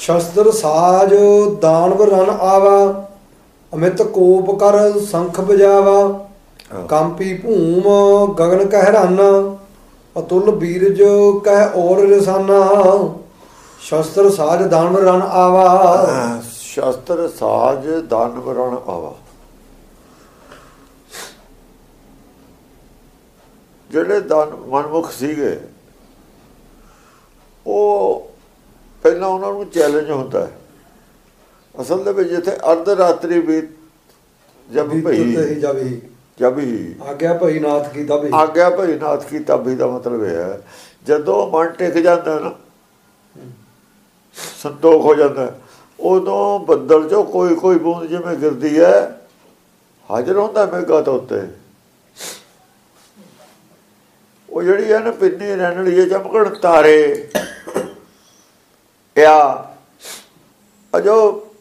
ਸ਼ਸਤਰ ਸਾਜ ਦਾਨਵ ਰਨ ਆਵਾ, ਅਮਿਤ ਕੋਪ ਕਰ ਸੰਖ ਬਜਾਵਾ। ਕੰਪੀ ਭੂਮ ਗਗਨ ਕਹਿ ਰਾਨਾ, ਅਤੁਲ ਬੀਰਜ ਕਹਿ ਔਰ ਰਸਾਨਾ। ਸ਼ਸਤਰ ਸਾਜ ਦਾਨਵ ਰਨ ਆਵਾ। ਸ਼ਸਤਰ ਸਾਜ ਦਾਨਵ ਰਨ ਆਵਾ। ਜਿਹੜੇ ਮਨਮੁਖ ਸੀਗੇ ਉਹ ਪਹਿਲਾਂ ਉਹਨਾਂ ਨੂੰ ਚੈਲੰਜ ਹੁੰਦਾ ਹੈ। ਅਸਲ ਦੇ ਵਿੱਚ ਜਿੱਥੇ ਅਰਧ ਰਾਤਰੀ ਵੀ ਜਬ ਹੀ ਆਗਿਆ ਭਈ ਨਾਥ ਕੀ ਤਬੀ, ਆਗਿਆ ਭਈ ਨਾਥ ਕੀ ਤਬੀ ਦਾ ਮਤਲਬ ਇਹ ਹੈ ਜਦੋਂ ਮਨ ਟਿਕ ਜਾਂਦਾ ਨਾ, ਸੰਤੋਖ ਹੋ ਜਾਂਦਾ, ਉਦੋਂ ਬੱਦਲ ਚੋਂ ਕੋਈ ਕੋਈ ਬੂੰਦ ਜਿਵੇਂ ਗਿਰਦੀ ਹੈ, ਹਾਜ਼ਰ ਹੁੰਦਾ ਮੇਘਾ ਤੋਂ ਉੱਤੇ। ਉਹ ਜਿਹੜੀ ਹੈ ਨਾ ਪਿੰਨੀ ਰਹਿਣ ਲਈ ਚਮਕਣ ਤਾਰੇ ਅਜੋ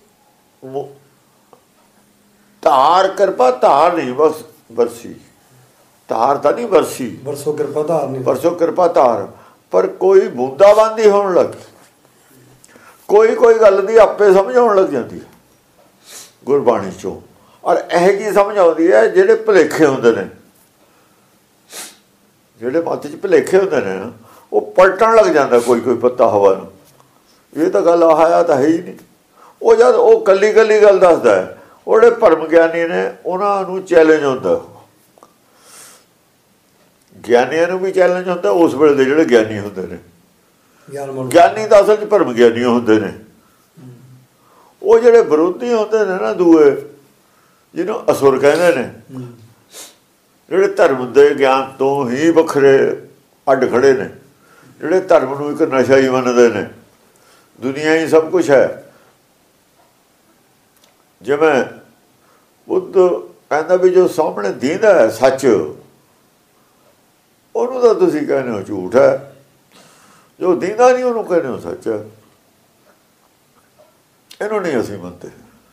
ਧਾਰ ਕਿਰਪਾ ਧਾਰ ਨਹੀਂ ਬਸ ਬਰਸੀ, ਧਾਰ ਤਾਂ ਨਹੀਂ ਬਰਸੀ, ਬਰਸੋ ਕਿਰਪਾ ਧਾਰ ਨਹੀਂ, ਬਰਸੋ ਕਿਰਪਾ ਧਾਰ। ਪਰ ਕੋਈ ਬੂੰਦਾਬਾਂਦੀ ਹੋਣ ਲੱਗੀ, ਕੋਈ ਕੋਈ ਗੱਲ ਦੀ ਆਪੇ ਸਮਝ ਆਉਣ ਲੱਗ ਜਾਂਦੀ ਹੈ ਗੁਰਬਾਣੀ ਚੋਂ। ਔਰ ਇਹ ਜਿਹੀ ਸਮਝ ਆਉਂਦੀ ਹੈ ਜਿਹੜੇ ਭੁਲੇਖੇ ਹੁੰਦੇ ਨੇ, ਜਿਹੜੇ ਮੱਤ 'ਚ ਭੁਲੇਖੇ ਹੁੰਦੇ ਨੇ ਨਾ, ਉਹ ਪਲਟਣ ਲੱਗ ਜਾਂਦਾ ਕੋਈ ਕੋਈ ਪੱਤਾ ਹਵਾ ਨੂੰ। ਇਹ ਤਾਂ ਗੱਲ ਆਇਆ ਤਾਂ ਹੈ ਹੀ ਨਹੀਂ। ਉਹ ਜਦ ਉਹ ਕੱਲੀ ਕੱਲੀ ਗੱਲ ਦੱਸਦਾ ਹੈ, ਉਹ ਜਿਹੜੇ ਭਰਮ ਗਿਆਨੀ ਨੇ ਉਹਨਾਂ ਨੂੰ ਚੈਲੰਜ ਹੁੰਦਾ, ਗਿਆਨੀਆਂ ਨੂੰ ਵੀ ਚੈਲੰਜ ਹੁੰਦਾ ਉਸ ਵੇਲੇ ਦੇ ਜਿਹੜੇ ਗਿਆਨੀ ਹੁੰਦੇ ਨੇ। ਗਿਆਨੀ ਤਾਂ ਅਸਲ 'ਚ ਭਰਮ ਗਿਆਨੀ ਹੁੰਦੇ ਨੇ। ਉਹ ਜਿਹੜੇ ਵਿਰੋਧੀ ਹੁੰਦੇ ਨੇ ਨਾ ਦੂਏ, ਜਿਹਨੂੰ ਅਸੁਰ ਕਹਿੰਦੇ ਨੇ, ਜਿਹੜੇ ਧਰਮ ਦੇ ਗਿਆਨ ਤੋਂ ਹੀ ਵੱਖਰੇ ਅੱਡ ਖੜੇ ਨੇ, ਜਿਹੜੇ ਧਰਮ ਨੂੰ ਇੱਕ ਨਸ਼ਾ ਹੀ ਮੰਨਦੇ ਨੇ, ਦੁਨੀਆ ਹੀ ਸਭ ਕੁਛ ਹੈ। ਜਿਵੇਂ ਬੁੱਧ ਕਹਿੰਦਾ ਵੀ ਜੋ ਸਾਹਮਣੇ ਦੀਂਦਾ ਹੈ ਸੱਚ, ਉਹਨੂੰ ਤਾਂ ਤੁਸੀਂ ਕਹਿੰਦੇ ਹੋ ਝੂਠ ਹੈ, ਜੋ ਦੀਂਦਾ ਨਹੀਂ ਉਹਨੂੰ ਕਹਿੰਦੇ ਹੋ ਸੱਚ ਹੈ। ਇਹਨੂੰ ਨਹੀਂ ਅਸੀਂ ਮੰਨਦੇ।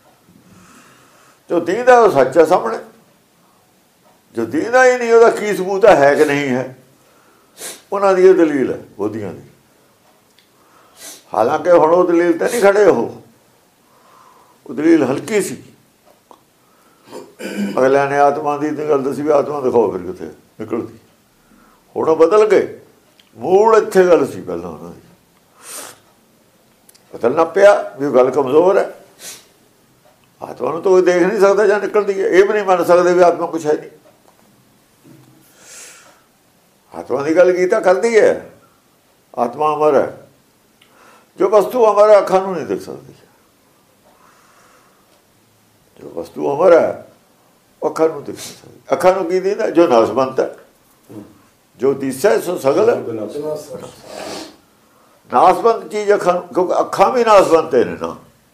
ਜੋ ਦੀਂਦਾ ਉਹ ਸੱਚ ਹੈ ਸਾਹਮਣੇ, ਜੋ ਦੀਂਦਾ ਹੀ ਨਹੀਂ ਉਹਦਾ ਕੀ ਸਬੂਤ ਹੈ ਕਿ ਨਹੀਂ ਹੈ। ਉਹਨਾਂ ਦੀ ਇਹ ਦਲੀਲ ਹੈ ਬੋਧੀਆਂ ਦੀ। ਹਾਲਾਂਕਿ ਹੁਣ ਉਹ ਦਲੀਲ ਤੇ ਨਹੀਂ ਖੜੇ, ਉਹ ਦਲੀਲ ਹਲਕੀ ਸੀ। ਅਗਲਿਆਂ ਨੇ ਆਤਮਾ ਦੀ ਗੱਲ ਦੱਸੀ ਵੀ ਆਤਮਾ ਦਿਖਾਓ ਫਿਰ ਕਿੱਥੇ ਨਿਕਲਦੀ। ਹੁਣ ਉਹ ਬਦਲ ਗਏ, ਮੂਲ ਇੱਥੇ ਗੱਲ ਸੀ ਪਹਿਲਾਂ ਉਹਨਾਂ ਦੀ। ਬਦਲਣਾ ਪਿਆ ਵੀ ਉਹ ਗੱਲ ਕਮਜ਼ੋਰ ਹੈ। ਆਤਮਾ ਨੂੰ ਤਾਂ ਕੋਈ ਦੇਖ ਨਹੀਂ ਸਕਦਾ ਜਾਂ ਨਿਕਲਦੀ ਹੈ। ਇਹ ਵੀ ਨਹੀਂ ਮੰਨ ਸਕਦੇ ਵੀ ਆਤਮਾ ਕੁਛ ਹੈ ਨਹੀਂ। ਆਤਮਾ ਦੀ ਗੱਲ ਗੀਤਾ ਕਰਦੀ ਹੈ, ਆਤਮਾ ਅਮਰ ਹੈ। ਜੋ ਵਸਤੂ ਅਮਰ ਹੈ ਅੱਖਾਂ ਨੂੰ ਨਹੀਂ ਦੇਖ ਸਕਦੀ। ਜੋ ਵਸਤੂ ਅਮਰ ਹੈ ਅੱਖਾਂ ਨੂੰ ਦੇਖ ਸਕਦੀ। ਅੱਖਾਂ ਨੂੰ ਕੀ ਦਿੰਦਾ? ਜੋ ਨਾਸਵੰਤ ਹੈ, ਜੋ ਦਿਸੈ ਸੋ ਸਗਲ ਨਾਸਵੰਤ ਚੀਜ਼ ਅੱਖਾਂ, ਕਿਉਂਕਿ ਅੱਖਾਂ ਵੀ ਨਾਸਵੰਤ ਨੇ ਨਾ।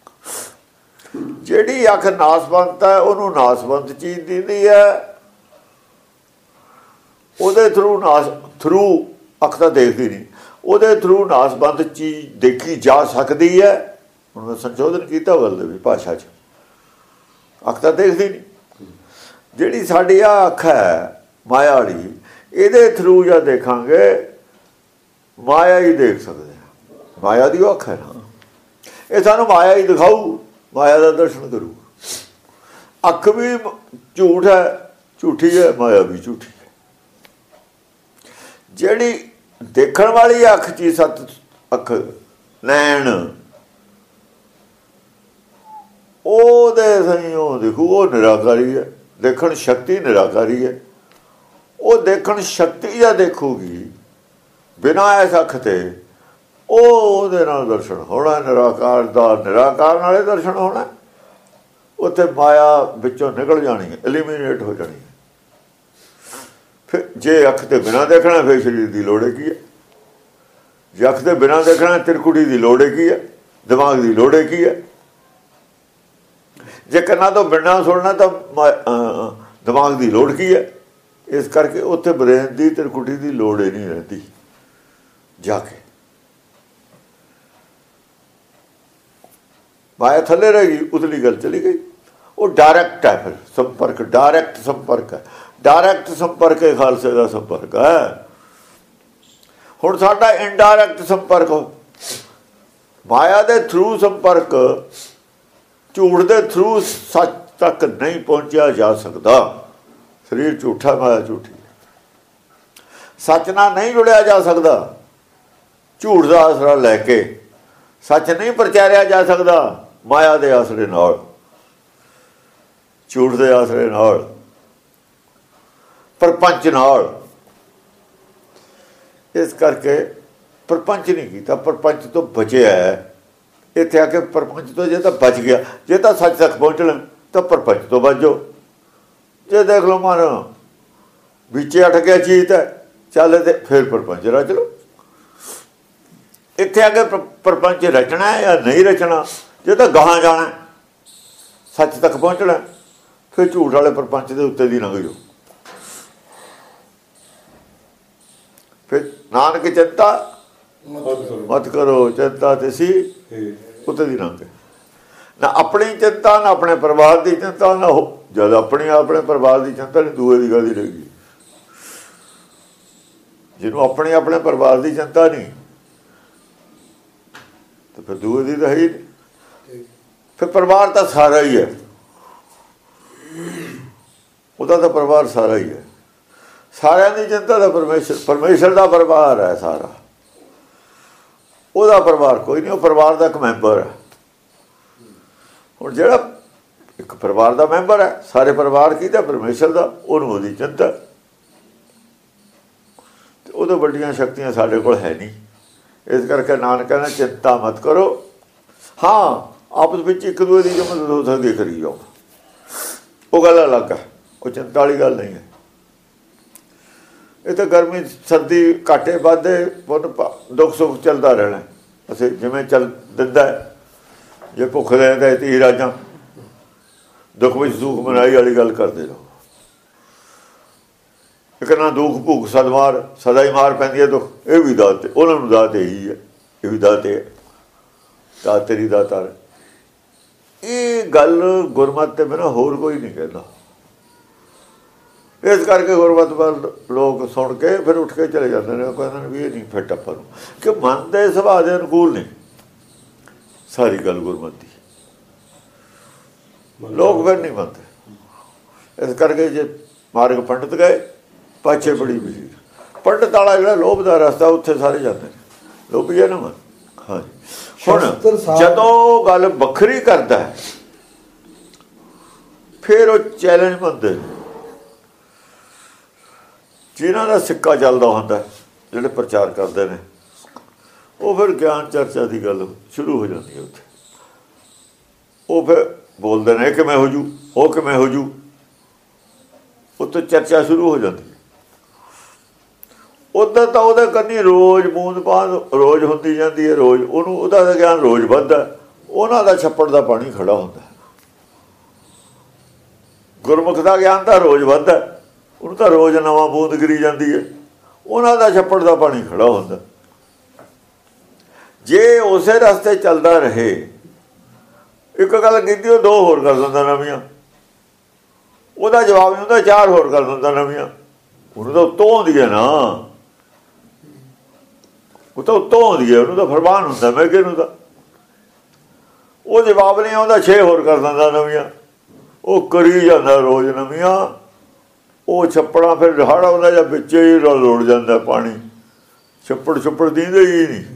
ਜਿਹੜੀ ਅੱਖ ਨਾਸਵੰਤ ਹੈ ਉਹਨੂੰ ਨਾਸਵੰਤ ਚੀਜ਼ ਦਿੰਦੀ ਹੈ। ਉਹਦੇ ਥਰੂ ਅੱਖ ਤਾਂ ਦੇਖਦੀ ਨਹੀਂ, ਉਹਦੇ ਥਰੂ ਨਾਸਵੰਤ ਚੀਜ਼ ਦੇਖੀ ਜਾ ਸਕਦੀ ਹੈ। ਹੁਣ ਮੈਂ ਸੰਸ਼ੋਧਨ ਕੀਤਾ ਗੱਲ ਦੇ ਵੀ ਭਾਸ਼ਾ 'ਚ, ਅੱਖ ਤਾਂ ਦੇਖਦੀ ਨਹੀਂ। ਜਿਹੜੀ ਸਾਡੀ ਆ ਅੱਖ ਹੈ ਮਾਇਆ ਵਾਲੀ, ਇਹਦੇ ਥਰੂ ਜਾਂ ਦੇਖਾਂਗੇ ਮਾਇਆ ਹੀ ਦੇਖ ਸਕਦੇ ਹਾਂ। ਮਾਇਆ ਦੀ ਉਹ ਅੱਖ ਹੈ ਨਾ, ਇਹ ਸਾਨੂੰ ਮਾਇਆ ਹੀ ਦਿਖਾਊ, ਮਾਇਆ ਦਾ ਦਰਸ਼ਨ ਕਰੂ। ਅੱਖ ਵੀ ਝੂਠ ਹੈ, ਝੂਠੀ ਹੈ, ਮਾਇਆ ਵੀ ਝੂਠੀ ਹੈ। ਜਿਹੜੀ ਦੇਖਣ ਵਾਲੀ ਅੱਖ 'ਚ ਸੱਤ ਅੱਖ ਨੈਣ, ਉਹਦੇ ਸਹੀ ਉਹ ਦੇਖੂ, ਉਹ ਨਿਰਾਕਾਰੀ ਹੈ। ਦੇਖਣ ਸ਼ਕਤੀ ਨਿਰਾਕਾਰੀ ਹੈ। ਉਹ ਦੇਖਣ ਸ਼ਕਤੀ ਜਾਂ ਦੇਖੂਗੀ ਬਿਨਾਂ ਇਸ ਅੱਖ ਤੇ, ਉਹਦੇ ਨਾਲ ਦਰਸ਼ਨ ਹੋਣਾ ਨਿਰਾਕਾਰ ਦਾ। ਨਿਰਾਕਾਰ ਨਾਲੇ ਦਰਸ਼ਨ ਹੋਣਾ। ਉੱਥੇ ਮਾਇਆ ਵਿੱਚੋਂ ਨਿਕਲ ਜਾਣੀ ਹੈ, ਐਲੀਮੀਨੇਟ ਹੋ ਜਾਣੀ ਹੈ। ਫਿਰ ਜੇ ਅੱਖ ਤੇ ਬਿਨਾਂ ਦੇਖਣਾ ਫਿਰ ਸਰੀਰ ਦੀ ਲੋੜ ਕੀ ਹੈ? ਜੇ ਅੱਖ ਤੇ ਬਿਨਾਂ ਦੇਖਣਾ ਤਿਰਕੁਟੀ ਦੀ ਲੋੜ ਕੀ ਹੈ? ਦਿਮਾਗ ਦੀ ਲੋੜ ਕੀ ਹੈ? ਜੇ ਕੰਨਾਂ ਤੋਂ ਬਿਨਾਂ ਸੁਣਨਾ ਤਾਂ ਦਿਮਾਗ ਦੀ ਲੋੜ ਕੀ ਹੈ? ਇਸ ਕਰਕੇ ਉੱਥੇ ਬ੍ਰੇਨ ਦੀ ਤਿਰਕੁਟੀ ਦੀ ਲੋੜ ਹੀ ਨਹੀਂ ਰਹਿੰਦੀ। ਜਾ ਕੇ ਮਾਇਆ ਥੱਲੇ ਰਹਿ ਗਈ, ਉਤਲੀ ਗੱਲ ਚਲੀ ਗਈ। ਉਹ ਡਾਇਰੈਕਟ ਹੈ, ਫਿਰ ਸੰਪਰਕ ਡਾਇਰੈਕਟ ਸੰਪਰਕ ਹੈ। ਡਾਇਰੈਕਟ ਸੰਪਰਕ ਹੈ ਖਾਲਸੇ ਦਾ ਸੰਪਰਕ ਹੈ। ਹੁਣ ਸਾਡਾ ਇਨਡਾਇਰੈਕਟ ਸੰਪਰਕ ਮਾਇਆ ਦੇ ਥਰੂ ਸੰਪਰਕ, ਝੂਠ ਦੇ ਥਰੂ ਸੱਚ ਤੱਕ ਨਹੀਂ ਪਹੁੰਚਿਆ ਜਾ ਸਕਦਾ। ਸਰੀਰ ਝੂਠਾ, ਮਾਇਆ ਝੂਠੀ, ਸੱਚ ਨਾਲ ਨਹੀਂ ਜੁੜਿਆ ਜਾ ਸਕਦਾ। ਝੂਠ ਦਾ ਆਸਰਾ ਲੈ ਕੇ ਸੱਚ ਨਹੀਂ ਪ੍ਰਚਾਰਿਆ ਜਾ ਸਕਦਾ। ਮਾਇਆ ਦੇ ਆਸਰੇ ਨਾਲ, ਝੂਠ ਦੇ ਆਸਰੇ ਨਾਲ, ਪ੍ਰਪੰਚ ਨਾਲ। ਇਸ ਕਰਕੇ ਪ੍ਰਪੰਚ ਨਹੀਂ ਕੀਤਾ, ਪ੍ਰਪੰਚ ਤੋਂ ਬਚਿਆ। ਇੱਥੇ ਆ ਕੇ ਪ੍ਰਪੰਚ ਤੋਂ ਜੇ ਤਾਂ ਬਚ ਗਿਆ, ਜੇ ਤਾਂ ਸੱਚ ਤੱਕ ਪਹੁੰਚਣਾ ਤਾਂ ਪ੍ਰਪੰਚ ਤੋਂ ਬਚ ਜਾਓ। ਜੇ ਦੇਖ ਲਓ ਮਨ ਵਿੱਚੇ ਅਟ ਗਿਆ ਚੀਜ਼ ਹੈ, ਚੱਲ ਤੇ ਫਿਰ ਪ੍ਰਪੰਚ ਰਚ ਲਓ। ਇੱਥੇ ਆ ਕੇ ਪ੍ਰਪੰਚ ਰਚਣਾ ਹੈ ਜਾਂ ਨਹੀਂ ਰਚਣਾ, ਜੇ ਤਾਂ ਗਾਹਾਂ ਜਾਣਾ, ਸੱਚ ਤੱਕ ਪਹੁੰਚਣਾ, ਫਿਰ ਝੂਠ ਵਾਲੇ ਪ੍ਰਪੰਚ ਦੇ ਉੱਤੇ ਦੀ ਲੰਘ ਜਾਓ। ਫਿਰ ਨਾਨਕ ਚਿੰਤਾ ਮਤ ਕਰੋ, ਚਿੰਤਾ ਤੇ ਸੀ ਉੱਤੇ ਦੀ ਲੰਘ। ਨਾ ਆਪਣੀ ਚਿੰਤਾ, ਨਾ ਆਪਣੇ ਪਰਿਵਾਰ ਦੀ ਚਿੰਤਾ, ਨਾ ਜਦ ਆਪਣੀ ਆਪਣੇ ਪਰਿਵਾਰ ਦੀ ਚਿੰਤਾ ਨਹੀਂ, ਦੂਏ ਦੀ ਗੱਲ ਹੀ ਰਹੇਗੀ। ਜਿਹਨੂੰ ਆਪਣੇ ਆਪਣੇ ਪਰਿਵਾਰ ਦੀ ਚਿੰਤਾ ਨਹੀਂ, ਤੇ ਫਿਰ ਦੂਏ ਦੀ ਤਾਂ ਹੈ ਹੀ ਨਹੀਂ। ਫਿਰ ਪਰਿਵਾਰ ਤਾਂ ਸਾਰਾ ਹੀ ਹੈ, ਉਹਦਾ ਤਾਂ ਪਰਿਵਾਰ ਸਾਰਾ ਹੀ ਹੈ। ਸਾਰਿਆਂ ਦੀ ਚਿੰਤਾ ਦਾ ਪਰਮੇਸ਼ਰ ਦਾ ਪਰਿਵਾਰ ਹੈ ਸਾਰਾ। ਉਹਦਾ ਪਰਿਵਾਰ ਕੋਈ ਨਹੀਂ, ਉਹ ਪਰਿਵਾਰ ਦਾ ਇੱਕ ਮੈਂਬਰ ਹੈ। ਹੁਣ ਜਿਹੜਾ ਇੱਕ ਪਰਿਵਾਰ ਦਾ ਮੈਂਬਰ ਹੈ, ਸਾਰੇ ਪਰਿਵਾਰ ਕੀਤਾ ਪਰਮੇਸ਼ਰ ਦਾ, ਉਹਨੂੰ ਉਹਦੀ ਚਿੰਤਾ। ਤੇ ਉਹਦੇ ਵੱਡੀਆਂ ਸ਼ਕਤੀਆਂ ਸਾਡੇ ਕੋਲ ਹੈ ਨਹੀਂ। ਇਸ ਕਰਕੇ ਨਾਨਕ ਕਹਿੰਦਾ ਚਿੰਤਾ ਮਤ ਕਰੋ। ਹਾਂ, ਆਪਸ ਵਿੱਚ ਇੱਕ ਦੂਜੇ ਦੀ ਜੋ ਮਦਦ ਹੋ ਸਕਦੀ ਕਰੀ ਜਾਓ, ਉਹ ਗੱਲ ਅਲੱਗ ਹੈ, ਉਹ ਚਿੰਤਾ ਵਾਲੀ ਗੱਲ ਨਹੀਂ ਹੈ। ਇਹ ਤਾਂ ਗਰਮੀ ਸਰਦੀ ਘਾਟੇ ਵਾਧੇ ਦੁੱਖ ਸੁੱਖ ਚੱਲਦਾ ਰਹਿਣਾ। ਅਸੀਂ ਜਿਵੇਂ ਚੱਲ ਦਿੰਦਾ, ਜੇ ਭੁੱਖ ਰਹਿੰਦਾ ਤੀ ਰਾਜਾਂ, ਦੁੱਖ ਵਿੱਚ ਦੁੱਖ ਮਨਾਈ ਵਾਲੀ ਗੱਲ ਕਰਦੇ ਰਹੋ। ਇੱਕ ਨਾ ਦੁੱਖ ਭੁੱਖ ਸਦਮਾਰ, ਸਦਾ ਹੀ ਮਾਰ ਪੈਂਦੀ ਹੈ ਦੁੱਖ। ਇਹ ਵੀ ਦਾਤ, ਉਹਨਾਂ ਨੂੰ ਦਾਤ ਇਹੀ ਹੈ, ਇਹ ਵੀ ਦਾਤ ਹੈ, ਦਾਤ ਤੇਰੀ ਦਾਤਾਰ। ਇਹ ਗੱਲ ਗੁਰਮਤਿ ਤੇ ਬਿਨਾਂ ਹੋਰ ਕੋਈ ਨਹੀਂ ਕਹਿੰਦਾ। ਇਸ ਕਰਕੇ ਗੁਰਮਤਿ ਵੱਲ ਲੋਕ ਸੁਣ ਕੇ ਫਿਰ ਉੱਠ ਕੇ ਚਲੇ ਜਾਂਦੇ ਨੇ। ਉਹ ਕਹਿੰਦੇ ਨੇ ਵੀ ਇਹ ਨਹੀਂ ਫਿੱਟ ਆਪਾਂ ਨੂੰ, ਕਿ ਮਨ ਦੇ ਸੁਭਾਅ ਦੇ ਅਨੁਕੂਲ ਨਹੀਂ ਸਾਰੀ ਗੱਲ ਗੁਰਮਤਿ ਦੀ। ਲੋਕ ਫਿਰ ਨਹੀਂ ਮੰਨਦੇ। ਇਸ ਕਰਕੇ ਜੇ ਮਾਰਗ ਪੰਡਤ ਗਏ, ਪਾਛੇ ਬੜੀ ਭੀੜ। ਪੰਡਤ ਵਾਲਾ ਜਿਹੜਾ ਲੋਭ ਦਾ ਰਸਤਾ, ਉੱਥੇ ਸਾਰੇ ਜਾਂਦੇ ਨੇ। ਲੋਭੀ ਹੈ ਨਾ ਮਨ। ਹਾਂਜੀ, ਹੁਣ ਜਦੋਂ ਗੱਲ ਵੱਖਰੀ ਕਰਦਾ ਹੈ, ਫਿਰ ਉਹ ਚੈਲੰਜ ਮੰਨਦੇ ਨੇ। ਜਿਨ੍ਹਾਂ ਦਾ ਸਿੱਕਾ ਚੱਲਦਾ ਹੁੰਦਾ, ਜਿਹੜੇ ਪ੍ਰਚਾਰ ਕਰਦੇ ਨੇ, ਉਹ ਫਿਰ ਗਿਆਨ ਚਰਚਾ ਦੀ ਗੱਲ ਸ਼ੁਰੂ ਹੋ ਜਾਂਦੀ ਹੈ ਉੱਥੇ। ਉਹ ਫਿਰ ਬੋਲਦੇ ਨੇ, ਇਹ ਕਿਵੇਂ ਹੋ ਜੂ, ਉਹ ਕਿਵੇਂ ਹੋ ਜੂ, ਉੱਥੇ ਚਰਚਾ ਸ਼ੁਰੂ ਹੋ ਜਾਂਦੀ ਹੈ। ਉੱਦਾਂ ਤਾਂ ਉਹਦੇ ਕੰਨੀ ਰੋਜ਼ ਬੂੰਦ ਬਾਂਦ ਰੋਜ਼ ਹੁੰਦੀ ਜਾਂਦੀ ਹੈ, ਰੋਜ਼ ਉਹਨੂੰ ਉਹਦਾ ਤਾਂ ਗਿਆਨ ਰੋਜ਼ ਵੱਧਦਾ। ਉਹਨਾਂ ਦਾ ਛੱਪੜ ਦਾ ਪਾਣੀ ਖੜਾ ਹੁੰਦਾ। ਗੁਰਮੁਖ ਦਾ ਗਿਆਨ ਤਾਂ ਰੋਜ਼ ਵੱਧਦਾ, ਉਹਨੂੰ ਤਾਂ ਰੋਜ਼ ਨਵਾਂ ਬੂੰਦ ਗਿਰੀ ਜਾਂਦੀ ਹੈ। ਉਹਨਾਂ ਦਾ ਛੱਪੜ ਦਾ ਪਾਣੀ ਖੜਾ ਹੁੰਦਾ। ਜੇ ਉਸੇ ਰਸਤੇ ਚੱਲਦਾ ਰਹੇ, ਇੱਕ ਗੱਲ ਕੀਤੀ ਉਹ ਦੋ ਹੋਰ ਕਰ ਦਿੰਦਾ ਨਵੀਆਂ, ਉਹਦਾ ਜਵਾਬ ਨਹੀਂ ਹੁੰਦਾ, ਚਾਰ ਹੋਰ ਕਰ ਦਿੰਦਾ ਨਵੀਆਂ। ਉਹਨੂੰ ਤਾਂ ਉੱਤੋਂ ਆਉਂਦੀ ਹੈ ਨਾ, ਉਹ ਤਾਂ ਉੱਤੋਂ ਆਉਂਦੀ ਹੈ, ਉਹਨੂੰ ਤਾਂ ਫਰਮਾਨ ਹੁੰਦਾ ਮੈਂ ਕਿਹਨੂੰ ਦਾ। ਉਹ ਜਵਾਬ ਨਹੀਂ ਆਉਂਦਾ, 6 ਹੋਰ ਕਰ ਦਿੰਦਾ ਨਵੀਆਂ। ਉਹ ਕਰੀ ਜਾਂਦਾ ਰੋਜ਼ ਨਵੀਆਂ। ਉਹ ਛੱਪੜਾਂ ਫਿਰ ਹੜ੍ਹ ਆਉਂਦਾ ਜਾਂ ਵਿੱਚ ਹੀ ਰੋੜ ਜਾਂਦਾ ਪਾਣੀ। ਛੱਪੜ ਦੀਂਦੇ ਹੀ ਨਹੀਂ।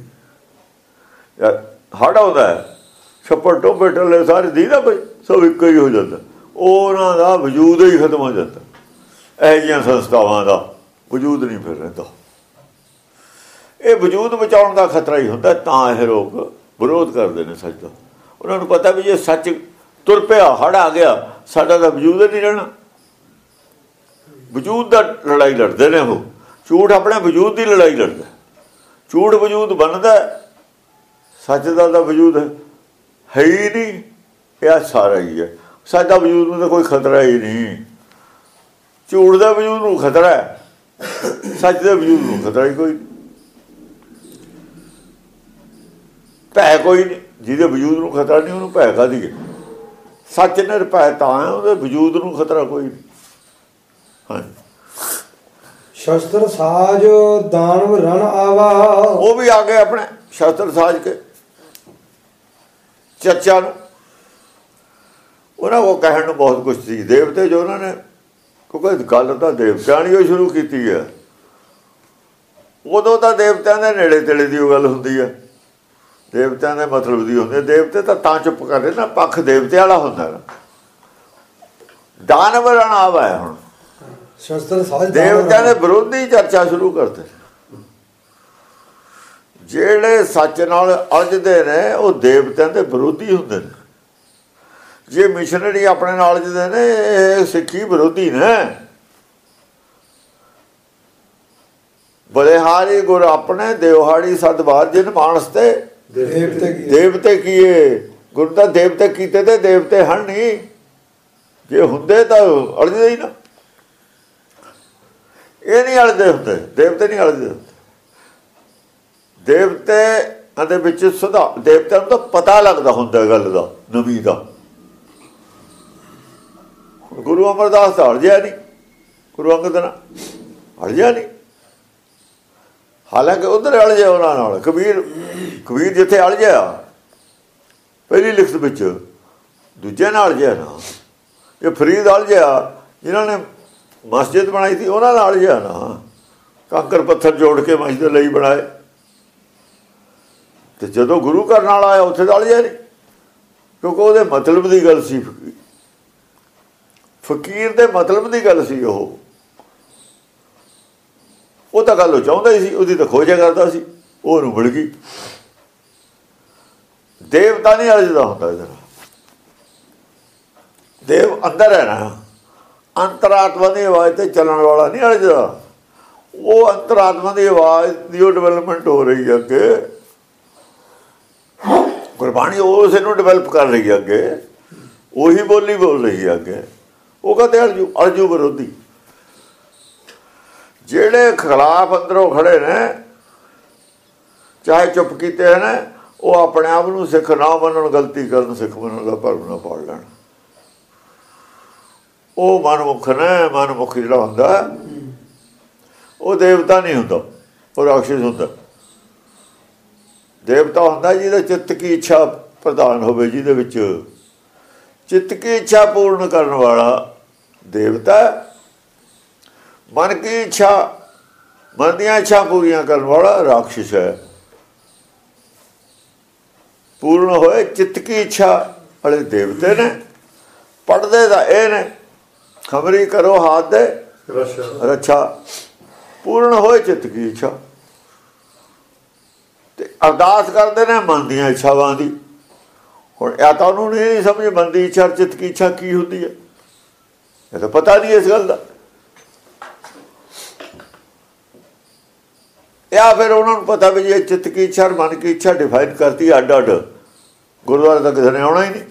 ਹੜ੍ਹ ਆਉਂਦਾ, ਛੱਪੜ ਟੋਭੇ ਟੱਲੇ ਸਾਰੇ ਦੀਂਦਾ ਪਈ, ਸਭ ਇੱਕ ਹੀ ਹੋ ਜਾਂਦਾ। ਉਹਨਾਂ ਦਾ ਵਜੂਦ ਹੀ ਖਤਮ ਹੋ ਜਾਂਦਾ। ਇਹੋ ਜਿਹੀਆਂ ਸੰਸਥਾਵਾਂ ਦਾ ਵਜੂਦ ਨਹੀਂ ਫਿਰ ਰਹਿੰਦਾ। ਇਹ ਵਜੂਦ ਬਚਾਉਣ ਦਾ ਖਤਰਾ ਹੀ ਹੁੰਦਾ, ਤਾਂ ਇਹ ਲੋਕ ਵਿਰੋਧ ਕਰਦੇ ਨੇ ਸੱਚ ਦਾ। ਉਹਨਾਂ ਨੂੰ ਪਤਾ ਵੀ ਜੇ ਸੱਚ ਤੁਰ ਪਿਆ, ਹੜ੍ਹ ਆ ਗਿਆ, ਸਾਡਾ ਤਾਂ ਵਜੂਦ ਹੀ ਨਹੀਂ ਰਹਿਣਾ। ਵਜੂਦ ਦਾ ਲੜਾਈ ਲੜਦੇ ਨੇ ਉਹ। ਝੂਠ ਆਪਣੇ ਵਜੂਦ ਦੀ ਲੜਾਈ ਲੜਦਾ। ਝੂਠ ਵਜੂਦ ਬਣਦਾ, ਸੱਚ ਦਾ ਤਾਂ ਵਜੂਦ ਹੈ ਹੀ ਨਹੀਂ। ਇਹ ਸਾਰਾ ਹੀ ਹੈ। ਸਾਡਾ ਵਜੂਦ ਨੂੰ ਤਾਂ ਕੋਈ ਖਤਰਾ ਹੀ ਨਹੀਂ। ਝੂਠ ਦਾ ਵਜੂਦ ਨੂੰ ਖਤਰਾ ਹੈ, ਸੱਚ ਦੇ ਵਜੂਦ ਨੂੰ ਖਤਰਾ ਹੀ ਕੋਈ ਨਹੀਂ। ਭੈ ਕੋਈ ਨਹੀਂ। ਜਿਹਦੇ ਵਜੂਦ ਨੂੰ ਖਤਰਾ ਨਹੀਂ, ਉਹਨੂੰ ਭੈ ਕਾਹਦੀ ਹੈ। ਸੱਚ ਨਿਰਭੈ ਤਾਂ ਹੈ, ਉਹਦੇ ਵਜੂਦ ਨੂੰ ਖਤਰਾ ਕੋਈ ਨਹੀਂ। ਹਾਂਜੀ, ਸ਼ਸਤਰ ਸਾਜ ਦਾਨਵ ਰਣ ਆਵਾ। ਉਹ ਵੀ ਆ ਗਏ ਆਪਣੇ ਸ਼ਸਤਰ ਸਾਜ ਕੇ। ਚਰਚਾ ਨੂੰ। ਉਹਨਾਂ ਕੋਲ ਕਹਿਣ ਨੂੰ ਬਹੁਤ ਕੁਛ ਸੀ। ਦੇਵਤੇ ਜੋ ਉਹਨਾਂ ਨੇ, ਕਿਉਂਕਿ ਗੱਲ ਤਾਂ ਦੇਵਤਿਆਂ ਨੇ ਸ਼ੁਰੂ ਕੀਤੀ ਹੈ, ਉਦੋਂ ਤਾਂ ਦੇਵਤਿਆਂ ਦੇ ਨੇੜੇ ਤੇੜੇ ਦੀ ਉਹ ਗੱਲ ਹੁੰਦੀ ਹੈ, ਦੇਵਤਿਆਂ ਦੇ ਮਤਲਬ ਦੀ ਹੁੰਦੀ। ਦੇਵਤੇ ਤਾਂ ਚੁੱਪ ਕਰਦੇ ਨਾ, ਪੱਖ ਦੇਵਤੇ ਵਾਲਾ ਹੁੰਦਾ ਨਾ। ਦਾਨਵ ਰਣਾਵਾ ਹੈ ਹੁਣ, ਸ਼ਸਤਰ ਸਾਜ ਦੇਵਤਿਆਂ ਦੇ ਵਿਰੋਧੀ ਚਰਚਾ ਸ਼ੁਰੂ ਕਰਦੇ। ਜਿਹੜੇ ਸੱਚ ਨਾਲ ਅਲਝਦੇ ਨੇ ਉਹ ਦੇਵਤਿਆਂ ਦੇ ਵਿਰੋਧੀ ਹੁੰਦੇ ਨੇ। ਜੇ ਮਿਸ਼ਨਰੀ ਆਪਣੇ ਨਾਲ ਅਲਝਦੇ ਨੇ, ਇਹ ਸਿੱਖੀ ਵਿਰੋਧੀ ਨੇ। ਬਲਿਹਾਰੀ ਗੁਰ ਆਪਣੇ ਦਿਵਹਾੜੀ ਸਦਵਾਰ ਜਿਨ ਮਾਨਸ ਤੇ ਦੇਵਤੇ ਕੀਏ। ਗੁਰੂ ਤਾਂ ਦੇਵਤੇ ਕੀਤੇ ਤੇ ਦੇਵਤੇ ਹਨ ਨਹੀਂ, ਜੇ ਹੁੰਦੇ ਤਾਂ ਅਲਝਦੇ ਹੀ ਨਾ। ਇਹ ਨਹੀਂ ਅਲਝਦੇ ਹੁੰਦੇ, ਦੇਵਤੇ ਨਹੀਂ ਅਲਝਦੇ ਹੁੰਦੇ। ਦੇਵਤੇ ਦੇ ਵਿੱਚ ਸੁਧਾਰ, ਦੇਵਤਿਆਂ ਨੂੰ ਤਾਂ ਪਤਾ ਲੱਗਦਾ ਹੁੰਦਾ ਗੱਲ ਦਾ, ਨਵੀਂ ਦਾ। ਗੁਰੂ ਅਮਰਦਾਸ ਤਾਂ ਅਲਝਿਆ ਨਹੀਂ, ਗੁਰੂ ਅੰਗਦ ਨਾਲ ਅਲਝਿਆ ਨਹੀਂ। ਹਾਲਾਂਕਿ ਉਧਰ ਅਲਝਿਆ ਉਹਨਾਂ ਨਾਲ। ਕਬੀਰ ਜਿੱਥੇ ਅਲਝਿਆ ਪਹਿਲੀ ਲਿਖਤ ਵਿੱਚ, ਦੂਜੇ ਨਾਲ ਅਲਝਿਆ ਨਾ। ਇਹ ਫਰੀਦ ਅਲਝਿਆ, ਜਿਨ੍ਹਾਂ ਨੇ ਮਸਜਿਦ ਬਣਾਈ ਸੀ ਉਹਨਾਂ ਨਾਲ ਅਲਝਿਆ ਨਾ। ਕੰਕਰ ਪੱਥਰ ਜੋੜ ਕੇ ਮਸਜਿਦ ਲਈ ਬਣਾਏ। ਤੇ ਜਦੋਂ ਗੁਰੂ ਘਰ ਨਾਲ ਆਇਆ ਉੱਥੇ ਤਾਂ ਅਲਝਿਆ ਨਹੀਂ, ਕਿਉਂਕਿ ਉਹਦੇ ਮਤਲਬ ਦੀ ਗੱਲ ਸੀ। ਫਕੀਰ ਦੇ ਮਤਲਬ ਦੀ ਗੱਲ ਸੀ। ਉਹ ਤਾਂ ਗੱਲ ਉਹ ਚਾਹੁੰਦਾ ਹੀ ਸੀ, ਉਹਦੀ ਤਾਂ ਖੋਜਿਆ ਕਰਦਾ ਸੀ, ਉਹਨੂੰ ਮਿਲ ਗਈ। ਦੇਵਤਾ ਨਹੀਂ ਅਲਝਦਾ ਹੁੰਦਾ ਇਹਦੇ ਨਾਲ। ਦੇਵ ਅੰਦਰ ਹੈ ਨਾ, ਅੰਤਰਾਤਮਾ ਦੀ ਆਵਾਜ਼ ਤੇ ਚੱਲਣ ਵਾਲਾ ਨਹੀਂ ਅਲਝਦਾ। ਉਹ ਅੰਤਰਾਤਮਾ ਦੀ ਆਵਾਜ਼ ਦੀ ਉਹ ਡਿਵੈਲਪਮੈਂਟ ਹੋ ਰਹੀ ਹੈ ਅੱਗੇ। ਗੁਰਬਾਣੀ ਉਸ ਨੂੰ ਡਿਵੈਲਪ ਕਰ ਰਹੀ ਹੈ ਅੱਗੇ, ਉਹੀ ਬੋਲੀ ਬੋਲ ਰਹੀ ਹੈ ਅੱਗੇ। ਉਹ ਕਹਿੰਦੇ ਅਲਝੂ ਵਿਰੋਧੀ। ਜਿਹੜੇ ਖਿਲਾਫ ਅੰਦਰੋਂ ਖੜੇ ਨੇ, ਚਾਹੇ ਚੁੱਪ ਕੀਤੇ ਨੇ, ਉਹ ਆਪਣੇ ਆਪ ਨੂੰ ਸਿੱਖ ਨਾ ਮੰਨਣ, ਗਲਤੀ ਕਰਨ, ਸਿੱਖ ਮੰਨਣ ਦਾ ਭਰਮ ਨਾ ਪਾੜ ਲੈਣ। ਉਹ ਮਨਮੁਖ ਨੇ। ਮਨਮੁਖ ਜਿਹੜਾ ਹੁੰਦਾ ਉਹ ਦੇਵਤਾ ਨਹੀਂ ਹੁੰਦਾ, ਉਹ ਰਾਖਸ਼ ਹੁੰਦਾ। ਦੇਵਤਾ ਹੁੰਦਾ ਜਿਹਦੇ ਚਿੱਤ ਕੀ ਇੱਛਾ ਪ੍ਰਧਾਨ ਹੋਵੇ, ਜਿਹਦੇ ਵਿੱਚ ਚਿੱਤ ਕੀ ਇੱਛਾ ਪੂਰਨ ਕਰਨ ਵਾਲਾ ਦੇਵਤਾ। ਮਨ ਕੀ ਇੱਛਾ, ਮਨ ਦੀਆਂ ਇੱਛਾ ਪੂਰੀਆਂ ਕਰਨ ਵਾਲਾ ਰਾਖਸ਼ ਹੈ। ਪੂਰਨ ਹੋਏ ਚਿੱਤ ਕੀ ਇੱਛਾ ਵਾਲੇ ਦੇਵਤੇ ਨੇ। ਪੜ੍ਹਦੇ ਦਾ ਇਹ ਨੇ, ਖਬਰੀ ਕਰੋ ਹਾਥ ਦੇ ਰੱਛਾ। ਪੂਰਨ ਹੋਏ ਚਿੱਤ ਕੀ ਇੱਛਾ, ਤੇ ਅਰਦਾਸ ਕਰਦੇ ਨੇ ਮਨ ਦੀਆਂ ਇੱਛਾਵਾਂ ਦੀ। ਹੁਣ ਇਹ ਤਾਂ ਉਹਨੂੰ ਨਹੀਂ ਸਮਝ, ਮਨ ਦੀ ਇੱਛਾ, ਚਿੱਤ ਕੀ ਇੱਛਾ ਕੀ ਹੁੰਦੀ ਹੈ, ਇਹ ਤਾਂ ਪਤਾ ਨਹੀਂ ਇਸ ਗੱਲ ਦਾ। ਜਾਂ ਫਿਰ ਉਹਨਾਂ ਨੂੰ ਪਤਾ ਵੀ ਜੇ ਚਿੱਤ ਕੀ ਇੱਛਾ ਔਰ ਮਨ ਕੀ ਇੱਛਾ ਡਿਫਾਈਨ ਕਰਤੀ ਅੱਡ ਅੱਡ, ਗੁਰਦੁਆਰੇ ਤੱਕ ਕਿਸੇ ਨੇ ਆਉਣਾ ਹੀ ਨਹੀਂ।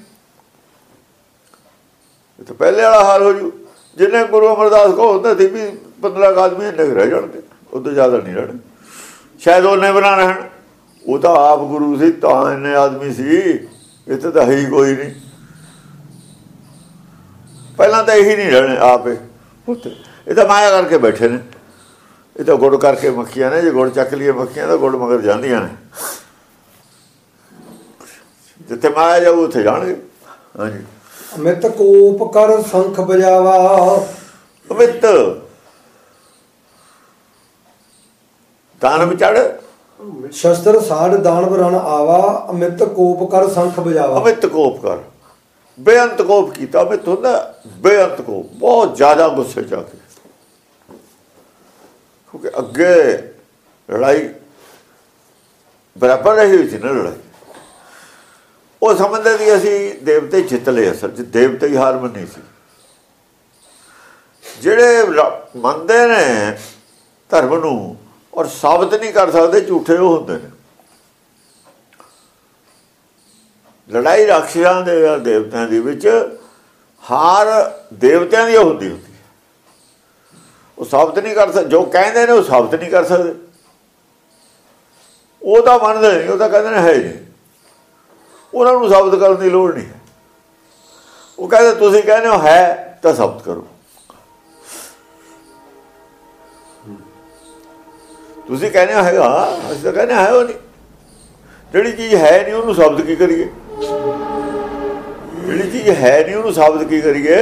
ਇਹ ਤਾਂ ਪਹਿਲੇ ਵਾਲਾ ਹਾਲ ਹੋ ਜੂ। ਜਿੰਨੇ ਗੁਰੂ ਅਮਰਦਾਸ ਕੋ ਹੁੰਦਾ ਸੀ ਵੀ 15 ਆਦਮੀ ਇੰਨੇ ਰਹਿ ਜਾਣਗੇ, ਉਦੋਂ ਜ਼ਿਆਦਾ ਨਹੀਂ ਰਹਿਣ। ਸ਼ਾਇਦ ਉਹਨੇ ਬਣਾ ਰਹਿਣ। ਉਹ ਤਾਂ ਆਪ ਗੁਰੂ ਸੀ ਤਾਂ ਇੰਨੇ ਆਦਮੀ ਸੀ, ਇੱਥੇ ਤਾਂ ਹੈ ਹੀ ਕੋਈ ਨਹੀਂ। ਪਹਿਲਾਂ ਤਾਂ ਇਹੀ ਨਹੀਂ ਰਹਿਣੇ ਆਪੇ ਉੱਥੇ। ਇਹ ਤਾਂ ਮਾਇਆ ਕਰਕੇ ਬੈਠੇ ਨੇ। ਇਹ ਤਾਂ ਗੁੜ ਕਰਕੇ ਮੱਖੀਆਂ ਨੇ, ਜੇ ਗੁੜ ਚੱਕ ਲਈਏ ਮੱਖੀਆਂ ਤਾਂ ਗੁੜ ਮਗਰ ਜਾਂਦੀਆਂ ਨੇ। ਜਿੱਥੇ ਮਾਇਆ ਜਾਊ ਉੱਥੇ ਜਾਣਗੇ। ਹਾਂਜੀ। ਅਮਿਤ ਕੋਪ ਕਰ ਸੰਖ ਬਜਾਵਾ। ਅਮਿਤ ਦਾਨਵ ਚੜ, ਸ਼ਸਤਰ ਸਾੜ ਦਾਨਵ ਰਣ ਆਵਾ। ਅਮਿਤ ਕੋਪ ਕਰ ਸੰਖ ਬਜਾਵਾ। ਅਮਿਤ ਕੋਪ ਕਰ, ਬੇਅੰਤ ਕੋਪ ਕੀਤਾ। ਅਮਿਤ ਹੁੰਦਾ ਬੇਅੰਤ ਕੋਪ, ਬਹੁਤ ਜ਼ਿਆਦਾ ਗੁੱਸੇ ਚ ਆ ਕੇ। ਕਿਉਂਕਿ ਅੱਗੇ ਲੜਾਈ ਬਰਾਬਰ ਰਹੀ ਹੋਈ ਸੀ ਨਾ ਲੜਾਈ। ਉਹ ਸਮਝਦੇ ਸੀ ਅਸੀਂ ਦੇਵਤੇ ਜਿੱਤ ਲਏ, ਅਸਲ 'ਚ ਦੇਵਤੇ ਹੀ ਹਾਰ ਮੰਨੀ ਸੀ। ਜਿਹੜੇ ਮੰਨਦੇ ਨੇ ਧਰਮ ਨੂੰ ਔਰ ਸਾਬਤ ਨਹੀਂ ਕਰ ਸਕਦੇ, ਝੂਠੇ ਉਹ ਹੁੰਦੇ ਨੇ। ਲੜਾਈ ਰਾਖਸ਼ਾਂ ਦੇ ਦੇਵਤਿਆਂ ਦੇ ਵਿੱਚ ਹਾਰ ਦੇਵਤਿਆਂ ਦੀ ਹੁੰਦੀ ਹੈ। ਉਹ ਸਾਬਤ ਨਹੀਂ ਕਰ ਸਕਦੇ, ਜੋ ਕਹਿੰਦੇ ਨੇ ਉਹ ਸਾਬਤ ਨਹੀਂ ਕਰ ਸਕਦੇ। ਉਹ ਤਾਂ ਮੰਨਦੇ ਨਹੀਂ, ਉਹ ਤਾਂ ਕਹਿੰਦੇ ਨੇ ਹੈ ਨਹੀਂ, ਉਹਨਾਂ ਨੂੰ ਸਾਬਤ ਕਰਨ ਦੀ ਲੋੜ ਨਹੀਂ ਹੈ। ਉਹ ਕਹਿੰਦੇ ਤੁਸੀਂ ਕਹਿੰਦੇ ਹੋ ਹੈ ਤਾਂ ਸਾਬਤ ਕਰੋ। ਤੁਸੀਂ ਕਹਿੰਦੇ ਹੋ ਹੈਗਾ, ਅਸੀਂ ਤਾਂ ਕਹਿੰਦੇ ਹੈ ਉਹ ਨਹੀਂ। ਜਿਹੜੀ ਚੀਜ਼ ਹੈ ਨਹੀਂ ਉਹਨੂੰ ਸਾਬਤ ਕੀ ਕਰੀਏ। ਜਿਹੜੀ ਚੀਜ਼ ਹੈ ਨਹੀਂ ਉਹਨੂੰ ਸਾਬਤ ਕੀ ਕਰੀਏ?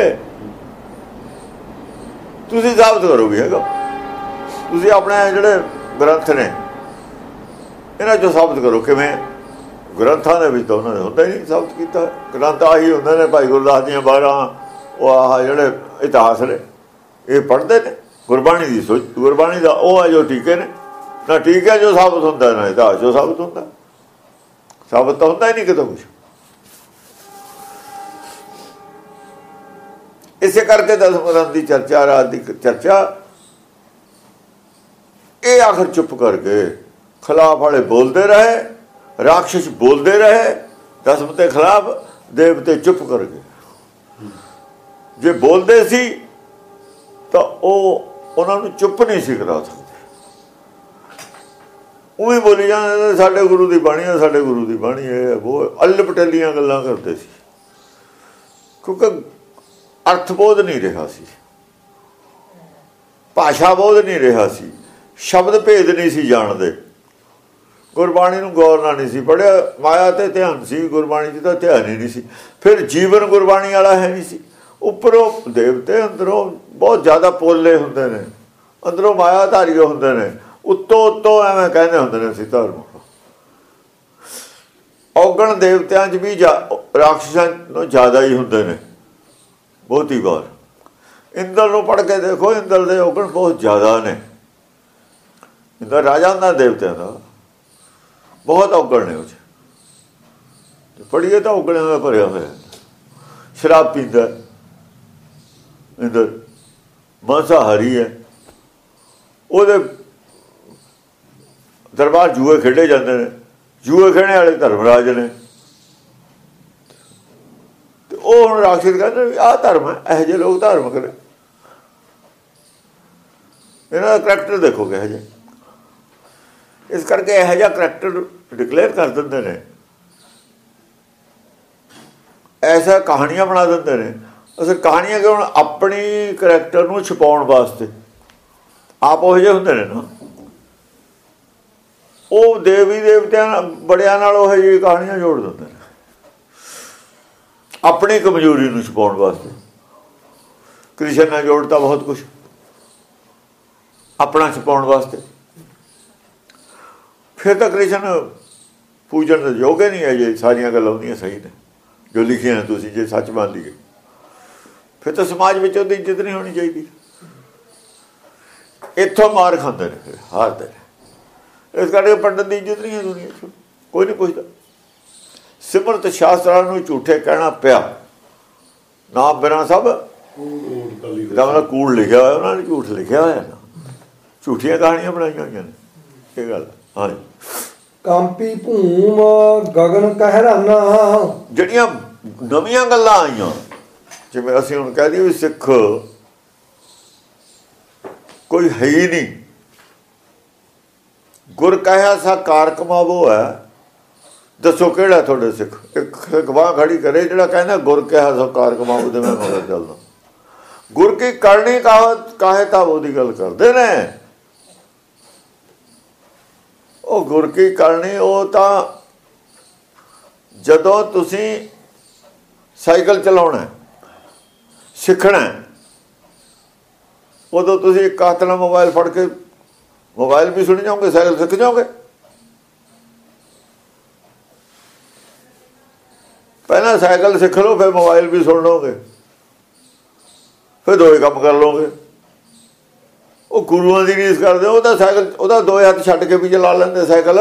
ਤੁਸੀਂ ਸਾਬਤ ਕਰੋਗੇ ਹੈਗਾ। ਤੁਸੀਂ ਆਪਣੇ ਜਿਹੜੇ ਗ੍ਰੰਥ ਨੇ ਇਹਨਾਂ 'ਚੋਂ ਸਾਬਤ ਕਰੋ। ਕਿਵੇਂ? ਗ੍ਰੰਥਾਂ ਦੇ ਵਿੱਚ ਤਾਂ ਉਹਨਾਂ ਨੇ ਹੁੰਦਾ ਹੀ ਨਹੀਂ ਸਾਬਤ ਕੀਤਾ। ਗ੍ਰੰਥ ਆਹੀ ਹੁੰਦੇ ਨੇ ਭਾਈ ਗੁਰਦਾਸ ਦੀਆਂ 12 ਉਹ ਆਹ ਜਿਹੜੇ ਇਤਿਹਾਸ ਨੇ ਇਹ ਪੜ੍ਹਦੇ ਨੇ। ਗੁਰਬਾਣੀ ਦੀ ਸੋਚ, ਗੁਰਬਾਣੀ ਦਾ ਉਹ ਹੈ ਜੋ ਟੀਕੇ ਨੇ। ਨਾ ਟੀਕੇ ਜੋ ਸਾਬਤ ਹੁੰਦਾ, ਨਾ ਇਤਿਹਾਸ ਜੋ ਸਾਬਤ ਹੁੰਦਾ। ਸਾਬਤ ਤਾਂ ਹੁੰਦਾ ਹੀ ਨਹੀਂ ਕਿਤੋਂ ਕੁਛ। ਇਸੇ ਕਰਕੇ ਦਸਮ ਗ੍ਰੰਥ ਦੀ ਚਰਚਾ, ਰਾਤ ਦੀ ਚਰਚਾ, ਇਹ ਆਖਰ ਚੁੱਪ ਕਰਕੇ ਖਿਲਾਫ ਵਾਲੇ ਬੋਲਦੇ ਰਹੇ, ਰਾਖਸ਼ ਬੋਲਦੇ ਰਹੇ ਦਸਮ ਦੇ ਖਿਲਾਫ, ਦੇਵਤੇ ਚੁੱਪ ਕਰ ਗਏ। ਜੇ ਬੋਲਦੇ ਸੀ ਤਾਂ ਉਹ ਉਹਨਾਂ ਨੂੰ ਚੁੱਪ ਨਹੀਂ ਸੀ ਕਰਾ ਸਕਦੇ। ਉਹੀ ਬੋਲੀ ਜਾਂਦੇ ਸਾਡੇ ਗੁਰੂ ਦੀ ਬਾਣੀ ਹੈ, ਸਾਡੇ ਗੁਰੂ ਦੀ ਬਾਣੀ ਹੈ। ਉਹ ਅੱਲ ਪਟੇਲੀਆਂ ਗੱਲਾਂ ਕਰਦੇ ਸੀ ਕਿਉਂਕਿ ਅਰਥਬੋਧ ਨਹੀਂ ਰਿਹਾ ਸੀ, ਭਾਸ਼ਾ ਬੋਧ ਨਹੀਂ ਰਿਹਾ ਸੀ, ਸ਼ਬਦ ਭੇਦ ਨਹੀਂ ਸੀ ਜਾਣਦੇ, ਗੁਰਬਾਣੀ ਨੂੰ ਗੌਰ ਨਾਲ ਨਹੀਂ ਸੀ ਪੜ੍ਹਿਆ। ਮਾਇਆ ਤੇ ਧਿਆਨ ਸੀ, ਗੁਰਬਾਣੀ 'ਚ ਤਾਂ ਧਿਆਨ ਹੀ ਨਹੀਂ ਸੀ। ਫਿਰ ਜੀਵਨ ਗੁਰਬਾਣੀ ਵਾਲਾ ਹੈ ਨਹੀਂ ਸੀ। ਉੱਪਰੋਂ ਦੇਵਤੇ, ਅੰਦਰੋਂ ਬਹੁਤ ਜ਼ਿਆਦਾ ਪੋਲੇ ਹੁੰਦੇ ਨੇ, ਅੰਦਰੋਂ ਮਾਇਆਧਾਰੀ ਹੁੰਦੇ ਨੇ, ਉੱਤੋਂ ਐਵੇਂ ਕਹਿੰਦੇ ਹੁੰਦੇ ਨੇ ਅਸੀਂ ਧਰਮ। ਔਗਣ ਦੇਵਤਿਆਂ 'ਚ ਵੀ ਰਾਖਸ਼ਾਂ ਨੂੰ ਜ਼ਿਆਦਾ ਹੀ ਹੁੰਦੇ ਨੇ ਬਹੁਤੀ ਵਾਰ। ਇੰਦਰ ਨੂੰ ਪੜ੍ਹ ਕੇ ਦੇਖੋ, ਇੰਦਰ ਦੇ ਔਗਣ ਬਹੁਤ ਜ਼ਿਆਦਾ ਨੇ। ਇੰਦਰ ਰਾਜਾ ਹੁੰਦਾ ਦੇਵਤਿਆਂ ਦਾ, ਬਹੁਤ ਔਗਣ ਨੇ ਉਹ 'ਚ। ਪੜ੍ਹੀਏ ਤਾਂ ਔਗਣਿਆਂ ਦਾ ਭਰਿਆ ਹੋਇਆ। ਸ਼ਰਾਬ ਪੀਂਦਾ ਇੰਦਰ, ਮਾਂਸਾਹਾਰੀ ਹੈ, ਉਹਦੇ ਦਰਬਾਰ ਜੂਏ ਖੇਡੇ ਜਾਂਦੇ ਨੇ। ਜੂਏ ਖੇਡਣ ਵਾਲੇ ਧਰਮਰਾਜ ਨੇ। ਤੇ ਉਹ ਹੁਣ ਰਾਖਸ਼ ਕਹਿੰਦੇ ਵੀ ਆਹ ਧਰਮ ਹੈ, ਇਹੋ ਜਿਹੇ ਲੋਕ ਧਾਰਮਿਕ ਨੇ। ਇਹਨਾਂ ਦਾ ਕਰੈਕਟਰ ਦੇਖੋ ਕਿਹੋ ਜਿਹਾ। ਇਸ ਕਰਕੇ ਇਹੋ ਜਿਹਾ ਕਰੈਕਟਰ ਡਿਕਲੇਅਰ ਕਰ ਦਿੰਦੇ ਨੇ, ਐਸਾ ਕਹਾਣੀਆਂ ਬਣਾ ਦਿੰਦੇ ਨੇ। ਅਸੀਂ ਕਹਾਣੀਆਂ ਕਿ ਹੁਣ ਆਪਣੀ ਕਰੈਕਟਰ ਨੂੰ ਛੁਪਾਉਣ ਵਾਸਤੇ ਆਪ ਉਹ ਜਿਹੇ ਹੁੰਦੇ ਨੇ ਨਾ, ਉਹ ਦੇਵੀ ਦੇਵਤਿਆਂ ਬੜਿਆਂ ਨਾਲ ਉਹ ਜਿਹੀ ਕਹਾਣੀਆਂ ਜੋੜ ਦਿੰਦੇ ਨੇ ਆਪਣੀ ਕਮਜ਼ੋਰੀ ਨੂੰ ਛੁਪਾਉਣ ਵਾਸਤੇ। ਕ੍ਰਿਸ਼ਨ ਨੇ ਜੋੜਤਾ ਬਹੁਤ ਕੁਛ ਆਪਣਾ ਛੁਪਾਉਣ ਵਾਸਤੇ। ਫਿਰ ਤਾਂ ਕ੍ਰਿਸ਼ਨ ਪੂਜਣ ਦੇ ਯੋਗ ਨਹੀਂ ਹੈ। ਜੇ ਸਾਰੀਆਂ ਗੱਲਾਂ ਹੁੰਦੀਆਂ ਸਹੀ ਨੇ ਜੋ ਲਿਖੀਆਂ ਤੁਸੀਂ, ਜੇ ਸੱਚ ਮੰਨ ਲਈਏ, ਫਿਰ ਤਾਂ ਸਮਾਜ ਵਿੱਚ ਉਹਦੀ ਇੱਜ਼ਤ ਨਹੀਂ ਹੋਣੀ ਚਾਹੀਦੀ। ਇੱਥੋਂ ਮਾਰ ਖਾਂਦੇ ਨੇ, ਫਿਰ ਹਾਰਦੇ ਨੇ। ਇਸ ਕਰਕੇ ਪੰਡਤ ਦੀ ਇੱਜ਼ਤ ਨਹੀਂ ਹੈ ਦੁਨੀਆ 'ਚ, ਕੋਈ ਨਹੀਂ ਪੁੱਛਦਾ। ਸਿਮਰਤ ਸ਼ਾਸਤਰਾਂ ਨੂੰ ਝੂਠੇ ਕਹਿਣਾ ਪਿਆ। ਨਾਮ ਬਿਨਾਂ ਸਭ ਦਾ ਕੂੜ ਲਿਖਿਆ ਹੋਇਆ, ਉਹਨਾਂ ਨੇ ਝੂਠ ਲਿਖਿਆ ਹੋਇਆ ਨਾ, ਝੂਠੀਆਂ ਕਹਾਣੀਆਂ ਬਣਾਈਆਂ ਹੋਈਆਂ ਨੇ। ਇਹ ਗੱਲ ਹਾਂਜੀ। ਕੰਪੀ ਭੂਮ ਗਗਨ ਕਹਿਰਾਨਾ, ਜਿਹੜੀਆਂ ਨਵੀਆਂ ਗੱਲਾਂ ਆਈਆਂ, ਜਿਵੇਂ ਅਸੀਂ ਹੁਣ ਕਹਿ ਦਈਏ ਵੀ ਸਿੱਖ ਕੋਈ ਹੈ ਹੀ ਨਹੀਂ। ਗੁਰ ਕਹਿਆ ਸਾ ਕਾਰ ਕਮਾਵੋ ਹੈ। ਦੱਸੋ ਕਿਹੜਾ ਤੁਹਾਡੇ ਸਿੱਖ? ਇੱਕ ਗਵਾਹ ਖੜੀ ਕਰੇ ਜਿਹੜਾ ਕਹਿੰਦਾ ਗੁਰ ਕਹਿਆ ਸਾ ਕਾਰ ਕਮਾਵੋ ਤੇ ਮੈਂ ਮਗਰ ਚੱਲਦਾ। ਗੁਰ ਕੀ ਕਰਨੀ ਕਾਹੇ ਤਾਂ ਉਹਦੀ ਗੱਲ ਕਰਦੇ ਨੇ। ਉਹ ਗੁਰ ਕੀ ਕਰਨੀ, ਉਹ ਤਾਂ ਜਦੋਂ ਤੁਸੀਂ ਸਾਈਕਲ ਚਲਾਉਣਾ ਸਿੱਖਣਾ, ਉਦੋਂ ਤੁਸੀਂ ਇੱਕ ਹੱਥ ਨਾਲ ਮੋਬਾਈਲ ਫੜ ਕੇ ਮੋਬਾਈਲ ਵੀ ਸੁਣੀ ਜਾਓਗੇ, ਸਾਈਕਲ ਸਿੱਖ ਜਾਓਗੇ। ਪਹਿਲਾਂ ਸਾਈਕਲ ਸਿੱਖ ਲਓ, ਫਿਰ ਮੋਬਾਈਲ ਵੀ ਸੁਣ ਲਓਗੇ, ਫਿਰ ਦੋਏ ਕੰਮ ਕਰ ਲਓਗੇ। ਉਹ ਗੁਰੂਆਂ ਦੀ ਰੀਸ ਕਰਦੇ। ਉਹਦਾ ਸਾਈਕਲ, ਉਹਦਾ ਦੋਏ ਹੱਥ ਛੱਡ ਕੇ ਵੀ ਚਲਾ ਲੈਂਦੇ ਸਾਈਕਲ।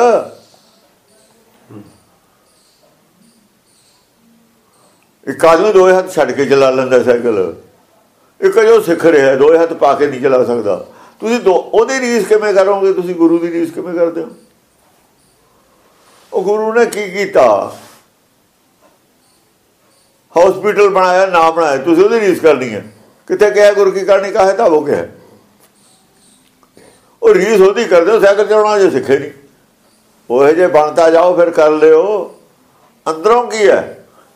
ਇੱਕ ਆਦਮੀ ਦੋਏ ਹੱਥ ਛੱਡ ਕੇ ਚਲਾ ਲੈਂਦਾ ਸਾਈਕਲ। ਇੱਕ ਜੋ ਸਿੱਖ ਰਿਹਾ ਦੋਏ ਹੱਥ ਪਾ ਕੇ ਨਹੀਂ ਚਲਾ ਸਕਦਾ। ਤੁਸੀਂ ਉਹਦੀ ਰੀਸ ਕਿਵੇਂ ਕਰੋਗੇ? ਤੁਸੀਂ ਗੁਰੂ ਦੀ ਰੀਸ ਕਿਵੇਂ ਕਰਦੇ ਹੋ? ਉਹ ਗੁਰੂ ਨੇ ਕੀ ਕੀਤਾ? ਹਸਪੀਟਲ ਬਣਾਇਆ, ਨਾ ਬਣਾਇਆ, ਤੁਸੀਂ ਉਹਦੀ ਰੀਸ ਕਰਨੀ ਹੈ। ਕਿੱਥੇ ਕਿਹਾ ਗੁਰੂ ਕੀ ਕਰਨੀ ਕਾਹੇ ਤਾਂ ਹੋ ਗਿਆ? ਉਹ ਰੀਸ ਉਹਦੀ ਕਰਦੇ ਹੋ। ਸਾਈਕਲ ਚਲਾਉਣਾ ਜੇ ਸਿੱਖੇ ਨਹੀਂ, ਉਹ ਜੇ ਬਣਦਾ ਜਾਓ ਫਿਰ ਕਰ ਲਿਓ। ਅੰਦਰੋਂ ਕੀ ਹੈ?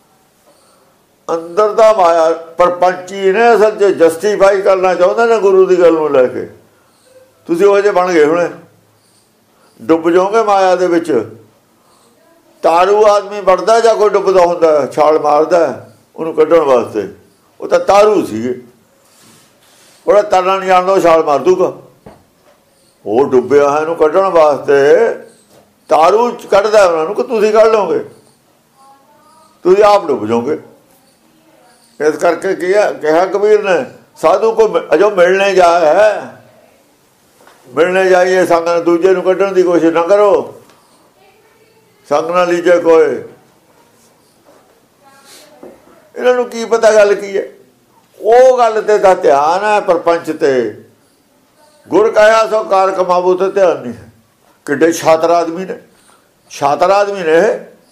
ਅੰਦਰ ਦਾ ਮਾਇਆ ਪਰਪੰਚੀ ਨੇ ਅਸਲ 'ਚ ਜਸਟੀਫਾਈ ਕਰਨਾ ਚਾਹੁੰਦੇ ਨੇ ਗੁਰੂ ਦੀ ਗੱਲ ਨੂੰ ਲੈ ਕੇ। ਤੁਸੀਂ ਉਹ ਜਿਹੇ ਬਣ ਗਏ, ਹੁਣ ਡੁੱਬ ਜਾਓਗੇ ਮਾਇਆ ਦੇ ਵਿੱਚ। ਤਾਰੂ ਆਦਮੀ ਵੜਦਾ ਜਾਂ ਕੋਈ ਡੁੱਬਦਾ ਹੁੰਦਾ ਛਾਲ ਮਾਰਦਾ ਉਹਨੂੰ ਕੱਢਣ ਵਾਸਤੇ, ਉਹ ਤਾਂ ਤਾਰੂ ਸੀਗੇ। ਉਹਦਾ ਤਰਨਾ ਨਹੀਂ ਜਾਣਦਾ, ਉਹ ਛਾਲ ਮਾਰ ਦੂਗਾ। ਉਹ ਡੁੱਬਿਆ ਹੈ ਇਹਨੂੰ ਕੱਢਣ ਵਾਸਤੇ ਤਾਰੂ ਕੱਢਦਾ ਉਹਨਾਂ ਨੂੰ ਕਿ ਤੁਸੀਂ ਕੱਢ ਲਓਗੇ, ਤੁਸੀਂ ਆਪ ਡੁੱਬ ਜਾਓਗੇ। ਇਸ ਕਰਕੇ ਕਿਹਾ ਕਬੀਰ ਨੇ, ਸਾਧੂ ਕੋ ਅਜੋ ਮਿਲਣੇ ਜਾ ਹੈ, ਮਿਲਣੇ ਜਾਈਏ ਸੰਗ ਨਾਲ, ਦੂਜੇ ਨੂੰ ਕੱਢਣ ਦੀ ਕੋਸ਼ਿਸ਼ ਨਾ ਕਰੋ, ਸੰਗ ਨਾਲ ਲੀਜੇ ਕੋਈ। ਇਹਨਾਂ ਨੂੰ ਕੀ ਪਤਾ ਗੱਲ ਕੀ ਹੈ? ਉਹ ਗੱਲ ਤੇ ਤਾਂ ਧਿਆਨ ਹੈ, ਪਰਪੰਚ ਤੇ ਗੁਰ ਕਹਿਆ ਸੋ ਕਾਰ ਕਮਾਵੋ ਤੇ ਧਿਆਨ ਨਹੀਂ ਹੈ। ਕਿੱਡੇ ਛਾਤਰ ਆਦਮੀ ਨੇ, ਛਾਤਰ ਆਦਮੀ ਨੇ।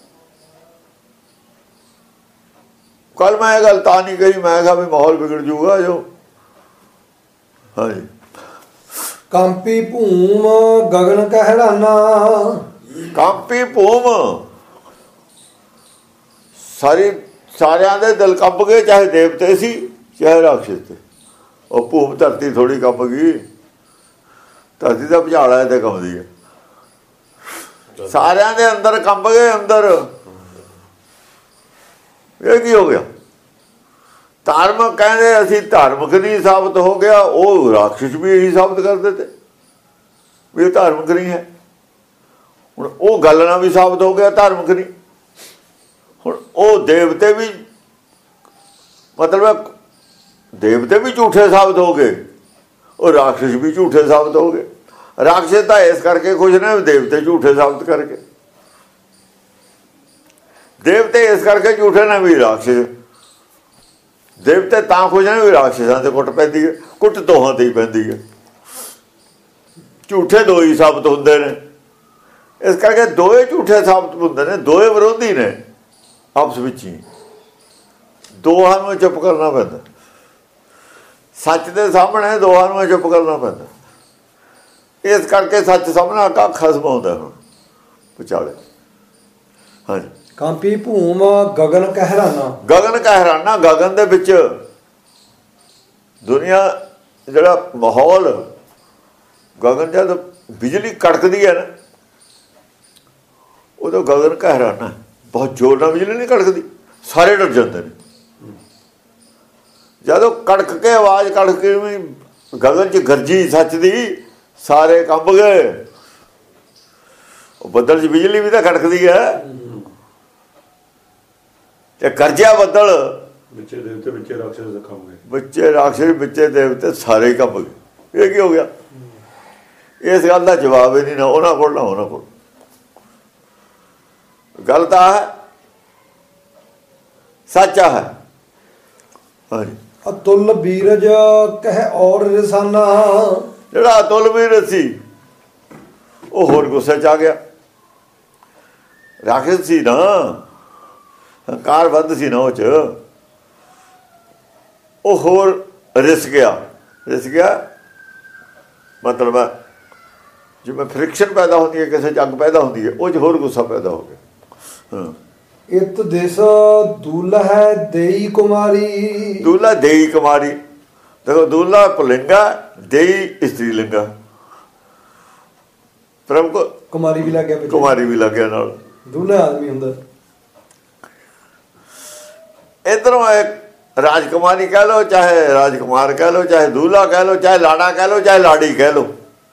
ਕੱਲ ਮੈਂ ਇਹ ਗੱਲ ਤਾਂ ਨਹੀਂ ਕਹੀ, ਮੈਂ ਕਿਹਾ ਵੀ ਮਾਹੌਲ ਵਿਗੜ ਜੂਗਾ ਜੋ। ਹਾਂਜੀ, ਕੰਪੀ ਭੂਮ ਗਗਨ ਕਹਿਰਾਨਾ, ਕੰਪੀ ਭੂਮ, ਸਾਰਿਆਂ ਦੇ ਦਿਲ ਕੰਬ ਗਏ, ਚਾਹੇ ਦੇਵਤੇ ਸੀ ਚਾਹੇ ਰਾਖਸ਼ ਤੇ। ਉਹ ਭੂਮ ਧਰਤੀ ਥੋੜੀ ਕੰਬ ਗਈ, ਧਰਤੀ ਦਾ ਭੁਚਾਲ ਤੇ ਕੰਬਦੀ ਹੈ। ਸਾਰਿਆਂ ਦੇ ਅੰਦਰ ਕੰਬ ਗਏ, ਅੰਦਰ। ਇਹ ਕੀ ਹੋ ਗਿਆ? ਧਾਰਮਿਕ ਕਹਿੰਦੇ ਅਸੀਂ ਧਾਰਮਿਕ ਨਹੀਂ ਸਾਬਤ ਹੋ ਗਿਆ, ਉਹ ਰਾਖਸ਼ ਵੀ ਇਹੀ ਸਾਬਤ ਕਰਦੇ ਤੇ ਵੀ ਇਹ ਧਾਰਮਿਕ ਨਹੀਂ ਹੈ। ਹੁਣ ਉਹ ਗੱਲ ਨਾਲ ਵੀ ਸਾਬਤ ਹੋ ਗਿਆ ਧਾਰਮਿਕ ਨਹੀਂ। ਹੁਣ ਉਹ ਦੇਵਤੇ ਵੀ, ਮਤਲਬ ਦੇਵਤੇ ਵੀ ਝੂਠੇ ਸਾਬਤ ਹੋ ਗਏ, ਉਹ ਰਾਖਸ਼ ਵੀ ਝੂਠੇ ਸਾਬਤ ਹੋ ਗਏ। ਰਾਖਸ਼ ਤਾਂ ਇਸ ਕਰਕੇ ਖੁਸ਼ ਨੇ ਦੇਵਤੇ ਝੂਠੇ ਸਾਬਤ ਕਰਕੇ, ਦੇਵਤੇ ਇਸ ਕਰਕੇ ਝੂਠੇ ਨੇ ਵੀ ਰਾਖਸ਼, ਦੇਵਤੇ ਤਾਂ ਖੁਸ਼ ਨੇ ਵੀ ਰਾਖਸ਼ਾਂ ਤੇ ਕੁੱਟ ਪੈਂਦੀ ਹੈ, ਕੁੱਟ ਦੋਹਾਂ ਤੇ ਹੀ ਪੈਂਦੀ ਹੈ। ਝੂਠੇ ਦੋ ਹੀ ਸਾਬਤ ਹੁੰਦੇ ਨੇ, ਇਸ ਕਰਕੇ ਦੋਏ ਝੂਠੇ ਸਾਬਤ ਹੁੰਦੇ ਨੇ, ਦੋਏ ਵਿਰੋਧੀ ਨੇ ਆਪਸ ਵਿੱਚ ਹੀ। ਦੋਹਾਂ ਨੂੰ ਚੁੱਪ ਕਰਨਾ ਪੈਂਦਾ, ਸੱਚ ਦੇ ਸਾਹਮਣੇ ਦੋਹਾਂ ਨੂੰ ਚੁੱਪ ਕਰਨਾ ਪੈਂਦਾ। ਇਸ ਕਰਕੇ ਸੱਚ ਸਾਹਮਣਾ ਕਾ ਖਸਮ ਆਉਂਦਾ ਹੁਣ ਵਿਚਾਲੇ। ਹਾਂਜੀ, ਕੰਪੀ ਭੂਮ ਗਗਨ ਕਹਿਰਾਨਾ, ਗਗਨ ਕਹਿਰਾਨਾ, ਗਗਨ ਦੇ ਵਿੱਚ ਦੁਨੀਆ ਜਿਹੜਾ ਮਾਹੌਲ, ਗਗਨ ਜਦ ਬਿਜਲੀ ਕੜਕਦੀ ਹੈ ਨਾ, ਉਦੋਂ ਗਗਨ ਕਹਿਰਾਨਾ, ਬਹੁਤ ਜ਼ੋਰ ਨਾਲ ਬਿਜਲੀ ਨਹੀਂ ਕੜਕਦੀ, ਸਾਰੇ ਡਰ ਜਾਂਦੇ ਨੇ। ਜਦੋਂ ਕੜਕ ਕੇ ਆਵਾਜ਼ ਕੜਕ ਕੇ ਗਗਨ 'ਚ ਗਰਜੀ ਸੱਚ ਦੀ, ਸਾਰੇ ਕੰਬ ਗਏ। ਉਹ ਬੱਦਲ 'ਚ ਬਿਜਲੀ ਵੀ ਤਾਂ ਖੜਕਦੀ ਹੈ, ਤੇ ਗਰਜਿਆ ਬੱਦਲ, ਵਿੱਚੇ ਦੇਵਤੇ ਵਿੱਚੇ ਰਾਖਸ਼ ਕੰਬ ਗਏ, ਵਿੱਚੇ ਰਾਖਸ਼ ਵਿੱਚੇ ਦੇਵਤੇ ਸਾਰੇ ਕੰਬ ਗਏ। ਇਹ ਕੀ ਹੋ ਗਿਆ? ਇਸ ਗੱਲ ਦਾ ਜਵਾਬ ਹੀ ਨਹੀਂ ਨਾ ਉਹਨਾਂ ਕੋਲ ਨਾ ਉਹਨਾਂ ਕੋਲ। ਗੱਲ ਤਾਂ ਹੈ, ਸੱਚਾ ਹੈ। ਹਾਂਜੀ, ਅਤੁਲ ਬੀਰਜ ਕਹਿ ਔਰ ਰਸਾਨਾ, ਜਿਹੜਾ ਅਤੁਲ ਬੀਰਜ ਸੀ ਉਹ ਹੋਰ ਗੁੱਸੇ 'ਚ ਆ ਗਿਆ। ਰਾਖਸ਼ ਸੀ ਨਾ, ਹੰਕਾਰ ਵੱਧ ਸੀ ਨਾ ਉਹ 'ਚ, ਉਹ ਹੋਰ ਰਿਸ ਗਿਆ। ਰਿਸ ਗਿਆ ਮਤਲਬ ਜਿਵੇਂ ਫ੍ਰਿਕਸ਼ਨ ਪੈਦਾ ਹੁੰਦੀ ਹੈ, ਕਿਸੇ 'ਚ ਅੱਗ ਪੈਦਾ ਹੁੰਦੀ ਹੈ, ਉਹ 'ਚ ਹੋਰ ਗੁੱਸਾ ਪੈਦਾ ਹੋ ਗਿਆ। ਹਾਂ, ਇਤ ਦਿਸ ਦੁਲ੍ਹਾ ਹੈ ਦੇਈ ਕੁਮਾਰੀ, ਦੁਲ੍ਹਾ ਦੇਈ ਕੁਮਾਰੀ। ਦੇਖੋ, ਦੁਲ੍ਹਾ ਪੁਲਿੰਗਾ, ਦੇਈ ਇਸਤਰੀ ਲਿੰਗਾ, ਪ੍ਰਭ ਕੋ ਕੁਮਾਰੀ ਵੀ ਲੱਗ ਗਿਆ, ਕੁਮਾਰੀ ਵੀ ਲੱਗ ਗਿਆ ਨਾਲ, ਦੁਲ੍ਹਾ ਆਦਮੀ ਹੁੰਦਾ। ਇੱਧਰੋਂ ਇੱਕ ਰਾਜਕੁਮਾਰੀ ਕਹਿ ਲਓ, ਚਾਹੇ ਰਾਜਕੁਮਾਰ ਕਹਿ ਲਓ, ਚਾਹੇ ਦੁਲ੍ਹਾ ਕਹਿ ਲਓ, ਚਾਹੇ ਲਾੜਾ ਕਹਿ ਲਓ, ਚਾਹੇ ਲਾੜੀ ਕਹਿ ਲਓ।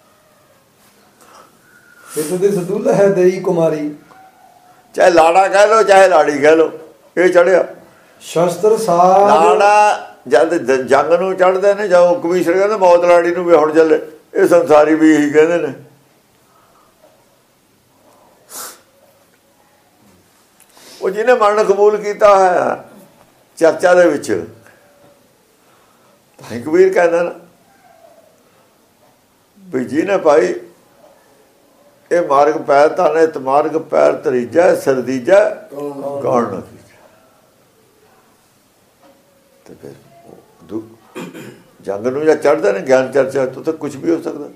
ਇਤ ਦਿਸ ਦੁਲ੍ਹਾ ਹੈ ਦੇਈ ਕੁਮਾਰੀ, ਚਾਹੇ ਲਾੜਾ ਕਹਿ ਲਓ, ਚਾਹੇ ਲਾੜੀ ਕਹਿ ਲਓ। ਇਹ ਚੜਿਆ ਸ਼ਸਤਰ ਸਾਜ, ਲਾੜਾ ਜਦ ਜੰਗ ਨੂੰ ਚੜ੍ਹਦੇ ਨੇ, ਜਦੋਂ ਕਬੀਰ ਕਹਿੰਦੇ ਮੌਤ ਲਾੜੀ ਨੂੰ ਵੀ ਹੁਣ ਚੱਲੇ, ਇਹ ਸੰਸਾਰੀ ਵੀ ਇਹੀ ਕਹਿੰਦੇ ਨੇ। ਉਹ ਜਿਹਨੇ ਮਰਨ ਕਬੂਲ ਕੀਤਾ ਹੈ ਚਰਚਾ ਦੇ ਵਿੱਚ, ਤਾਂ ਕਬੀਰ ਕਹਿੰਦਾ ਨਾ ਵੀ ਜਿਹਨੇ ਭਾਈ ਇਹ ਮਾਰਗ ਪੈਰ ਤਾਨੇ ਮਾਰਗ ਪੈਰ ਤਰੀਜਾ ਸਰਦੀਜਾ ਕੌਣ ਨਾ ਕੀਜਾ। ਤੇ ਫਿਰ ਜੰਗ ਨੂੰ ਜਾਂ ਚੜ੍ਹਦੇ ਨੇ ਗਿਆਨ ਚਰਚਾ ਤੋਂ ਤਾਂ ਕੁਝ ਵੀ ਹੋ ਸਕਦਾ।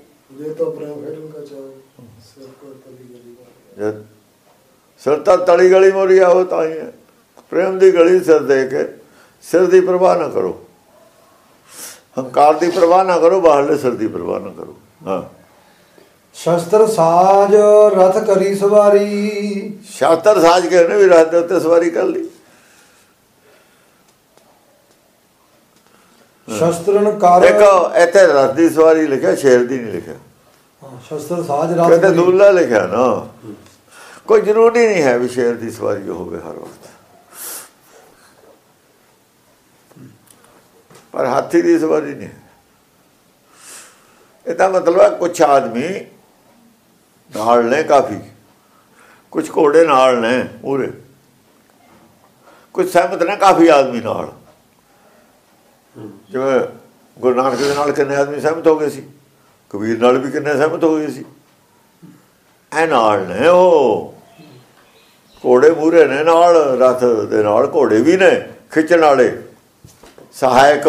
ਸਿਰ ਤਾਂ ਤਲੀ ਗਲੀ ਮੋਰੀ ਆਓ ਤਾਂ ਹੀ ਹੈ। ਪ੍ਰੇਮ ਦੀ ਗਲੀ ਸਿਰ ਦੇ ਕੇ, ਸਿਰ ਦੀ ਪਰਵਾਹ ਨਾ ਕਰੋ, ਹੰਕਾਰ ਦੀ ਪਰਵਾਹ ਨਾ ਕਰੋ, ਬਾਹਰਲੇ ਸਿਰ ਦੀ ਪਰਵਾਹ ਨਾ ਕਰੋ। ਹਾਂ, ਸ਼ਸਤਰ ਸਾਜ ਰਥ ਕਰੀ ਸਵਾਰੀ। ਸ਼ਸਤਰ ਸਾਜ ਕੇ ਉਹਨੇ ਵੀ ਰਥ ਦੇ ਉੱਤੇ ਸਵਾਰੀ ਕਰ ਲਈ। ਸ਼ਸਤਰਨ ਕਰ ਦੇਖੋ ਇੱਥੇ ਰਥ ਦੀ ਸਵਾਰੀ ਲਿਖਿਆ, ਸ਼ੇਰ ਦੀ ਨਹੀਂ ਲਿਖਿਆ। ਸ਼ਸਤਰ ਸਾਜ ਰਥ ਕਹਿੰਦੇ ਦੂਲਾ ਲਿਖਿਆ ਨਾ। ਕੋਈ ਜ਼ਰੂਰੀ ਨਹੀਂ ਹੈ ਵੀ ਸ਼ੇਰ ਦੀ ਸਵਾਰੀ ਹੋਵੇ ਹਰ ਵਕਤ, ਪਰ ਹਾਥੀ ਦੀ ਸਵਾਰੀ ਨਹੀਂ। ਇਹਦਾ ਮਤਲਬ ਹੈ ਕੁਛ ਆਦਮੀ ਨਾਲ ਨੇ, ਕਾਫੀ ਕੁਛ ਘੋੜੇ ਨਾਲ ਨੇ ਪੂਰੇ, ਕੁਛ ਸਹਿਮਤ ਨੇ ਕਾਫੀ ਆਦਮੀ ਨਾਲ। ਜਿਵੇਂ ਗੁਰੂ ਨਾਨਕ ਦੇ ਨਾਲ ਕਿੰਨੇ ਆਦਮੀ ਸਹਿਮਤ ਹੋ ਗਏ ਸੀ, ਕਬੀਰ ਨਾਲ ਵੀ ਕਿੰਨੇ ਸਹਿਮਤ ਹੋ ਗਏ ਸੀ। ਇਹ ਨਾਲ ਨੇ, ਉਹ ਘੋੜੇ ਮੂਹਰੇ ਨੇ ਨਾਲ, ਰਥ ਦੇ ਨਾਲ ਘੋੜੇ ਵੀ ਨੇ ਖਿੱਚਣ ਵਾਲੇ, ਸਹਾਇਕ।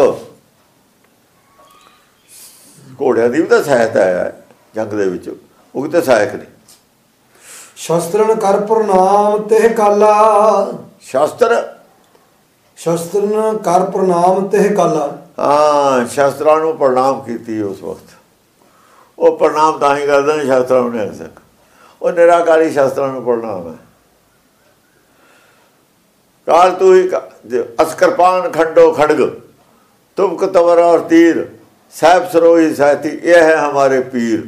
ਘੋੜਿਆਂ ਦੀ ਵੀ ਤਾਂ ਸਹਾਇਤਾ ਹੈ ਜੰਗ ਦੇ ਵਿੱਚ, ਉਹ ਵੀ ਤਾਂ ਸਹਾਇਕ ਨੇ। ਸ਼ਸਤਰਨ ਕਰ ਪ੍ਰਣਾਮ ਤੇ ਕਾਲਾ। ਸ਼ਸਤਰਨ ਕਰ ਪ੍ਰਣਾਮ ਤੇ ਕਾਲਾ। ਹਾਂ, ਸ਼ਸਤਰਾਂ ਨੂੰ ਪ੍ਰਣਾਮ ਕੀਤੀ ਉਸ ਵਕਤ। ਉਹ ਪ੍ਰਣਾਮ ਤਾਂ ਹੀ ਕਰਦੇ ਨੇ ਸ਼ਸਤਰਾਂ ਨੂੰ ਨਹੀਂ ਸਕ, ਉਹ ਨਿਰਾਕਾਰੀ ਸ਼ਸਤਰਾਂ ਨੂੰ ਪ੍ਰਣਾਮ ਹੈ। ਕਾਲ ਤੂੰ ਹੀ ਅਸਕਰਪਾਨ ਖੰਡੋ ਖੜਗ, ਤੁਮਕ ਤਵਰ और तीर, ਸਾਹਿਬ ਸਰੋਹੀ ਸਾਥੀ, ਇਹ ਹੈ ਹਮਾਰੇ ਪੀਰ।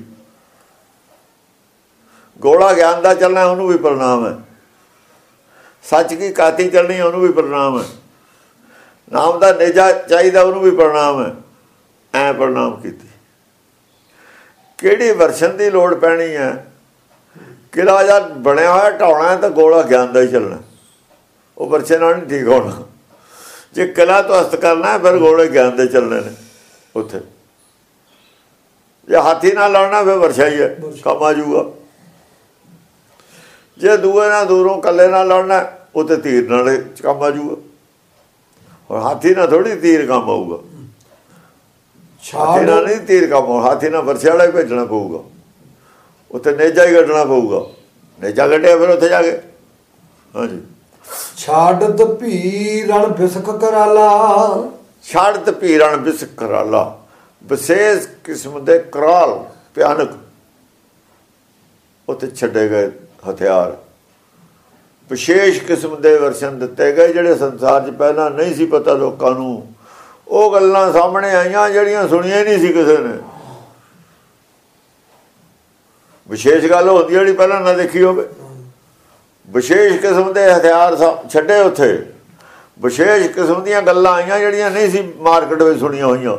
ਗੋਲਾ ਗਿਆਨ ਦਾ ਚੱਲਣਾ ਉਹਨੂੰ ਵੀ ਪ੍ਰਣਾਮ ਹੈ, ਸੱਚ ਕੀ ਕਾਤੀ ਚੱਲਣੀ ਉਹਨੂੰ ਵੀ ਪ੍ਰਣਾਮ ਹੈ, ਨਾਮ ਦਾ ਨੇਜਾ ਚਾਹੀਦਾ ਉਹਨੂੰ ਵੀ ਪ੍ਰਣਾਮ ਹੈ। ਐ ਪ੍ਰਣਾਮ ਕੀਤੀ। ਕਿਹੜੀ ਵਰਸ਼ਨ ਦੀ ਲੋੜ ਪੈਣੀ ਹੈ? ਕਿਲਾ ਜਦ ਬਣਿਆ ਹੋਇਆ ਢਾਉਣਾ ਹੈ ਤਾਂ ਗੋਲਾ ਗਿਆਨ ਦਾ ਹੀ ਚੱਲਣਾ, ਉਹ ਵਰਸ਼ੇ ਨਾਲ ਨਹੀਂ ਠੀਕ ਹੋਣਾ। ਜੇ ਕਿਲਾ ਤੋਂ ਅਸਤ ਕਰਨਾ ਫਿਰ ਗੋਲੇ ਗਿਆਨ ਦੇ ਚੱਲਣੇ ਨੇ ਉੱਥੇ। ਜੇ ਹਾਥੀ ਨਾਲ ਲੜਨਾ ਫਿਰ ਵਰਸ਼ਾ ਹੀ ਹੈ, ਕੰਮ ਆ ਜੂਗਾ। ਜੇ ਦੂਏ ਨਾਲ ਦੂਰੋਂ ਕੱਲੇ ਨਾਲ ਲੜਨਾ ਉੱਥੇ ਤੀਰ ਨਾਲ ਕੰਮ ਆ ਜੂਗਾ। ਔਰ ਹਾਥੀ ਨਾਲ ਥੋੜੀ ਤੀਰ ਕੰਮ ਆਊਗਾ, ਹਾਥੀ ਨਾਲ ਨਹੀਂ ਤੀਰ ਕੰਮ ਆਊ, ਹਾਥੀ ਨਾਲ ਵਰਸ਼ੇ ਵਾਲਾ ਹੀ ਭੇਜਣਾ ਪਊਗਾ। ਉੱਥੇ ਨੇਜਾ ਹੀ ਕੱਢਣਾ ਪਊਗਾ, ਨੇਜਾ ਕੱਢਿਆ ਫਿਰ ਉੱਥੇ ਜਾ ਕੇ। ਹਾਂਜੀ, ਛਾੜਤ ਭੀ ਰਣ ਬਿਸਕ ਕਰਾਲਾ। ਛਾੜਤ ਭੀ ਰਣ ਬਿਸਕ ਕਰਾਲਾ, ਵਿਸ਼ੇਸ਼ ਕਿਸਮ ਦੇ ਕਰਾਲ ਭਿਆਨਕ ਉੱਥੇ ਛੱਡੇ ਗਏ ਹਥਿਆਰ। ਵਿਸ਼ੇਸ਼ ਕਿਸਮ ਦੇ ਵਰਸ਼ਨ ਦਿੱਤੇ ਗਏ ਜਿਹੜੇ ਸੰਸਾਰ 'ਚ ਪਹਿਲਾਂ ਨਹੀਂ ਸੀ ਪਤਾ ਲੋਕਾਂ ਨੂੰ। ਉਹ ਗੱਲਾਂ ਸਾਹਮਣੇ ਆਈਆਂ ਜਿਹੜੀਆਂ ਸੁਣੀਆਂ ਹੀ ਨਹੀਂ ਸੀ ਕਿਸੇ ਨੇ। ਵਿਸ਼ੇਸ਼ ਗੱਲ ਹੁੰਦੀ ਜਿਹੜੀ ਪਹਿਲਾਂ ਨਾ ਦੇਖੀ ਹੋਵੇ। ਵਿਸ਼ੇਸ਼ ਕਿਸਮ ਦੇ ਹਥਿਆਰ ਛੱਡੇ ਉੱਥੇ, ਵਿਸ਼ੇਸ਼ ਕਿਸਮ ਦੀਆਂ ਗੱਲਾਂ ਆਈਆਂ ਜਿਹੜੀਆਂ ਨਹੀਂ ਸੀ ਮਾਰਕੀਟ ਵਿੱਚ ਸੁਣੀਆਂ ਹੋਈਆਂ।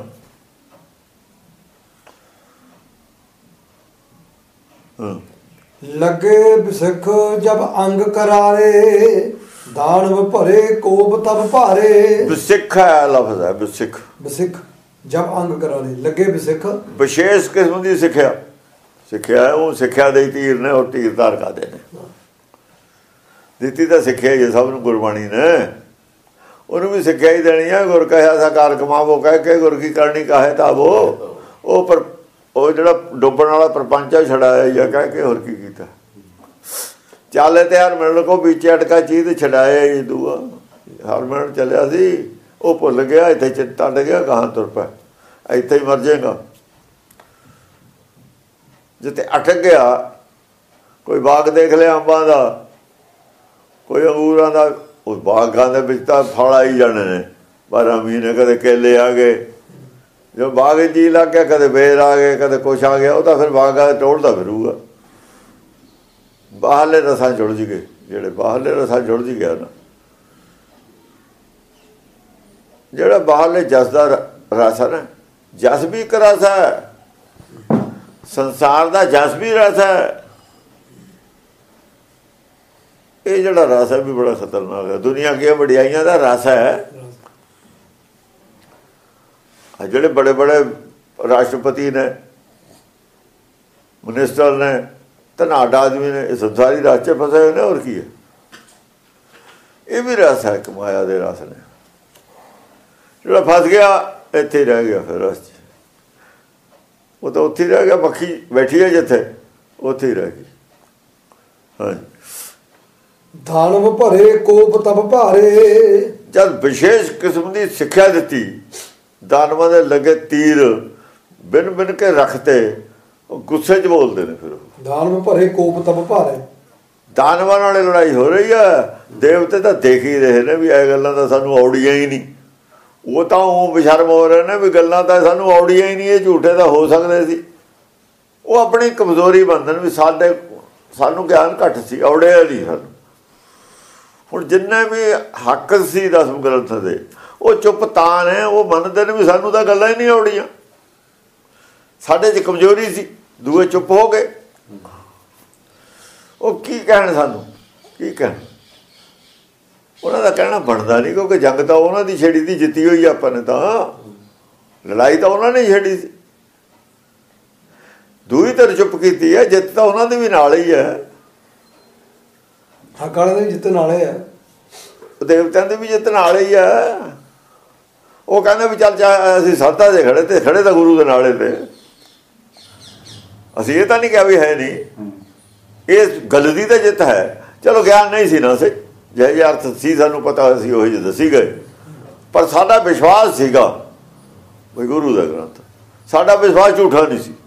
ਲੱਗੇ ਬਿਸਖ ਜਬ ਅੰਗ ਕਰਾਰੇ, ਦਾਨਵ ਭਰੇ ਕੋਪ ਤਬ ਭਾਰੇ। ਬਿਸਿੱਖ ਹੈ ਲਫ਼ਜ਼ ਹੈ, ਬਿਸਿੱਖ। ਬਿਸਿੱਖ ਜਬ ਅੰਗ ਕਰਾਰੇ, ਲੱਗੇ ਬਿਸਿੱਖ ਵਿਸ਼ੇਸ਼ ਕਿਸਮ ਦੀ ਸਿੱਖਿਆ। ਸਿੱਖਿਆ ਉਹ ਸਿੱਖਿਆ ਦੇ ਤੀਰ ਨੇ, ਉਹ ਤੀਰ ਧਾਰ ਕਰਦੇ ਨੇ। ਦਿੱਤੀ ਤਾਂ ਸਿੱਖਿਆ ਹੀ ਸਭ ਨੂੰ ਗੁਰਬਾਣੀ ਨੇ, ਉਹਨੂੰ ਵੀ ਸਿੱਖਿਆ ਹੀ ਦੇਣੀ ਹੈ। ਗੁਰ ਕਹਿਆ ਸਾਕਾਰ ਕਮਾਵੋ ਕਹਿ ਕੇ ਗੁਰ ਕੀ ਕਰਨੀ ਕਾਹੇ ਤਾਵੋ। ਉਹ ਪਰ ਉਹ ਜਿਹੜਾ ਡੁੱਬਣ ਵਾਲਾ ਪ੍ਰਪੰਚ ਆ ਛਡਾਇਆ ਜਾਂ ਕਹਿ ਕੇ ਹੋਰ ਕੀ ਕੀਤਾ। ਚਾਲੇ ਤੇ ਹਰਮਨ ਕੋ ਵਿੱਚ ਅਟਕਾ ਚੀਜ਼ ਛਡਾਇਆ ਹੀ ਦੂਆ। ਹਰਮਨ ਚੱਲਿਆ ਸੀ, ਉਹ ਭੁੱਲ ਗਿਆ, ਇੱਥੇ ਚਿੱਟਾ ਡ ਗਿਆ, ਕਹਾਂ ਤੁਰ ਪਿਆ, ਇੱਥੇ ਹੀ ਮਰ ਜਾਏਗਾ। ਜਿੱਥੇ ਅਟਕ ਗਿਆ, ਕੋਈ ਬਾਗ ਦੇਖ ਲਿਆ ਅੰਬਾਂ ਦਾ, ਕੋਈ ਅੰਗੂਰਾਂ ਦਾ, ਉਸ ਬਾਗਾਂ ਦੇ ਵਿੱਚ ਤਾਂ ਫਲ ਆਈ ਜਾਣੇ ਨੇ 12 ਮਹੀਨੇ। ਕਦੇ ਕੇਲੇ ਆ ਗਏ, ਜੋ ਬਾਗ ਜੀ ਲੱਗ ਗਿਆ, ਕਦੇ ਬੇਰ ਆ ਗਏ, ਕਦੇ ਕੁਛ ਆ ਗਿਆ, ਉਹ ਤਾਂ ਫਿਰ ਬਾਗਾਂ ਟੋੜਦਾ ਫਿਰੂਗਾ। ਬਾਹਰਲੇ ਰਸਾਂ ਜੁੜ ਜੀ ਗਏ, ਜਿਹੜੇ ਬਾਹਰਲੇ ਰਸਾਂ ਜੁੜ ਜੀ ਗਿਆ ਨਾ, ਜਿਹੜਾ ਬਾਹਰਲੇ ਜਸ ਦਾ ਰਸ ਹੈ ਨਾ, ਜਸ ਵੀ ਇੱਕ ਰਸ ਹੈ, ਸੰਸਾਰ ਦਾ ਜਸ ਵੀ ਰਸ ਹੈ। ਇਹ ਜਿਹੜਾ ਰਸ ਹੈ ਵੀ ਬੜਾ ਖਤਰਨਾਕ ਹੈ। ਦੁਨੀਆ ਦੀਆਂ ਵਡਿਆਈਆਂ ਦਾ ਰਸ ਹੈ। ਜਿਹੜੇ ਬੜੇ ਬੜੇ ਰਾਸ਼ਟਰਪਤੀ ਨੇ, ਮਿਨਿਸਟਰ ਨੇ, ਧਨਾਢ ਆਦਮੀ ਨੇ, ਇਹ ਸੰਸਾਰੀ ਰਸ 'ਚ ਫਸੇ ਹੋਏ ਨੇ। ਹੋਰ ਕੀ ਹੈ? ਇਹ ਵੀ ਰਸ ਹੈ, ਮਾਇਆ ਦੇ ਰਸ ਨੇ। ਜਿਹੜਾ ਫਸ ਗਿਆ ਇੱਥੇ ਹੀ ਰਹਿ ਗਿਆ, ਫਿਰ ਰਸ 'ਚ ਉਹ ਤਾਂ ਉੱਥੇ ਹੀ ਰਹਿ ਗਿਆ। ਮੱਖੀ ਬੈਠੀ ਹੈ ਜਿੱਥੇ, ਉੱਥੇ ਹੀ ਰਹਿ ਗਈ। ਹਾਂਜੀ, ਦਾਨਵ ਭਰੇ ਕੋਪ ਤਬ ਭਾਰੇ। ਜਦ ਵਿਸ਼ੇਸ਼ ਕਿਸਮ ਦੀ ਸਿੱਖਿਆ ਦਿੱਤੀ, ਦਾਨਵਾਂ ਦੇ ਲੱਗੇ ਤੀਰ ਬਿਨ ਬਿਨ ਕੇ ਰੱਖਤੇ, ਉਹ ਗੁੱਸੇ 'ਚ ਬੋਲਦੇ ਨੇ। ਫਿਰ ਦਾਨਵ ਭਰੇ ਕੋਪ ਤਪ ਭਾਰੇ। ਦਾਨਵਾਂ ਨਾਲ ਲੜਾਈ ਹੋ ਰਹੀ ਆ, ਦੇਵਤੇ ਤਾਂ ਦੇਖ ਹੀ ਰਹੇ ਨੇ ਵੀ ਇਹ ਗੱਲਾਂ ਤਾਂ ਸਾਨੂੰ ਆਉੜੀਆਂ ਹੀ ਨਹੀਂ। ਉਹ ਤਾਂ ਉਹ ਬਸ਼ਰਮ ਹੋ ਰਹੇ ਨੇ ਵੀ ਗੱਲਾਂ ਤਾਂ ਸਾਨੂੰ ਆਉੜੀਆਂ ਹੀ ਨਹੀਂ, ਇਹ ਝੂਠੇ ਤਾਂ ਹੋ ਸਕਦੇ ਸੀ। ਉਹ ਆਪਣੀ ਕਮਜ਼ੋਰੀ ਮੰਨਣ ਵੀ ਸਾਨੂੰ ਗਿਆਨ ਘੱਟ ਸੀ, ਆਉੜਿਆ ਨਹੀਂ ਸਾਨੂੰ। ਹੁਣ ਜਿੰਨੇ ਵੀ ਹੱਕ ਸੀ ਦਸਮ ਗ੍ਰੰਥ ਦੇ, ਉਹ ਚੁੱਪ ਤਾਂ ਨੇ, ਉਹ ਮੰਨਦੇ ਨੇ ਵੀ ਸਾਨੂੰ ਤਾਂ ਗੱਲਾਂ ਹੀ ਨਹੀਂ ਆਉੜੀਆਂ, ਸਾਡੇ 'ਚ ਕਮਜ਼ੋਰੀ ਸੀ। ਦੂਏ ਚੁੱਪ ਹੋ ਗਏ। ਉਹ ਕੀ ਕਹਿਣ, ਸਾਨੂੰ ਕੀ ਕਹਿਣ? ਉਹਨਾਂ ਦਾ ਕਹਿਣਾ ਬਣਦਾ ਨਹੀਂ, ਕਿਉਂਕਿ ਜੰਗ ਤਾਂ ਉਹਨਾਂ ਦੀ ਛੇੜੀ ਦੀ, ਜਿੱਤੀ ਹੋਈ ਆਪਾਂ ਨੇ, ਤਾਂ ਲੜਾਈ ਤਾਂ ਉਹਨਾਂ ਨੇ ਛੇੜੀ ਸੀ। ਦੂਈ ਧਿਰ ਚੁੱਪ ਕੀਤੀ ਹੈ, ਜਿੱਤ ਤਾਂ ਉਹਨਾਂ ਦੀ ਵੀ ਨਾਲ ਹੀ ਹੈ। ਹੱਕ ਵਾਲੇ ਦੇ ਜਿੱਤ ਨਾਲੇ ਆ, ਦੇਵਤਿਆਂ ਦੇ ਵੀ ਜਿੱਤ ਨਾਲ ਹੀ ਆ। ਉਹ ਕਹਿੰਦੇ ਵੀ ਚੱਲ ਅਸੀਂ ਸੱਤਾ ਦੇ ਖੜੇ ਤਾਂ ਗੁਰੂ ਦੇ ਨਾਲੇ ਤੇ। ਅਸੀਂ ਇਹ ਤਾਂ ਨਹੀਂ ਕਿਹਾ ਵੀ ਹੈ ਨਹੀਂ, ਇਹ ਗੱਲ ਦੀ ਤਾਂ ਜਿੱਤ ਹੈ। ਚਲੋ ਗਿਆਨ ਨਹੀਂ ਸੀ ਨਾ, ਸੇ ਜਿਹੇ ਅਰਥ ਸੀ ਸਾਨੂੰ ਪਤਾ ਸੀ ਉਹੀ ਜਿਹੇ ਦੱਸੀ ਗਏ, ਪਰ ਸਾਡਾ ਵਿਸ਼ਵਾਸ ਸੀਗਾ ਵੀ ਗੁਰੂ ਦਾ ਗ੍ਰੰਥ, ਸਾਡਾ ਵਿਸ਼ਵਾਸ ਝੂਠਾ ਨਹੀਂ ਸੀ।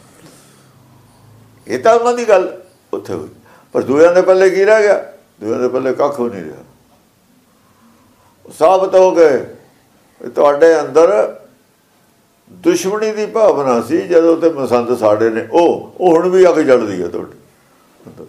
ਇਹ ਤਾਂ ਉਹਨਾਂ ਦੀ ਗੱਲ ਉੱਥੇ ਹੋਈ, ਪਰ ਦੂਜਿਆਂ ਦੇ ਪੱਲੇ ਕੀ ਰਹਿ ਗਿਆ? ਦੂਜਿਆਂ ਦੇ ਪੱਲੇ ਕੱਖ ਨਹੀਂ ਰਿਹਾ। ਸਾਬਤ ਹੋ ਗਏ ਤੁਹਾਡੇ ਅੰਦਰ ਦੁਸ਼ਮਣੀ ਦੀ ਭਾਵਨਾ ਸੀ ਜਦੋਂ ਤੇ ਮਸੰਦ ਸਾਡੇ ਨੇ, ਉਹ ਹੁਣ ਵੀ ਅੱਗ ਜਲਦੀ ਹੈ ਤੁਹਾਡੇ ਅੰਦਰ।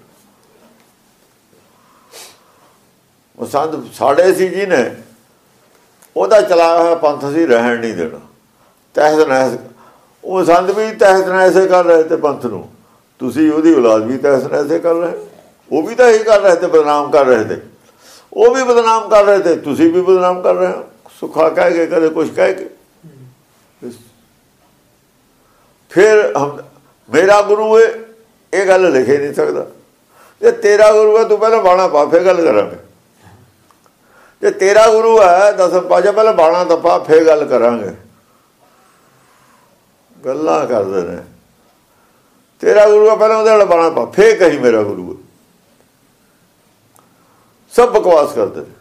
ਮਸੰਦ ਸਾਡੇ ਸੀ ਜੀ ਨੇ, ਉਹਦਾ ਚਲਾਇਆ ਹੋਇਆ ਪੰਥ ਸੀ, ਰਹਿਣ ਨਹੀਂ ਦੇਣਾ। ਤਹਿਸ ਨਹਿਸ, ਉਹ ਮਸੰਦ ਵੀ ਤਹਿਸ ਨਹਿਸੇ ਕਰ ਰਹੇ ਤੇ ਪੰਥ ਨੂੰ, ਤੁਸੀਂ ਉਹਦੀ ਔਲਾਦ ਵੀ ਤਹਿਸ ਨਹਿਸੇ ਕਰ ਰਹੇ। ਉਹ ਵੀ ਤਾਂ ਇਹੀ ਕਰ ਰਹੇ ਤੇ, ਬਦਨਾਮ ਕਰ ਰਹੇ ਤੇ। ਉਹ ਵੀ ਬਦਨਾਮ ਕਰ ਰਹੇ ਤੇ, ਤੁਸੀਂ ਵੀ ਬਦਨਾਮ ਕਰ ਰਹੇ ਹੋ। ਸੁੱਖਾ ਕਹਿ ਕੇ, ਕਦੇ ਕੁਛ ਕਹਿ ਕੇ। ਫਿਰ ਮੇਰਾ ਗੁਰੂ ਹੈ, ਇਹ ਗੱਲ ਲਿਖ ਹੀ ਨਹੀਂ ਸਕਦਾ। ਜੇ ਤੇਰਾ ਗੁਰੂ ਹੈ, ਤੂੰ ਪਹਿਲਾਂ ਬਾਣਾ ਪਾ, ਫਿਰ ਗੱਲ ਕਰਾਂਗੇ। ਜੇ ਤੇਰਾ ਗੁਰੂ ਹੈ ਦਸਮ ਪਾਤਸ਼ਾਹ, ਪਹਿਲਾਂ ਬਾਣਾ ਤਪਾ, ਫਿਰ ਗੱਲ ਕਰਾਂਗੇ। ਗੱਲਾਂ ਕਰਦੇ ਨੇ। ਤੇਰਾ ਗੁਰੂ ਹੈ, ਪਹਿਲਾਂ ਉਹਦੇ ਨਾਲ ਬਾਣਾ ਪਾ, ਫਿਰ ਕਹੀ ਮੇਰਾ ਗੁਰੂ ਹੈ। ਸਭ ਬਕਵਾਸ ਕਰਦੇ ਨੇ।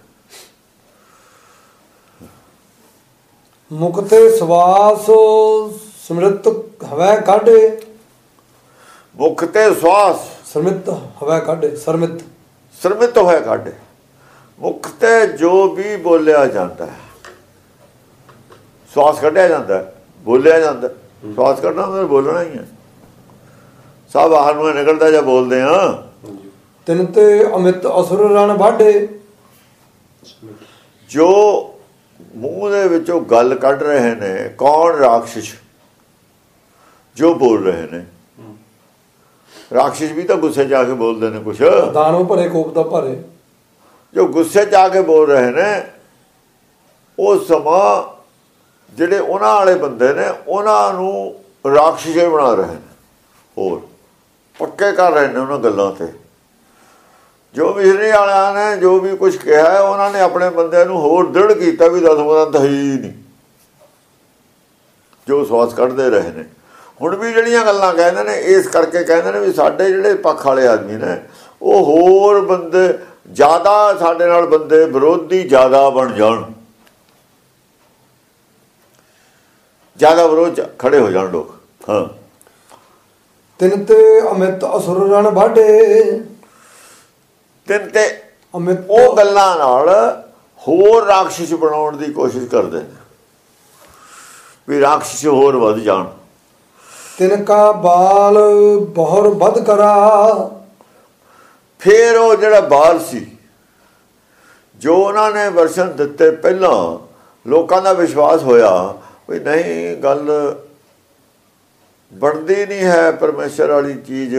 ਮੁਕਤੇ ਸਵਾਸ ਸਮ੍ਰਿਤ ਹਵੈ ਕਾਢੇ। ਮੁਖ ਤੇ ਸਵਾਸ ਸਮ੍ਰਿਤ ਹਵੈ ਕਾਢੇ, ਸਰਮਿਤ ਹੋਇਆ ਕਾਢੇ। ਮੁਖ ਤੇ ਜੋ ਵੀ ਬੋਲਿਆ ਜਾਂਦਾ ਹੈ, ਸਵਾਸ ਕੱਢਿਆ ਜਾਂਦਾ, ਬੋਲਿਆ ਜਾਂਦਾ। ਸਵਾਸ ਕੱਢਣਾ ਮਤਲਬ ਬੋਲਣਾ ਹੀ ਹੈ। ਸਭ ਬਾਹਰ ਨੂੰ ਨਿਕਲਦਾ ਜਾਂ ਬੋਲਦੇ ਹਾਂ। ਤਿੰਨ ਤੇ ਅਮਿਤ ਅਸੁਰ ਰਣ ਵਾਢੇ। ਜੋ ਮੂੰਹ ਦੇ ਵਿੱਚੋਂ ਗੱਲ ਕੱਢ ਰਹੇ ਨੇ, ਕੌਣ? ਰਾਖਸ਼, ਜੋ ਬੋਲ ਰਹੇ ਨੇ। ਰਾਖਸ਼ ਵੀ ਤਾਂ ਗੁੱਸੇ 'ਚ ਆ ਕੇ ਬੋਲਦੇ ਨੇ ਕੁਛ। ਦਾਨਵ ਭਰੇ ਕੋਪ ਤਪ ਭਾਰੇ। ਜੋ ਗੁੱਸੇ 'ਚ ਆ ਕੇ ਬੋਲ ਰਹੇ ਨੇ, ਉਹ ਸਮਾਂ ਜਿਹੜੇ ਉਹਨਾਂ ਵਾਲੇ ਬੰਦੇ ਨੇ, ਉਹਨਾਂ ਨੂੰ ਰਾਖਸ਼ੇ ਬਣਾ ਰਹੇ ਨੇ, ਹੋਰ ਪੱਕੇ ਕਰ ਰਹੇ ਨੇ ਉਹਨਾਂ ਗੱਲਾਂ ਤੇ। ਜੋ ਮਿਸ਼ਨਰੀ ਵਾਲਿਆਂ ਨੇ ਜੋ ਵੀ ਕੁਝ ਕਿਹਾ, ਉਹਨਾਂ ਨੇ ਆਪਣੇ ਬੰਦਿਆਂ ਨੂੰ ਹੋਰ ਦ੍ਰਿੜ ਕੀਤਾ ਵੀ ਦਸਮ ਗ੍ਰੰਥ ਹੈ ਹੀ ਨਹੀਂ। ਜੋ ਸਵਾਸ ਕੱਢਦੇ ਰਹੇ ਨੇ, ਹੁਣ ਵੀ ਜਿਹੜੀਆਂ ਗੱਲਾਂ ਕਹਿੰਦੇ ਨੇ, ਇਸ ਕਰਕੇ ਕਹਿੰਦੇ ਨੇ ਵੀ ਸਾਡੇ ਜਿਹੜੇ ਪੱਖ ਵਾਲੇ ਆਦਮੀ ਨੇ, ਉਹ ਹੋਰ ਬੰਦੇ ਜ਼ਿਆਦਾ, ਸਾਡੇ ਨਾਲ ਬੰਦੇ ਵਿਰੋਧੀ ਜ਼ਿਆਦਾ ਬਣ ਜਾਣ, ਜ਼ਿਆਦਾ ਵਿਰੋਧ ਖੜੇ ਹੋ ਜਾਣ ਲੋਕ। ਹਾਂ। ਤਿੰਨ ਤੇ ਅਮਿਤ ਅਸੁਰ ਰਣ ਵਾਢੇ। ਤਿੰਨ ਤੇ ਅਮਿਤ, ਉਹ ਗੱਲਾਂ ਨਾਲ ਹੋਰ ਰਾਖਸ਼ ਬਣਾਉਣ ਦੀ ਕੋਸ਼ਿਸ਼ ਕਰਦੇ ਨੇ ਵੀ ਰਾਖਸ਼ ਹੋਰ ਵੱਧ ਜਾਣ। ਤਿੰਨ ਕਾ ਬਾਲ ਬਹੁਰ ਵੱਧ ਕਰਾ। ਫਿਰ ਉਹ ਜਿਹੜਾ ਬਾਲ ਸੀ, ਜੋ ਉਹਨਾਂ ਨੇ ਵਰਸ਼ਨ ਦਿੱਤੇ ਪਹਿਲਾਂ, ਲੋਕਾਂ ਦਾ ਵਿਸ਼ਵਾਸ ਹੋਇਆ ਵੀ ਨਹੀਂ ਗੱਲ ਬਣਦੀ ਨਹੀਂ ਹੈ, ਪਰਮੇਸ਼ਰ ਵਾਲੀ ਚੀਜ਼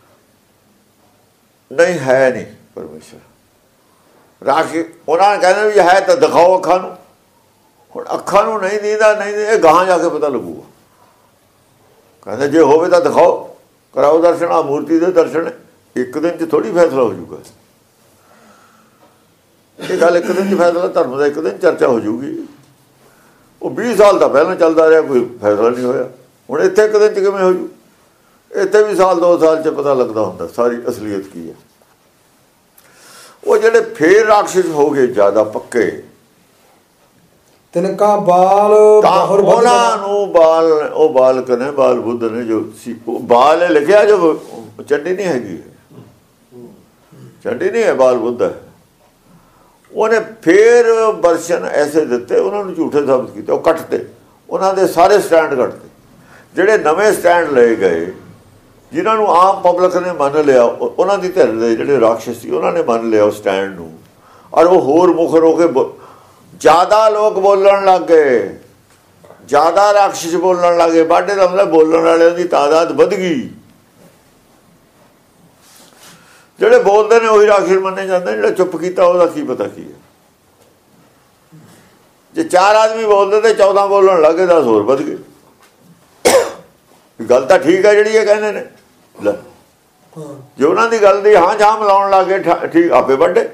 ਨਹੀਂ ਹੈ, ਨਹੀਂ ਪਰਮੇਸ਼ਰ। ਰਾਖੀ ਉਹਨਾਂ ਨੇ ਕਹਿੰਦੇ ਵੀ ਹੈ ਤਾਂ ਦਿਖਾਓ ਅੱਖਾਂ ਨੂੰ। ਹੁਣ ਅੱਖਾਂ ਨੂੰ ਨਹੀਂ ਦੀਦਾ, ਨਹੀਂ ਇਹ ਗਾਹਾਂ ਜਾ ਕੇ ਪਤਾ ਲੱਗੂਗਾ। ਕਹਿੰਦੇ ਜੇ ਹੋਵੇ ਤਾਂ ਦਿਖਾਓ, ਕਰਾਓ ਦਰਸ਼ਨ। ਆ ਮੂਰਤੀ ਦੇ ਦਰਸ਼ਨ ਇੱਕ ਦਿਨ 'ਚ ਥੋੜ੍ਹੀ ਫੈਸਲਾ ਹੋ ਜਾਊਗਾ। ਇਹ ਗੱਲ ਇੱਕ ਦਿਨ 'ਚ ਫੈਸਲਾ, ਧਰਮ ਦਾ ਇੱਕ ਦਿਨ ਚਰਚਾ ਹੋ ਜਾਊਗੀ। ਉਹ 20 ਸਾਲ ਦਾ ਪਹਿਲਾਂ ਚੱਲਦਾ ਰਿਹਾ, ਕੋਈ ਫੈਸਲਾ ਨਹੀਂ ਹੋਇਆ। ਹੁਣ ਇੱਥੇ ਇੱਕ ਦਿਨ 'ਚ ਕਿਵੇਂ ਹੋ ਜੂ? ਇੱਥੇ ਵੀ ਸਾਲ 2 ਸਾਲ 'ਚ ਪਤਾ ਲੱਗਦਾ ਹੁੰਦਾ ਸਾਰੀ ਅਸਲੀਅਤ ਕੀ ਹੈ। ਉਹ ਜਿਹੜੇ ਫੇਰ ਰਾਖਸ਼ ਹੋ ਗਏ ਜ਼ਿਆਦਾ ਪੱਕੇ, ਤਿਨਕਾ ਬਾਲ ਬਹੁਰ ਉਹਨਾਂ ਨੂੰ ਬਾਲ, ਉਹ ਬਾਲਕ ਨੇ, ਬਾਲ ਬੁੱਧ ਨੇ ਜੋ ਸੀ, ਬਾਲ ਲਿਖਿਆ ਜੋ ਚੰਡੀ ਨਹੀਂ ਹੈਗੀ, ਚੰਡੀ ਨਹੀਂ ਹੈ, ਬਾਲ ਬੁੱਧ ਹੈ। ਉਹਨੇ ਫੇਰ ਵਰਸ਼ਨ ਐਸੇ ਦਿੱਤੇ, ਉਹਨਾਂ ਨੂੰ ਝੂਠੇ ਸਾਬਤ ਕੀਤੇ, ਉਹ ਕੱਟਤੇ, ਉਹਨਾਂ ਦੇ ਸਾਰੇ ਸਟੈਂਡ ਕੱਟਤੇ। ਜਿਹੜੇ ਨਵੇਂ ਸਟੈਂਡ ਲਏ ਗਏ, ਜਿਨ੍ਹਾਂ ਨੂੰ ਆਮ ਪਬਲਿਕ ਨੇ ਮੰਨ ਲਿਆ, ਉਹਨਾਂ ਦੀ ਧਿਰ ਦੇ ਜਿਹੜੇ ਰਾਖਸ਼ ਸੀ ਉਹਨਾਂ ਨੇ ਮੰਨ ਲਿਆ ਉਸ ਸਟੈਂਡ ਨੂੰ, ਔਰ ਉਹ ਹੋਰ ਮੁਖਰ ਹੋ ਕੇ ਜ਼ਿਆਦਾ ਲੋਕ ਬੋਲਣ ਲੱਗ ਗਏ, ਜ਼ਿਆਦਾ ਰਾਖਸ਼ ਬੋਲਣ ਲੱਗ ਗਏ। ਬਾਡੇ ਦਾ ਮਤਲਬ ਬੋਲਣ ਵਾਲਿਆਂ ਦੀ ਤਾਦਾਦ ਵਧ ਗਈ। ਜਿਹੜੇ ਬੋਲਦੇ ਨੇ ਉਹੀ ਰਾਖਸ਼ ਮੰਨੇ ਜਾਂਦੇ, ਜਿਹੜਾ ਚੁੱਪ ਕੀਤਾ ਉਹਦਾ ਕੀ ਪਤਾ ਕੀ ਹੈ। ਜੇ 4 ਆਦਮੀ ਬੋਲਦੇ ਤੇ 14 ਬੋਲਣ ਲੱਗੇ, 10 ਹੋਰ ਵਧ ਗਏ। ਗੱਲ ਤਾਂ ਠੀਕ ਹੈ ਜਿਹੜੀ ਇਹ ਕਹਿੰਦੇ ਨੇ, ਜੇ ਉਹਨਾਂ ਦੀ ਗੱਲ ਦੀ ਹਾਂ ਜਾਂ ਮਿਲਾਉਣ ਲੱਗ ਗਏ, ਠੀਕ ਆਪੇ ਵੱਡੇ।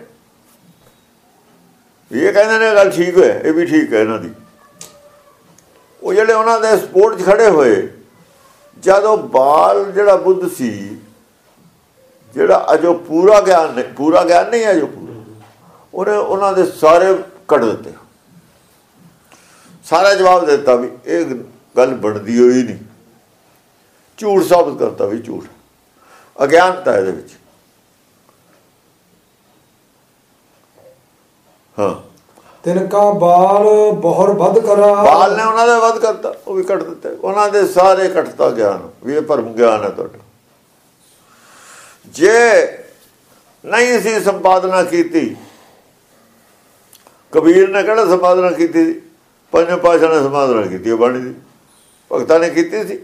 ਇਹ ਕਹਿੰਦੇ ਨੇ ਗੱਲ ਠੀਕ ਹੈ, ਇਹ ਵੀ ਠੀਕ ਹੈ ਇਹਨਾਂ ਦੀ। ਉਹ ਜਿਹੜੇ ਉਹਨਾਂ ਦੇ ਸਪੋਰਟ 'ਚ ਖੜੇ ਹੋਏ, ਜਦੋਂ ਬਾਲ ਜਿਹੜਾ ਬੁੱਧ ਸੀ, ਜਿਹੜਾ ਅਜੋ ਪੂਰਾ ਗਿਆਨ ਨਹੀਂ ਹੈ, ਜੋ ਉਹਨੇ ਉਹਨਾਂ ਦੇ ਸਾਰੇ ਕੱਢ ਦਿੱਤੇ, ਸਾਰਾ ਜਵਾਬ ਦਿੱਤਾ ਵੀ ਇਹ ਗੱਲ ਬਣਦੀ ਹੋਈ ਨਹੀਂ, ਝੂਠ ਸਾਬਤ ਕਰਤਾ ਵੀ ਝੂਠ, ਅਗਿਆਨਤਾ ਇਹਦੇ ਵਿੱਚ। ਹਾਂ, ਤਿਨਕਾ ਬਾਲ ਬਹੁਰ ਵੱਧ ਕਰਾ, ਬਾਲ ਨੇ ਉਹਨਾਂ ਦਾ ਵੱਧ ਕਰਤਾ, ਉਹ ਵੀ ਕੱਟ ਦਿੱਤੇ, ਉਹਨਾਂ ਦੇ ਸਾਰੇ ਕੱਟਤਾ ਗਿਆਨ ਵੀ ਇਹ ਭਰਮ ਗਿਆਨ ਹੈ ਤੁਹਾਡਾ। ਜੇ ਨਹੀਂ ਸੀ ਸੰਪਾਦਨਾ ਕੀਤੀ, ਕਬੀਰ ਨੇ ਕਿਹੜਾ ਸੰਪਾਦਨਾ ਕੀਤੀ ਸੀ? ਪੰਜਵੇਂ ਪਾਤਸ਼ਾਹ ਨੇ ਸੰਪਾਦਨਾ ਕੀਤੀ, ਉਹ ਬਾਣੀ ਦੀ ਭਗਤਾਂ ਨੇ ਕੀਤੀ ਸੀ।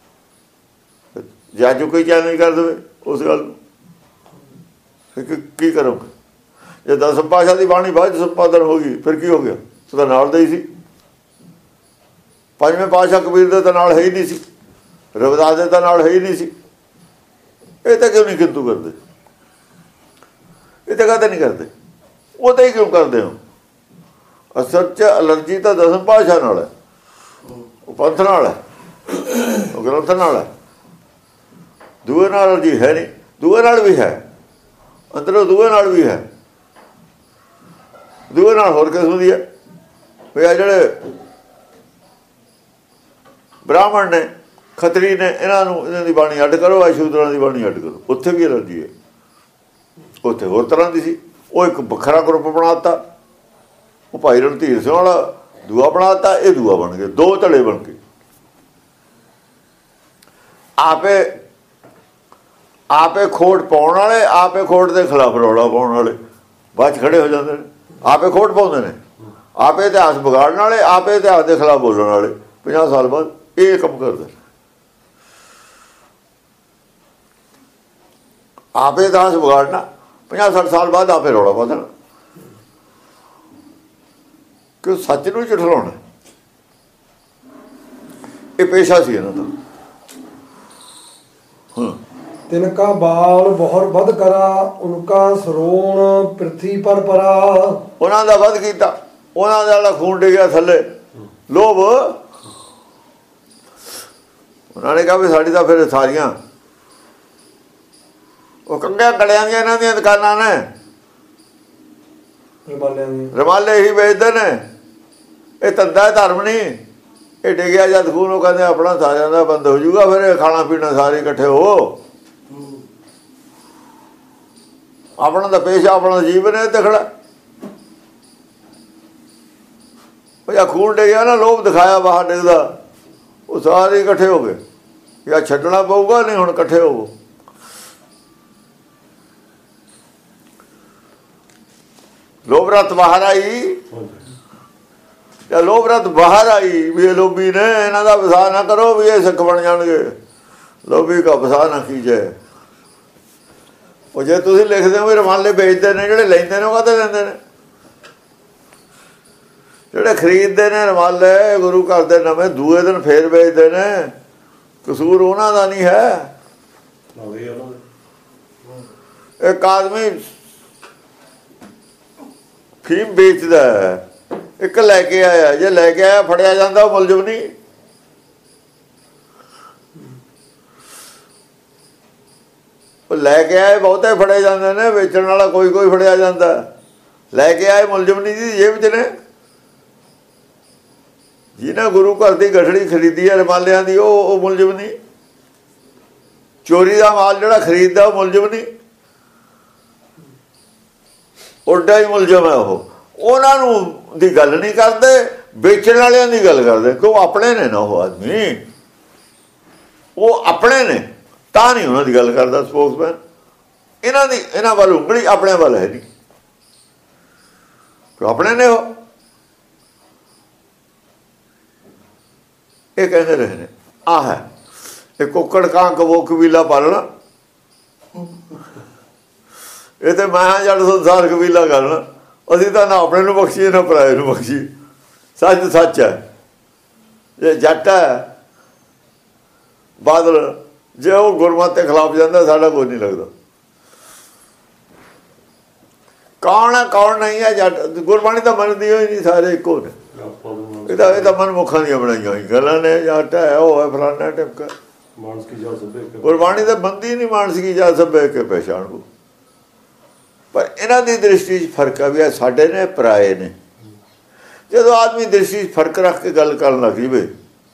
ਜਾਂ ਜੋ ਕੋਈ ਚੈਲੰਜ ਕਰ ਦੇਵੇ ਉਸ ਗੱਲ ਨੂੰ, ਕੀ ਕਰੋਗੇ? ਜੇ 10 ਪਾਤਸ਼ਾਹ ਦੀ ਬਾਣੀ ਬਾਅਦ ਸੰਪਾਦਨ ਹੋ ਗਈ, ਫਿਰ ਕੀ ਹੋ ਗਿਆ? ਉਹਦਾ ਨਾਲ ਦਾ ਹੀ ਸੀ। ਪੰਜਵੇਂ ਪਾਤਸ਼ਾਹ ਕਬੀਰ ਦੇ ਤਾਂ ਨਾਲ ਹੈ ਹੀ ਨਹੀਂ ਸੀ, ਰਵਿਦਾਸ ਦੇ ਤਾਂ ਨਾਲ ਹੈ ਹੀ ਨਹੀਂ ਸੀ। ਇਹ ਤਾਂ ਕਿਉਂ ਨਹੀਂ ਕਿੰਤੂ ਕਰਦੇ? ਇਹ ਤਾਂ ਕਾਹਤੇ ਨਹੀਂ ਕਰਦੇ? ਉਹ ਤਾਂ ਹੀ ਕਿਉਂ ਕਰਦੇ ਹੋ? ਅਸਲ 'ਚ ਐਲਰਜੀ ਤਾਂ 10 ਪਾਤਸ਼ਾਹ ਨਾਲ ਹੈ, ਉਹ ਪੰਥ ਨਾਲ ਹੈ, ਉਹ ਗ੍ਰੰਥ ਨਾਲ ਹੈ। ਦੂਏ ਨਾਲ ਐਲਰਜੀ ਹੈ ਨਹੀਂ। ਦੂਏ ਨਾਲ ਵੀ ਹੈ, ਅੰਦਰੋਂ ਦੂਏ ਨਾਲ ਵੀ ਹੈ। ਦੂਏ ਨਾਲ ਹੋਰ ਕਿਸਮ ਦੀ ਹੈ ਵੀ ਆ ਜਿਹੜੇ ਬ੍ਰਾਹਮਣ ਨੇ, ਖੱਤਰੀ ਨੇ, ਇਹਨਾਂ ਦੀ ਬਾਣੀ ਅੱਡ ਕਰੋ, ਆ ਸ਼ੂਦਰਾਂ ਦੀ ਬਾਣੀ ਅੱਡ ਕਰੋ। ਉੱਥੇ ਵੀ ਐਲਰਜੀ ਹੈ, ਉੱਥੇ ਹੋਰ ਤਰ੍ਹਾਂ ਦੀ ਸੀ। ਉਹ ਇੱਕ ਵੱਖਰਾ ਗਰੁੱਪ ਬਣਾ ਦਿੱਤਾ, ਉਹ ਭਾਈ ਰਣਧੀਰ ਸਿੰਘ ਵਾਲਾ ਦੂਆ ਬਣਾ ਦਿੱਤਾ, ਇਹ ਦੂਆ ਬਣ ਗਏ, 2 ਧੜੇ ਬਣ ਕੇ। ਆਪੇ ਖੋਟ ਪਾਉਣ ਵਾਲੇ, ਆਪੇ ਖੋਟ ਦੇ ਖਿਲਾਫ ਰੌਲਾ ਪਾਉਣ ਵਾਲੇ ਬਾਅਦ 'ਚ ਖੜੇ ਹੋ ਜਾਂਦੇ ਨੇ। ਆਪੇ ਖੋਟ ਪਾਉਂਦੇ ਨੇ, ਆਪੇ ਇਤਿਹਾਸ ਵਿਗਾੜਨ ਵਾਲੇ, ਆਪੇ ਇਤਿਹਾਸ ਦੇ ਖਿਲਾਫ ਬੋਲਣ ਵਾਲੇ। 50 ਸਾਲ ਬਾਅਦ ਇਹ ਕੰਮ ਕਰਦੇ, ਆਪੇ ਇਤਿਹਾਸ ਵਿਗਾੜਨਾ, 50-60 ਸਾਲ ਬਾਅਦ ਆਪੇ ਰੌਲਾ ਪਾ ਦੇਣਾ, ਕਿ ਸੱਚ ਨੂੰ ਝੁਠਲਾਉਣਾ। ਇਹ ਪੇਸ਼ਾ ਸੀ ਇਹਨਾਂ ਦਾ। ਤਿਨਕਾ ਬਾਲ ਬਹੁਰ ਵੱਧ ਕਰਾ, ਉਨਕਾ ਸਰੋਣ ਪ੍ਰਿਥੀ ਪਰ ਪਰਾ। ਉਹਨਾਂ ਦਾ ਵੱਧ ਕੀਤਾ, ਉਹਨਾਂ ਦਾ ਖੂਨ ਡਿੱਗਿਆ ਥੱਲੇ, ਲੋਭ। ਉਹਨਾਂ ਨੇ ਕਿਹਾ ਵੀ ਸਾਡੀ ਤਾਂ ਫਿਰ ਸਾਰੀਆਂ ਉਹ ਕੰਗਿਆਂ ਕੜਿਆਂ ਦੀਆਂ ਇਹਨਾਂ ਦੀਆਂ ਦੁਕਾਨਾਂ ਨੇ, ਰਮਾਲੇ ਹੀ ਵੇਚਦੇ ਨੇ। ਇਹ ਧੰਦਾ ਧਰਮ ਨਹੀਂ। ਇਹ ਡਿੱਗਿਆ ਜਦ ਖੂਨ, ਉਹ ਕਹਿੰਦੇ ਆਪਣਾ ਸਾਰਿਆਂ ਦਾ ਬੰਦ ਹੋ ਜਾਊਗਾ, ਫਿਰ ਇਹ ਖਾਣਾ ਪੀਣਾ ਸਾਰੇ ਇਕੱਠੇ ਹੋ। ਆਪਣਾ ਦਾ ਪੇਸ਼ਾ, ਆਪਣਾ ਜੀਵਨ ਹੈ, ਤੇ ਖੜਾ ਉਹ ਜਾਂ ਖੂਨ ਡਿੱਗਿਆ ਨਾ, ਲੋਭ ਦਿਖਾਇਆ ਬਾਹਰ ਡਿੱਗਦਾ, ਉਹ ਸਾਰੇ ਇਕੱਠੇ ਹੋ ਗਏ। ਜਾਂ ਛੱਡਣਾ ਪਊਗਾ, ਨਹੀਂ ਹੁਣ ਇਕੱਠੇ ਹੋਵੋ। ਲੋਭ ਰਤ ਬਾਹਰ ਆਈ, ਜਾਂ ਲੋਭ ਰਤ ਬਾਹਰ ਆਈ ਵੀ ਇਹ ਲੋਭੀ ਨੇ, ਇਹਨਾਂ ਦਾ ਵਸਾ ਨਾ ਕਰੋ ਵੀ ਇਹ ਸਿੱਖ ਬਣ ਜਾਣਗੇ। ਲੋਭੀ ਕਾ ਵਸਾ ਨਾ ਕੀਜੇ। ਉਹ ਜੇ ਤੁਸੀਂ ਲਿਖਦੇ ਹੋ ਵੀ ਰਮਾਲੇ ਵੇਚਦੇ ਨੇ, ਜਿਹੜੇ ਲੈਂਦੇ ਨੇ ਉਹ ਕਾਹਤੇ ਲੈਂਦੇ ਨੇ? ਜਿਹੜੇ ਖਰੀਦਦੇ ਨੇ ਰਮਾਲੇ ਗੁਰੂ ਘਰ ਦੇ ਨਵੇਂ, ਦੂਏ ਦਿਨ ਫੇਰ ਵੇਚਦੇ ਨੇ। ਕਸੂਰ ਉਹਨਾਂ ਦਾ ਨਹੀਂ ਹੈ। ਇੱਕ ਆਦਮੀ ਫੀਮ ਵੇਚਦਾ, ਇੱਕ ਲੈ ਕੇ ਆਇਆ, ਜੇ ਲੈ ਕੇ ਆਇਆ ਫੜਿਆ ਜਾਂਦਾ ਉਹ ਮੁਲਜ਼ਮ ਨਹੀਂ। ਉਹ ਲੈ ਕੇ ਆਏ ਬਹੁਤੇ ਫੜੇ ਜਾਂਦੇ ਨੇ, ਵੇਚਣ ਵਾਲਾ ਕੋਈ ਫੜਿਆ ਜਾਂਦਾ। ਲੈ ਕੇ ਆਏ ਮੁਲਜ਼ਮ ਨਹੀਂ ਜੀ, ਜੇਬ 'ਚ ਨੇ। ਜਿਹਨੇ ਗੁਰੂ ਘਰ ਦੀ ਗਠੜੀ ਖਰੀਦੀ ਹੈ ਰਮਾਲਿਆਂ ਦੀ, ਉਹ ਮੁਲਜ਼ਮ ਨਹੀਂ। ਚੋਰੀ ਦਾ ਮਾਲ ਜਿਹੜਾ ਖਰੀਦਦਾ ਉਹ ਮੁਲਜ਼ਮ ਨਹੀਂ, ਉੱਡਾ ਹੀ ਮੁਲਜ਼ਮ ਹੈ। ਉਹਨਾਂ ਨੂੰ ਦੀ ਗੱਲ ਨਹੀਂ ਕਰਦੇ, ਵੇਚਣ ਵਾਲਿਆਂ ਦੀ ਗੱਲ ਕਰਦੇ, ਕਿਉਂ ਆਪਣੇ ਨੇ ਨਾ ਉਹ ਆਦਮੀ, ਉਹ ਆਪਣੇ ਨੇ ਤਾਂ ਨਹੀਂ ਉਹਨਾਂ ਦੀ ਗੱਲ ਕਰਦਾ ਸਪੋਕਸਮੈਨ। ਇਹਨਾਂ ਵੱਲ ਉਂਗਲੀ ਆਪਣੇ ਵੱਲ ਹੈ ਨਹੀਂ, ਆਪਣੇ ਨੇ ਉਹ। ਇਹ ਕਹਿੰਦੇ ਰਹੇ ਨੇ ਆਹ ਹੈ ਇਹ ਕੁੱਕੜ ਕਾਂ ਕਬੋ ਕਬੀਲਾ ਪਾਲਣਾ, ਇਹ ਤੇ ਮੈਂ ਜੱਟ ਸੰਸਾਰ ਕਬੀਲਾ ਕਰਨਾ। ਅਸੀਂ ਤਾਂ ਨਾ ਆਪਣੇ ਨੂੰ ਬਖਸ਼ੀਏ ਨਾ ਪਰਾਏ ਨੂੰ ਬਖਸ਼ੀਏ। ਸੱਚ ਸੱਚ ਹੈ, ਜੇ ਜੱਟ ਹੈ ਬਾਦਲ, ਜੇ ਉਹ ਗੁਰਮਤਿ ਦੇ ਖਿਲਾਫ ਜਾਂਦਾ ਸਾਡਾ ਕੋਈ ਨਹੀਂ ਲੱਗਦਾ। ਕੌਣ ਹੈ ਕੌਣ ਨਹੀਂ ਹੈ ਜੱਟ, ਗੁਰਬਾਣੀ ਤਾਂ ਮੰਨਦੀ ਹੋਈ ਨਹੀਂ, ਸਾਰੇ ਇੱਕੋ ਨੇ। ਇਹ ਤਾਂ ਮਨਮੁਖਾਂ ਦੀਆਂ ਬਣਾਈਆਂ ਹੋਈ ਗੱਲਾਂ ਨੇ। ਜੱਟ ਹੈ, ਉਹ ਹੈ, ਫਲਾਨਾ ਟਿਮਕਾ। ਗੁਰਬਾਣੀ ਤਾਂ ਬੰਦੀ ਨਹੀਂ ਮਾਨਸ ਕੀ ਜਾ ਸਭੇ ਕੇ ਪਹਿਚਾਣ ਕੋ। ਪਰ ਇਹਨਾਂ ਦੀ ਦ੍ਰਿਸ਼ਟੀ 'ਚ ਫਰਕ ਆ, ਵੀ ਸਾਡੇ ਨੇ ਪਰਾਏ ਨੇ। ਜਦੋਂ ਆਦਮੀ ਦ੍ਰਿਸ਼ਟੀ 'ਚ ਫਰਕ ਰੱਖ ਕੇ ਗੱਲ ਕਰਨ ਲੱਗ ਜਾਵੇ,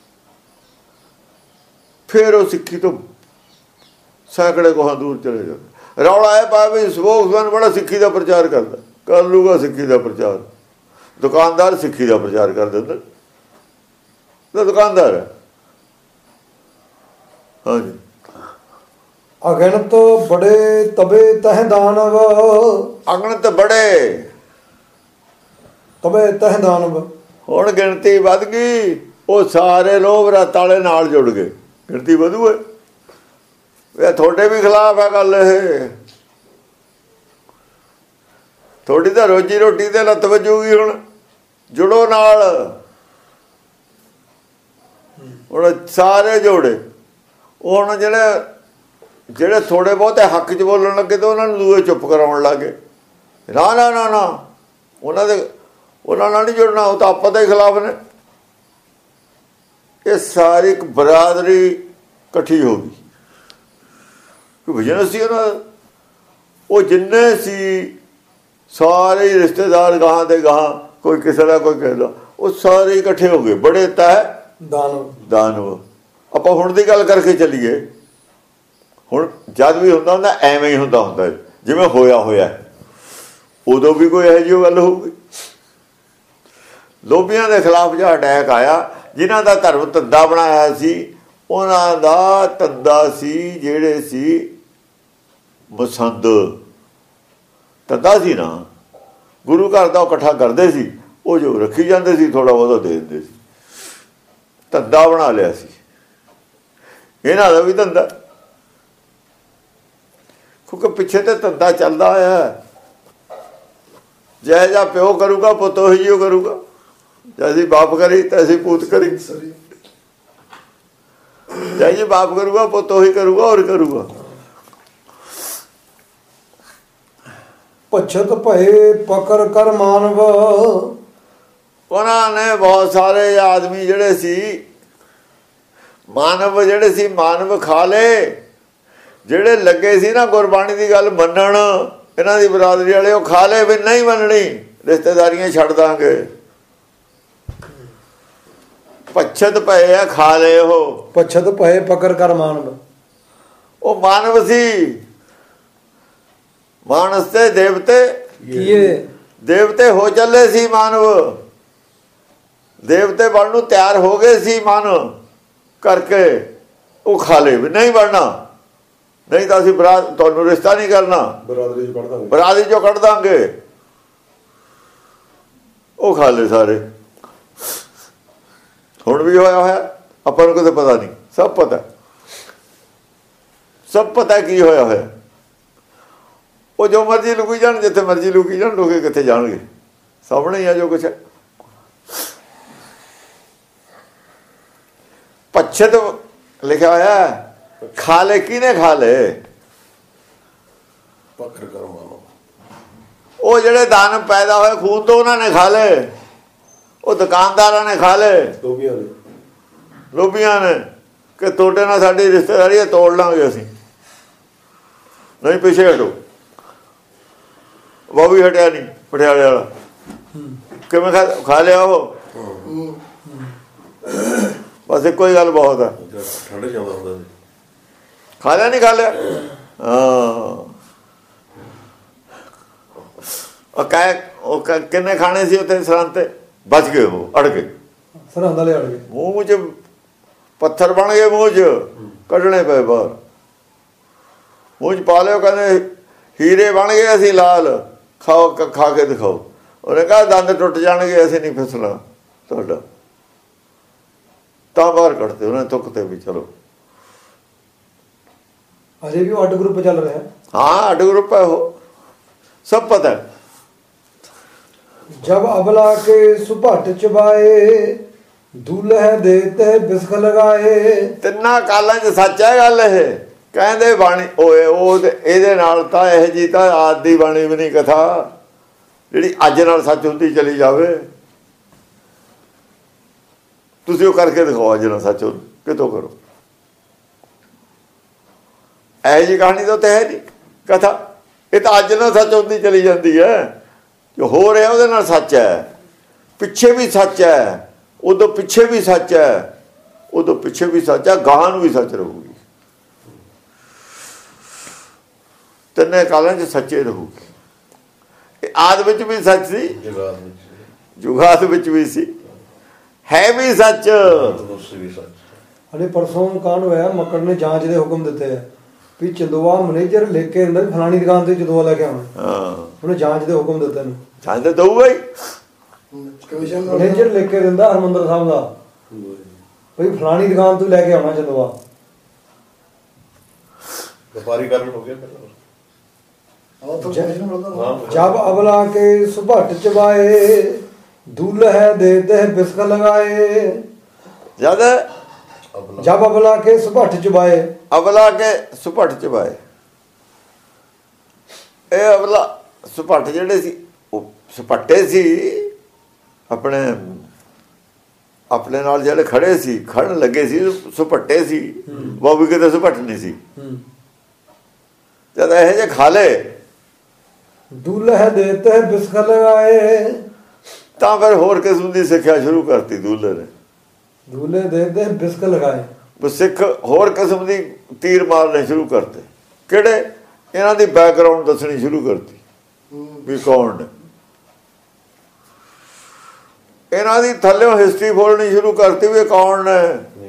ਫਿਰ ਉਹ ਸਿੱਖੀ ਤੋਂ ਸੈਂਕੜੇ ਕੋਹਾਂ ਦੂਰ ਚਲੇ ਜਾਂਦੇ। ਰੌਲਾ ਇਹ ਪਾਇਆ ਵੀ ਸਪੋਕਸਮੈਨ ਬੜਾ ਸਿੱਖੀ ਦਾ ਪ੍ਰਚਾਰ ਕਰਦਾ, ਕਰ ਲੂਗਾ ਸਿੱਖੀ ਦਾ ਪ੍ਰਚਾਰ। ਦੁਕਾਨਦਾਰ ਸਿੱਖੀ ਦਾ ਪ੍ਰਚਾਰ ਕਰ ਦਿੰਦਾ, ਤਾਂ ਦੁਕਾਨਦਾਰ ਹੈ। ਹਾਂਜੀ, ਅਗਣਤ ਬੜੇ ਤਬੇ ਤਹ ਦਾਨਵ, ਅਗਣਤ ਬੜੇ ਤਬੇ ਤਹ ਦਾਨਵ। ਹੁਣ ਗਿਣਤੀ ਵੱਧ ਗਈ, ਉਹ ਸਾਰੇ ਲੋਭ ਰਤਾਲੇ ਨਾਲ ਜੁੜ ਗਏ, ਗਿਣਤੀ ਵਧੂ ਹੈ। ਇਹ ਤੁਹਾਡੇ ਵੀ ਖਿਲਾਫ ਹੈ ਗੱਲ। ਇਹ ਤੁਹਾਡੀ ਤਾਂ ਰੋਜੀ ਰੋਟੀ ਤੇ ਲੱਤ ਵੱਜੂਗੀ। ਹੁਣ ਜੁੜੋ ਨਾਲ, ਹੁਣ ਸਾਰੇ ਜੋੜੇ। ਹੁਣ ਜਿਹੜੇ ਥੋੜੇ ਬਹੁਤੇ ਹੱਕ 'ਚ ਬੋਲਣ ਲੱਗੇ ਤੇ ਉਹਨਾਂ ਨੂੰ ਦੂਏ ਚੁੱਪ ਕਰਾਉਣ ਲੱਗੇ। ਨਾ ਨਾ ਨਾ ਨਾ, ਉਹਨਾਂ ਨਾਲ ਨਹੀਂ ਜੁੜਨਾ, ਉਹ ਤਾਂ ਆਪਾਂ ਦੇ ਖਿਲਾਫ ਨੇ। ਇਹ ਸਾਰੀ ਇੱਕ ਬਰਾਦਰੀ ਇਕੱਠੀ ਹੋ ਗਈ। ਬਿਜ਼ਨਸ ਸੀ ਉਹਨਾਂ ਦਾ, ਉਹ ਜਿੰਨੇ ਸੀ ਸਾਰੇ ਰਿਸ਼ਤੇਦਾਰ ਗਾਹਾਂ ਦੇ ਗਾਹਾਂ, ਕੋਈ ਕਿਸੇ ਦਾ ਕੋਈ ਕਿਸੇ ਦਾ, ਉਹ ਸਾਰੇ ਇਕੱਠੇ ਹੋ ਗਏ। ਬੜੇ ਤਹਿ ਦਾਨਵ। ਆਪਾਂ ਹੁਣ ਦੀ ਗੱਲ ਕਰਕੇ ਚੱਲੀਏ, ਹੁਣ ਜਦ ਵੀ ਹੁੰਦਾ ਐਵੇਂ ਹੀ ਹੁੰਦਾ ਜਿਵੇਂ ਹੋਇਆ। ਉਦੋਂ ਵੀ ਕੋਈ ਇਹੋ ਜਿਹੀ ਗੱਲ ਹੋਊਗੀ। ਲੋਭੀਆਂ ਦੇ ਖਿਲਾਫ ਜਿਹੜਾ ਅਟੈਕ ਆਇਆ, ਜਿਨ੍ਹਾਂ ਦਾ ਧਰਮ ਧੰਦਾ ਬਣਾਇਆ ਸੀ, ਉਹਨਾਂ ਦਾ ਧੰਦਾ ਸੀ ਜਿਹੜੇ ਸੀ ਮਸੰਦ ਧੰਦਾ ਸੀ ਨਾ, ਗੁਰੂ ਘਰ ਦਾ ਉਹ ਇਕੱਠਾ ਕਰਦੇ ਸੀ, ਉਹ ਜੋ ਰੱਖੀ ਜਾਂਦੇ ਸੀ ਥੋੜਾ ਬਹੁਤਾ ਦੇ ਦਿੰਦੇ ਸੀ। ਧੰਦਾ ਬਣਾ ਲਿਆ ਸੀ ਇਹਨਾਂ ਦਾ ਵੀ ਧੰਦਾ, ਕਿਉਂਕਿ ਪਿੱਛੇ ਤੇ ਧੰਦਾ ਚੱਲਦਾ ਹੋਇਆ। ਜਿਹੋ ਜਿਹਾ ਪਿਓ ਕਰੂਗਾ ਪੁੱਤ ਉਹੀ ਜਿਹਾ ਕਰੂਗਾ, ਜੈਸੀ ਬਾਪ ਕਰੀ ਤੈਸੀ ਪੂਤ ਕਰੀ। ਜਿਹੋ ਜਿਹੀ ਬਾਪ ਕਰੂਗਾ ਪੁੱਤ ਉਹੀ ਕਰੂਗਾ, ਹੋਰ ਕਰੂਗਾ। ਪਛਤ ਭਏ ਪਕੜ ਕਰ ਮਾਨਵ, ਉਹਨਾਂ ਨੇ ਬਹੁਤ ਸਾਰੇ ਆਦਮੀ ਜਿਹੜੇ ਸੀ ਮਾਨਵ, ਜਿਹੜੇ ਸੀ ਮਾਨਵ ਖਾ ਲਏ। ਜਿਹੜੇ ਲੱਗੇ ਸੀ ਨਾ ਗੁਰਬਾਣੀ ਦੀ ਗੱਲ ਮੰਨਣ, ਇਹਨਾਂ ਦੀ ਬਰਾਦਰੀ ਵਾਲੇ, ਉਹ ਖਾ ਲਏ ਵੀ ਨਹੀਂ ਮੰਨਣੀ, ਰਿਸ਼ਤੇਦਾਰੀਆਂ ਛੱਡ ਦਾਂਗੇ। ਪਛਤ ਪਏ ਆ, ਖਾ ਲਏ। ਉਹ ਪਛਤ ਭਏ ਪਕੜ ਕਰ ਮਾਨਵ, ਉਹ ਮਾਨਵ ਸੀ। ਮਾਨਸ ਤੇ ਦੇਵਤੇ ਦੇਵਤੇ ਹੋ ਚੱਲੇ ਸੀ। ਮਾਨਵ ਦੇਵਤੇ ਬਣਨ ਨੂੰ ਤਿਆਰ ਹੋ ਗਏ ਸੀ ਮਨ ਕਰਕੇ। ਉਹ ਖਾ ਲਏ ਵੀ ਨਹੀਂ ਬਣਨਾ, ਨਹੀਂ ਤਾਂ ਅਸੀਂ ਤੁਹਾਨੂੰ ਰਿਸ਼ਤਾ ਨਹੀਂ ਕਰਨਾ, ਬਰਾਦਰੀ ਚੋਂ ਕੱਢ ਦਾਂਗੇ। ਉਹ ਖਾ ਲਏ ਸਾਰੇ। ਹੁਣ ਵੀ ਹੋਇਆ ਆਪਾਂ ਨੂੰ ਕਿਤੇ ਪਤਾ ਨਹੀਂ, ਸਭ ਪਤਾ ਕੀ ਹੋਇਆ। ਉਹ ਜੋ ਮਰਜ਼ੀ ਲੁਕੀ ਜਾਣ, ਜਿੱਥੇ ਮਰਜ਼ੀ ਲੁਕੀ ਜਾਣ, ਲੋਕ ਕਿੱਥੇ ਜਾਣਗੇ, ਸਾਹਮਣੇ ਹੀ ਆ ਜੋ ਕੁਛ ਹੈ। ਪਛਤ ਲਿਖਿਆ ਹੋਇਆ, ਖਾ ਲੈ। ਕਿਹਨੇ ਖਾ ਲਏ? ਉਹ ਜਿਹੜੇ ਦਾਨਵ ਪੈਦਾ ਹੋਏ ਖੂਨ ਤੋਂ, ਉਹਨਾਂ ਨੇ ਖਾ ਲਏ। ਉਹ ਦੁਕਾਨਦਾਰਾਂ ਨੇ ਖਾ ਲਏ, ਲੋਭੀਆਂ ਨੇ, ਕਿ ਤੁਹਾਡੇ ਨਾਲ ਸਾਡੀ ਰਿਸ਼ਤੇਦਾਰੀ ਹੈ, ਤੋੜ ਲਾਂਗੇ ਅਸੀਂ, ਨਹੀਂ ਪਿੱਛੇ ਹਟੋ। ਉਹ ਵੀ ਹਟਿਆ ਨਹੀਂ, ਪਟਿਆਲੇ ਵਾਲਾ ਕਿਵੇਂ ਖਾ ਲਿਆ। ਉਹ ਬਸ ਇੱਕੋ ਹੀ ਗੱਲ ਬਹੁਤ ਹੈ। ਠੰਡ ਜਾਂਦਾ ਹੁੰਦਾ ਸੀ। ਖਾ ਲਿਆ ਨਹੀਂ ਖਾ ਲਿਆ। ਹਾਂ ਉਹ ਕਿੰਨੇ ਖਾਣੇ ਸੀ ਉੱਥੇ ਸਰਹੰਦ ਤੇ, ਬਚ ਗਏ, ਉਹ ਅੜ ਗਏ, ਸਰਹੰਦ ਵਾਲੇ ਅੜ ਗਏ, ਮੂੰਹ 'ਚ ਪੱਥਰ ਬਣ ਗਏ, ਮੂੰਹ 'ਚ ਕੱਢਣੇ ਪਏ ਬਾਹਰ, ਮੂੰਹ 'ਚ ਪਾ ਲਿਓ, ਕਹਿੰਦੇ ਹੀਰੇ ਬਣ ਗਏ ਅਸੀਂ ਲਾਲ, ਖਾਓ, ਖਾ ਕੇ ਦਿਖਾਓ। ਉਹਨੇ ਕਿਹਾ ਦੰਦ ਟੁੱਟ ਜਾਣਗੇ, ਅਸੀਂ ਨਹੀਂ ਫਿਸਣਾ ਤੁਹਾਡਾ, ਤਾਂ ਬਾਹਰ ਕੱਢਦੇ ਉਹਨੇ ਤੁੱਕ ਤੇ ਵੀ। ਚਲੋ ਅਜੇ ਵੀ ਉਹ ਅੱਡ ਗਰੁੱਪ ਚੱਲ ਰਿਹਾ। ਹਾਂ ਅੱਡ ਗਰੁੱਪ ਹੈ, ਉਹ ਸਭ ਪਤਾ ਹੈ। ਜਬ ਅਬਲਾ ਕੇ ਸੁਭਟ ਚਬਾਏ, ਦੁਲਹ ਦੇਤੇ ਬਿਸਖ ਲਗਾਏ। ਤਿੰਨਾਂ ਕਾਲਾਂ 'ਚ ਸੱਚ ਹੈ ਗੱਲ ਇਹ। ਕਹਿੰਦੇ ਬਾਣੀ ਓਏ ਉਹ ਇਹਦੇ ਨਾਲ ਤਾਂ ਇਹ ਜੀ ਤਾਂ ਆਦ ਦੀ ਬਾਣੀ ਵੀ ਨਹੀਂ ਕਥਾ ਜਿਹੜੀ ਅੱਜ ਨਾਲ ਸੱਚ ਹੁੰਦੀ ਚਲੀ ਜਾਵੇ। ਤੁਸੀਂ ਉਹ ਕਰਕੇ ਦਿਖਾਓ ਅੱਜ ਨਾਲ ਸੱਚ ਕਿਤੋਂ ਕਰੋ। ਇਹੋ ਜਿਹੀ ਕਹਾਣੀ ਤਾਂ ਹੈ ਨਹੀਂ ਕਥਾ, ਇਹ ਤਾਂ ਅੱਜ ਨਾਲ ਸੱਚ ਹੁੰਦੀ ਚਲੀ ਜਾਂਦੀ ਹੈ। ਜੋ ਹੋ ਰਿਹਾ ਉਹਦੇ ਨਾਲ ਸੱਚ ਹੈ, ਪਿੱਛੇ ਵੀ ਸੱਚ ਹੈ, ਉਦੋਂ ਪਿੱਛੇ ਵੀ ਸੱਚ ਹੈ, ਉਦੋਂ ਪਿੱਛੇ ਵੀ ਸੱਚ ਹੈ, ਗਾਹਾਂ ਨੂੰ ਵੀ ਸੱਚ ਰਹੂਗੀ। ਤਿੰਨੇ ਕਾਲਾਂ 'ਚ ਸੱਚੇ ਰਹੂਗੀ। ਇਹ ਆਦ ਵਿੱਚ ਵੀ ਸੱਚ ਸੀ, ਜੁਗਾਤ ਵਿੱਚ ਵੀ ਸੀ, ਹੈ ਵੀ ਸੱਚ। ਹਲੇ ਪਰਸੋਂ ਕਾਂਡ ਹੋਇਆ, ਮੱਕੜ ਨੇ ਜਾਂਚ ਦੇ ਹੁਕਮ ਦਿੱਤੇ ਹੈ ਵੀ ਚੰਦੋਆ ਮੈਨੇਜਰ ਲੈ ਕੇ ਅੰਦਰ ਫਲਾਣੀ ਦੁਕਾਨ ਤੇ ਚੰਦੋਆ ਲੈ ਕੇ ਆਉਣਾ। ਹਾਂ ਉਹਨੇ ਜਾਂਚ ਦੇ ਹੁਕਮ ਦਿੱਤੇ ਨੇ। ਜਾਂਚ ਤਾਂ ਦਊਗਾ ਹੀ, ਮੈਨੇਜਰ ਲੈ ਕੇ ਦਿੰਦਾ ਹਰਮੰਦਰ ਸਾਹਿਬ ਦਾ ਬਈ ਫਲਾਣੀ ਦੁਕਾਨ ਤੋਂ ਲੈ ਕੇ ਆਉਣਾ ਚੰਦੋਆ। ਵਪਾਰੀ ਕਰਨ ਹੋ ਗਿਆ ਜਬ ਅਬਲਾ ਕੇ ਸੁਭਟ ਚਬਾਏ, ਦੁਲਹ ਦੇਤੇ ਬਿਸਖ ਲਗਾਏ। ਜਬ ਅਬਲਾ ਕੇ ਸੁਭਟ ਚਬਾਏ, ਅਬਲਾ ਕੇ ਸੁਭਟ ਚਬਾਏ। ਇਹ ਅਬਲਾ ਸੁਭਟ ਜਿਹੜੇ ਸੀ ਉਹ ਸੁਪੱਟੇ ਸੀ, ਆਪਣੇ ਨਾਲ ਜਿਹੜੇ ਖੜੇ ਸੀ, ਖੜਨ ਲੱਗੇ ਸੀ, ਸੁਪੱਟੇ ਸੀ, ਬਾਬੂ ਕਿਤੇ ਸੁਭਟ ਨਹੀਂ ਸੀ। ਜਦ ਇਹ ਜੇ ਖਾ ਲਏ ਦੁਲਹ ਦੇਤੇ ਬਿਸਖ ਲਗਾਏ, ਤਾਂ ਫਿਰ ਹੋਰ ਕਿਸਮ ਦੀ ਸਿੱਖਿਆ ਸ਼ੁਰੂ ਕਰਤੀ ਦੂਲੇ ਨੇ। ਦੁਲਹ ਦੇਤੇ ਬਿਸਖ ਲਗਾਏ, ਸਿੱਖ ਹੋਰ ਕਿਸਮ ਦੀ ਤੀਰ ਮਾਰਨੇ ਸ਼ੁਰੂ ਕਰਤੇ। ਕਿਹੜੇ? ਇਹਨਾਂ ਦੀ ਬੈਕਗਰਾਉਂਡ ਦੱਸਣੀ ਸ਼ੁਰੂ ਕਰਤੀ ਵੀ ਕੌਣ ਨੇ। ਇਹਨਾਂ ਦੀ ਥੱਲਿਓਂ ਹਿਸਟਰੀ ਬੋਲਣੀ ਸ਼ੁਰੂ ਕਰਤੀ ਵੀ ਕੌਣ ਨੇ।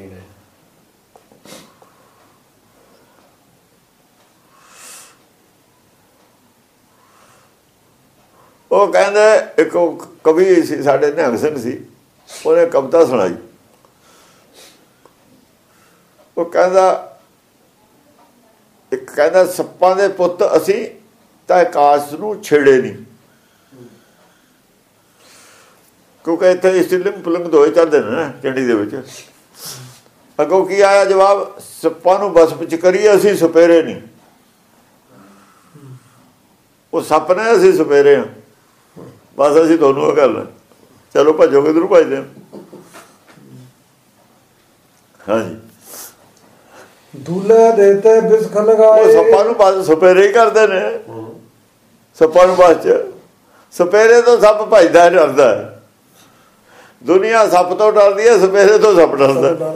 ਉਹ ਕਹਿੰਦੇ ਇੱਕ ਕਵੀ ਸੀ ਸਾਡੇ ਨਿਹੰਗ ਸਿੰਘ ਸੀ, ਉਹਨੇ ਕਵਿਤਾ ਸੁਣਾਈ। ਉਹ ਕਹਿੰਦਾ ਸੱਪਾਂ ਦੇ ਪੁੱਤ ਅਸੀਂ ਤਾਂ ਆਕਾਸ਼ ਨੂੰ ਛੇੜੇ ਨਹੀਂ, ਕਿਉਂਕਿ ਇੱਥੇ ਇਸਤਰੀਲਿੰਗ ਪੁਲਿੰਗ ਦੋਏ ਚੱਲਦੇ ਨੇ ਨਾ ਚੰਡੀ ਦੇ ਵਿੱਚ। ਅੱਗੋਂ ਕੀ ਆਇਆ ਜਵਾਬ? ਸੱਪਾਂ ਨੂੰ ਬਸ ਵਿੱਚ ਕਰੀਏ ਅਸੀਂ ਸਪੇਰੇ ਨਹੀਂ। ਉਹ ਸੱਪ ਨੇ, ਅਸੀਂ ਸਪੇਰੇ ਹਾਂ, ਬਸ ਅਸੀਂ ਤੁਹਾਨੂੰ ਉਹ ਗੱਲ, ਚਲੋ ਭੱਜੋ ਕਿਧਰੋਂ ਭੱਜਦੇ ਹਾਂ। ਹਾਂਜੀ ਦੁਲਹ ਦੇਤੇ ਬਿਸਖ ਲਗਾਏ। ਉਹ ਸੱਪਾਂ ਨੂੰ ਬਸ ਸਪੇਰੇ ਹੀ ਕਰਦੇ ਨੇ, ਸੱਪਾਂ ਨੂੰ ਬਸ ਚ ਸਪੇਰੇ ਤੋਂ ਸੱਪ ਭੱਜਦਾ ਡਰਦਾ। ਦੁਨੀਆ ਸੱਪ ਤੋਂ ਡਰਦੀ ਹੈ, ਸਪੇਰੇ ਤੋਂ ਸੱਪ ਡਰਦਾ।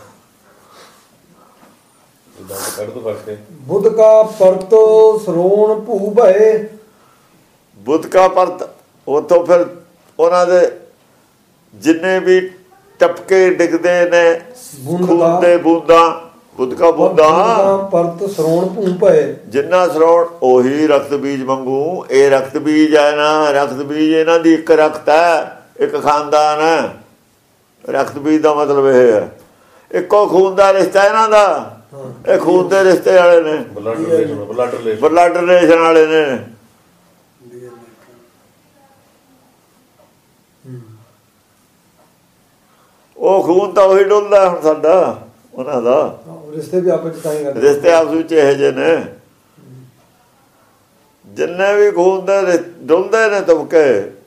ਬੁੱਧ ਕਾ ਪਰਤੋ ਸਰੋਣ ਭੂ ਭਏ। ਬੁੱਧ ਕਾ ਪਰਤ, ਉੱਥੋਂ ਫਿਰ ਉਹਨਾਂ ਦੇ ਜਿੰਨੇ ਵੀ ਟਪਕੇ ਡਿੱਗਦੇ ਨੇ ਖੂਨ ਦੇ ਬੂੰਦਾਂ, ਬੁੱਧ ਕਾ ਬੂੰਦਾਂ ਪਰਤ ਸਰੋਣ ਭੂ ਭਏ। ਜਿੰਨਾ ਸਰੋਣ ਉਹੀ ਰਕਤ ਬੀਜ ਮੰਗੂ। ਇਹ ਰਕਤ ਬੀਜ ਹੈ ਨਾ, ਰਕਤ ਬੀਜ ਇਹਨਾਂ ਦੀ ਇੱਕ ਰਕਤ ਹੈ, ਇੱਕ ਖਾਨਦਾਨ ਹੈ। ਰਕਤ ਬੀਜ ਦਾ ਮਤਲਬ ਇਹ ਹੈ ਇੱਕੋ ਖੂਨ ਦਾ ਰਿਸ਼ਤਾ ਇਹਨਾਂ ਦਾ। ਇਹ ਖੂਨ ਦੇ ਰਿਸ਼ਤੇ ਵਾਲੇ ਨੇ, ਬਲੱਡ ਰਿਲੇਸ਼ਨ ਵਾਲੇ ਨੇ। ਉਹ ਖੂਨ ਤਾਂ ਉਹੀ ਡੁੱਲਦਾ ਹੁਣ ਸਾਡਾ, ਉਹਨਾਂ ਦਾ ਰਿਸ਼ਤੇ ਵੀ ਆਪਸ ਵਿੱਚ ਤਾਂ ਹੀ ਕਰਦੇ। ਰਿਸ਼ਤੇ ਆਪਸ ਵਿੱਚ ਇਹੋ ਜਿਹੇ ਨੇ, ਜਿੰਨੇ ਵੀ ਖੂਨ ਦੇ ਡੁੱਲਦੇ ਨੇ ਤੁਮਕੇ,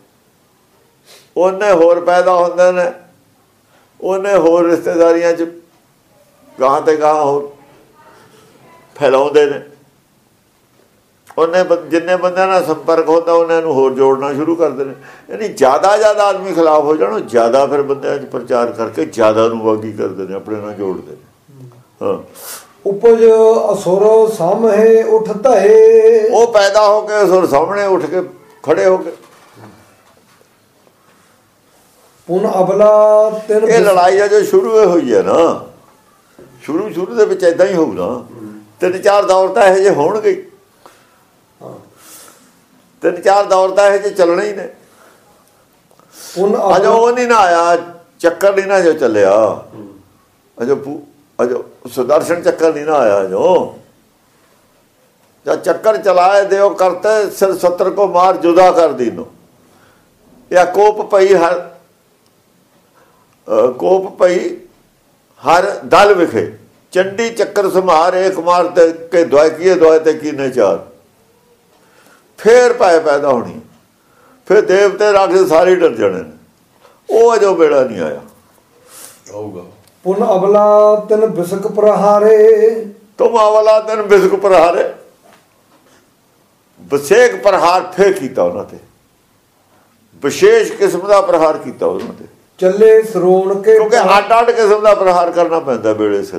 ਉਹਨੇ ਹੋਰ ਪੈਦਾ ਹੁੰਦੇ ਨੇ, ਉਹਨੇ ਹੋਰ ਰਿਸ਼ਤੇਦਾਰੀਆਂ 'ਚ ਗਾਹਾਂ ਤੇ ਗਾਹਾਂ ਹੋਰ ਫੈਲਾਉਂਦੇ ਨੇ। ਉਹਨੇ ਜਿੰਨੇ ਬੰਦਿਆਂ ਨਾਲ ਸੰਪਰਕ ਹੁੰਦਾ ਉਹਨਾਂ ਨੂੰ ਹੋਰ ਜੋੜਨਾ ਸ਼ੁਰੂ ਕਰਦੇ ਨੇ। ਯਾਨੀ ਜ਼ਿਆਦਾ ਆਦਮੀ ਖਿਲਾਫ ਹੋ ਜਾਣ, ਜ਼ਿਆਦਾ ਫਿਰ ਬੰਦਿਆਂ 'ਚ ਪ੍ਰਚਾਰ ਕਰਕੇ ਜ਼ਿਆਦਾ ਨੂੰ ਬਾਗੀ ਕਰਦੇ ਨੇ, ਆਪਣੇ ਨਾਲ ਜੋੜਦੇ ਨੇ। ਹਾਂ, ਉਪਜ ਅਸੁਰ ਸਾਹਮਣੇ ਉੱਠ ਧਏ, ਉਹ ਪੈਦਾ ਹੋ ਕੇ ਅਸੁਰ ਸਾਹਮਣੇ ਉੱਠ ਕੇ ਖੜੇ ਹੋ ਕੇ। ਪੁਨ ਅਬਲਾ ਤਿਨ ਇਹ ਲੜਾਈ ਆ ਜੋ ਸ਼ੁਰੂ ਹੋਈ ਹੈ ਨਾ, ਸ਼ੁਰੂ ਦੇ ਵਿੱਚ ਏਦਾਂ ਹੀ ਹੋਊ ਨਾ। 3-4 ਦੌਰ ਤਾਂ ਇਹੋ ਜਿਹੇ ਹੋਣਗੇ, 3-4 ਦੌਰ ਤਾਂ ਇਹੋ ਜਿਹੇ ਚੱਲਣੇ ਹੀ ਨੇ। ਅਜੋ ਉਹ ਨਹੀਂ ਨਾ ਆਇਆ ਚੱਕਰ, ਨਹੀਂ ਨਾ ਜੋ ਚੱਲਿਆ ਅਜੋ ਸੁਦਰਸ਼ਨ ਚੱਕਰ ਨਹੀਂ ਨਾ ਆਇਆ ਜੋ। ਜਦ ਚੱਕਰ ਚਲਾਏ ਦਿਓ ਕਰਤੇ ਸਿਰ 70 ਕੋ ਮਾਰ ਜੁਦਾ ਕਰ ਦੀਨੋ। ਜਾਂ ਕੋਪ ਪਈ ਹਰ ਦਲ ਵਿਖੇ, ਚੰਡੀ ਚੱਕਰ ਸਮਾਰ ਏਕ ਮਾਰ ਤੇ ਕੇ ਦੁਆਏ ਤੇ ਕੀਨੇ ਚਾਰ। ਫੇਰ ਪਾਏ ਪੈਦਾ ਹੋਣੀ, ਫਿਰ ਦੇਵਤੇ ਰਾਖਸ਼ ਸਾਰੇ ਡਰ ਜਾਣੇ ਨੇ। ਉਹ ਅਜੋ ਵੇੜਾ ਨਹੀਂ ਆਇਆ ਆਊਗਾ। ਪੁਨ ਅਬਲਾ ਤਿਨ ਬਿਸਕ ਪ੍ਰਹਾਰੇ, ਤੁਮ ਅਵਲਾ ਤਿਨ ਬਿਸਕ ਪ੍ਰਹਾਰੇ। ਵਿਸ਼ੇਕ ਪ੍ਰਹਾਰ ਫੇਰ ਕੀਤਾ ਉਹਨਾਂ ਤੇ, ਵਿਸ਼ੇਸ਼ ਕਿਸਮ ਦਾ ਪ੍ਰਹਾਰ ਕੀਤਾ ਉਹਨਾਂ ਤੇ। ਚੱਲੇ ਸਰੋਣ ਕੇ, ਕਿਉਂਕਿ ਅੱਡ ਕਿਸਮ ਦਾ ਪ੍ਰਹਾਰ ਕਰਨਾ ਪੈਂਦਾ ਵੇਲੇ ਸਿਰ।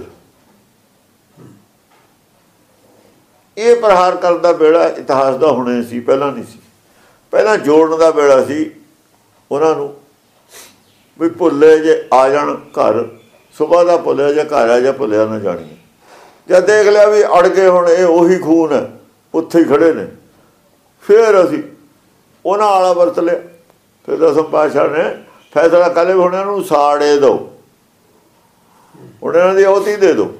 ਇਹ ਪ੍ਰਹਾਰ ਕਰਨ ਦਾ ਵੇਲਾ ਇਤਿਹਾਸ ਦਾ ਹੁਣੇ ਸੀ, ਪਹਿਲਾਂ ਨਹੀਂ ਸੀ। ਪਹਿਲਾਂ ਜੋੜਨ ਦਾ ਵੇਲਾ ਸੀ ਉਹਨਾਂ ਨੂੰ, ਵੀ ਭੁੱਲੇ ਜੇ ਆ ਜਾਣ ਘਰ, ਸੁਬਾਹ ਦਾ ਭੁੱਲਿਆ ਜੇ ਘਰ ਆ, ਜਾਂ ਭੁੱਲਿਆ ਨਾ ਜਾਣੀ। ਜਦ ਦੇਖ ਲਿਆ ਵੀ ਅੜ ਗਏ, ਹੁਣ ਇਹ ਉਹੀ ਖੂਨ ਹੈ, ਉੱਥੇ ਹੀ ਖੜੇ ਨੇ, ਫਿਰ ਅਸੀਂ ਉਹਨਾਂ ਵਾਲਾ ਵਰਤ ਲਿਆ। ਫਿਰ ਦਸਮ ਪਾਤਸ਼ਾਹ ਨੇ ਫੈਸਲਾ ਕਰ ਲਿਆ, ਹੁਣ ਇਹਨਾਂ ਨੂੰ ਸਾੜੇ ਦਿਓ, ਹੁਣ ਇਹਨਾਂ ਦੀ ਅਹੁਤੀ ਦੇ ਦਿਓ।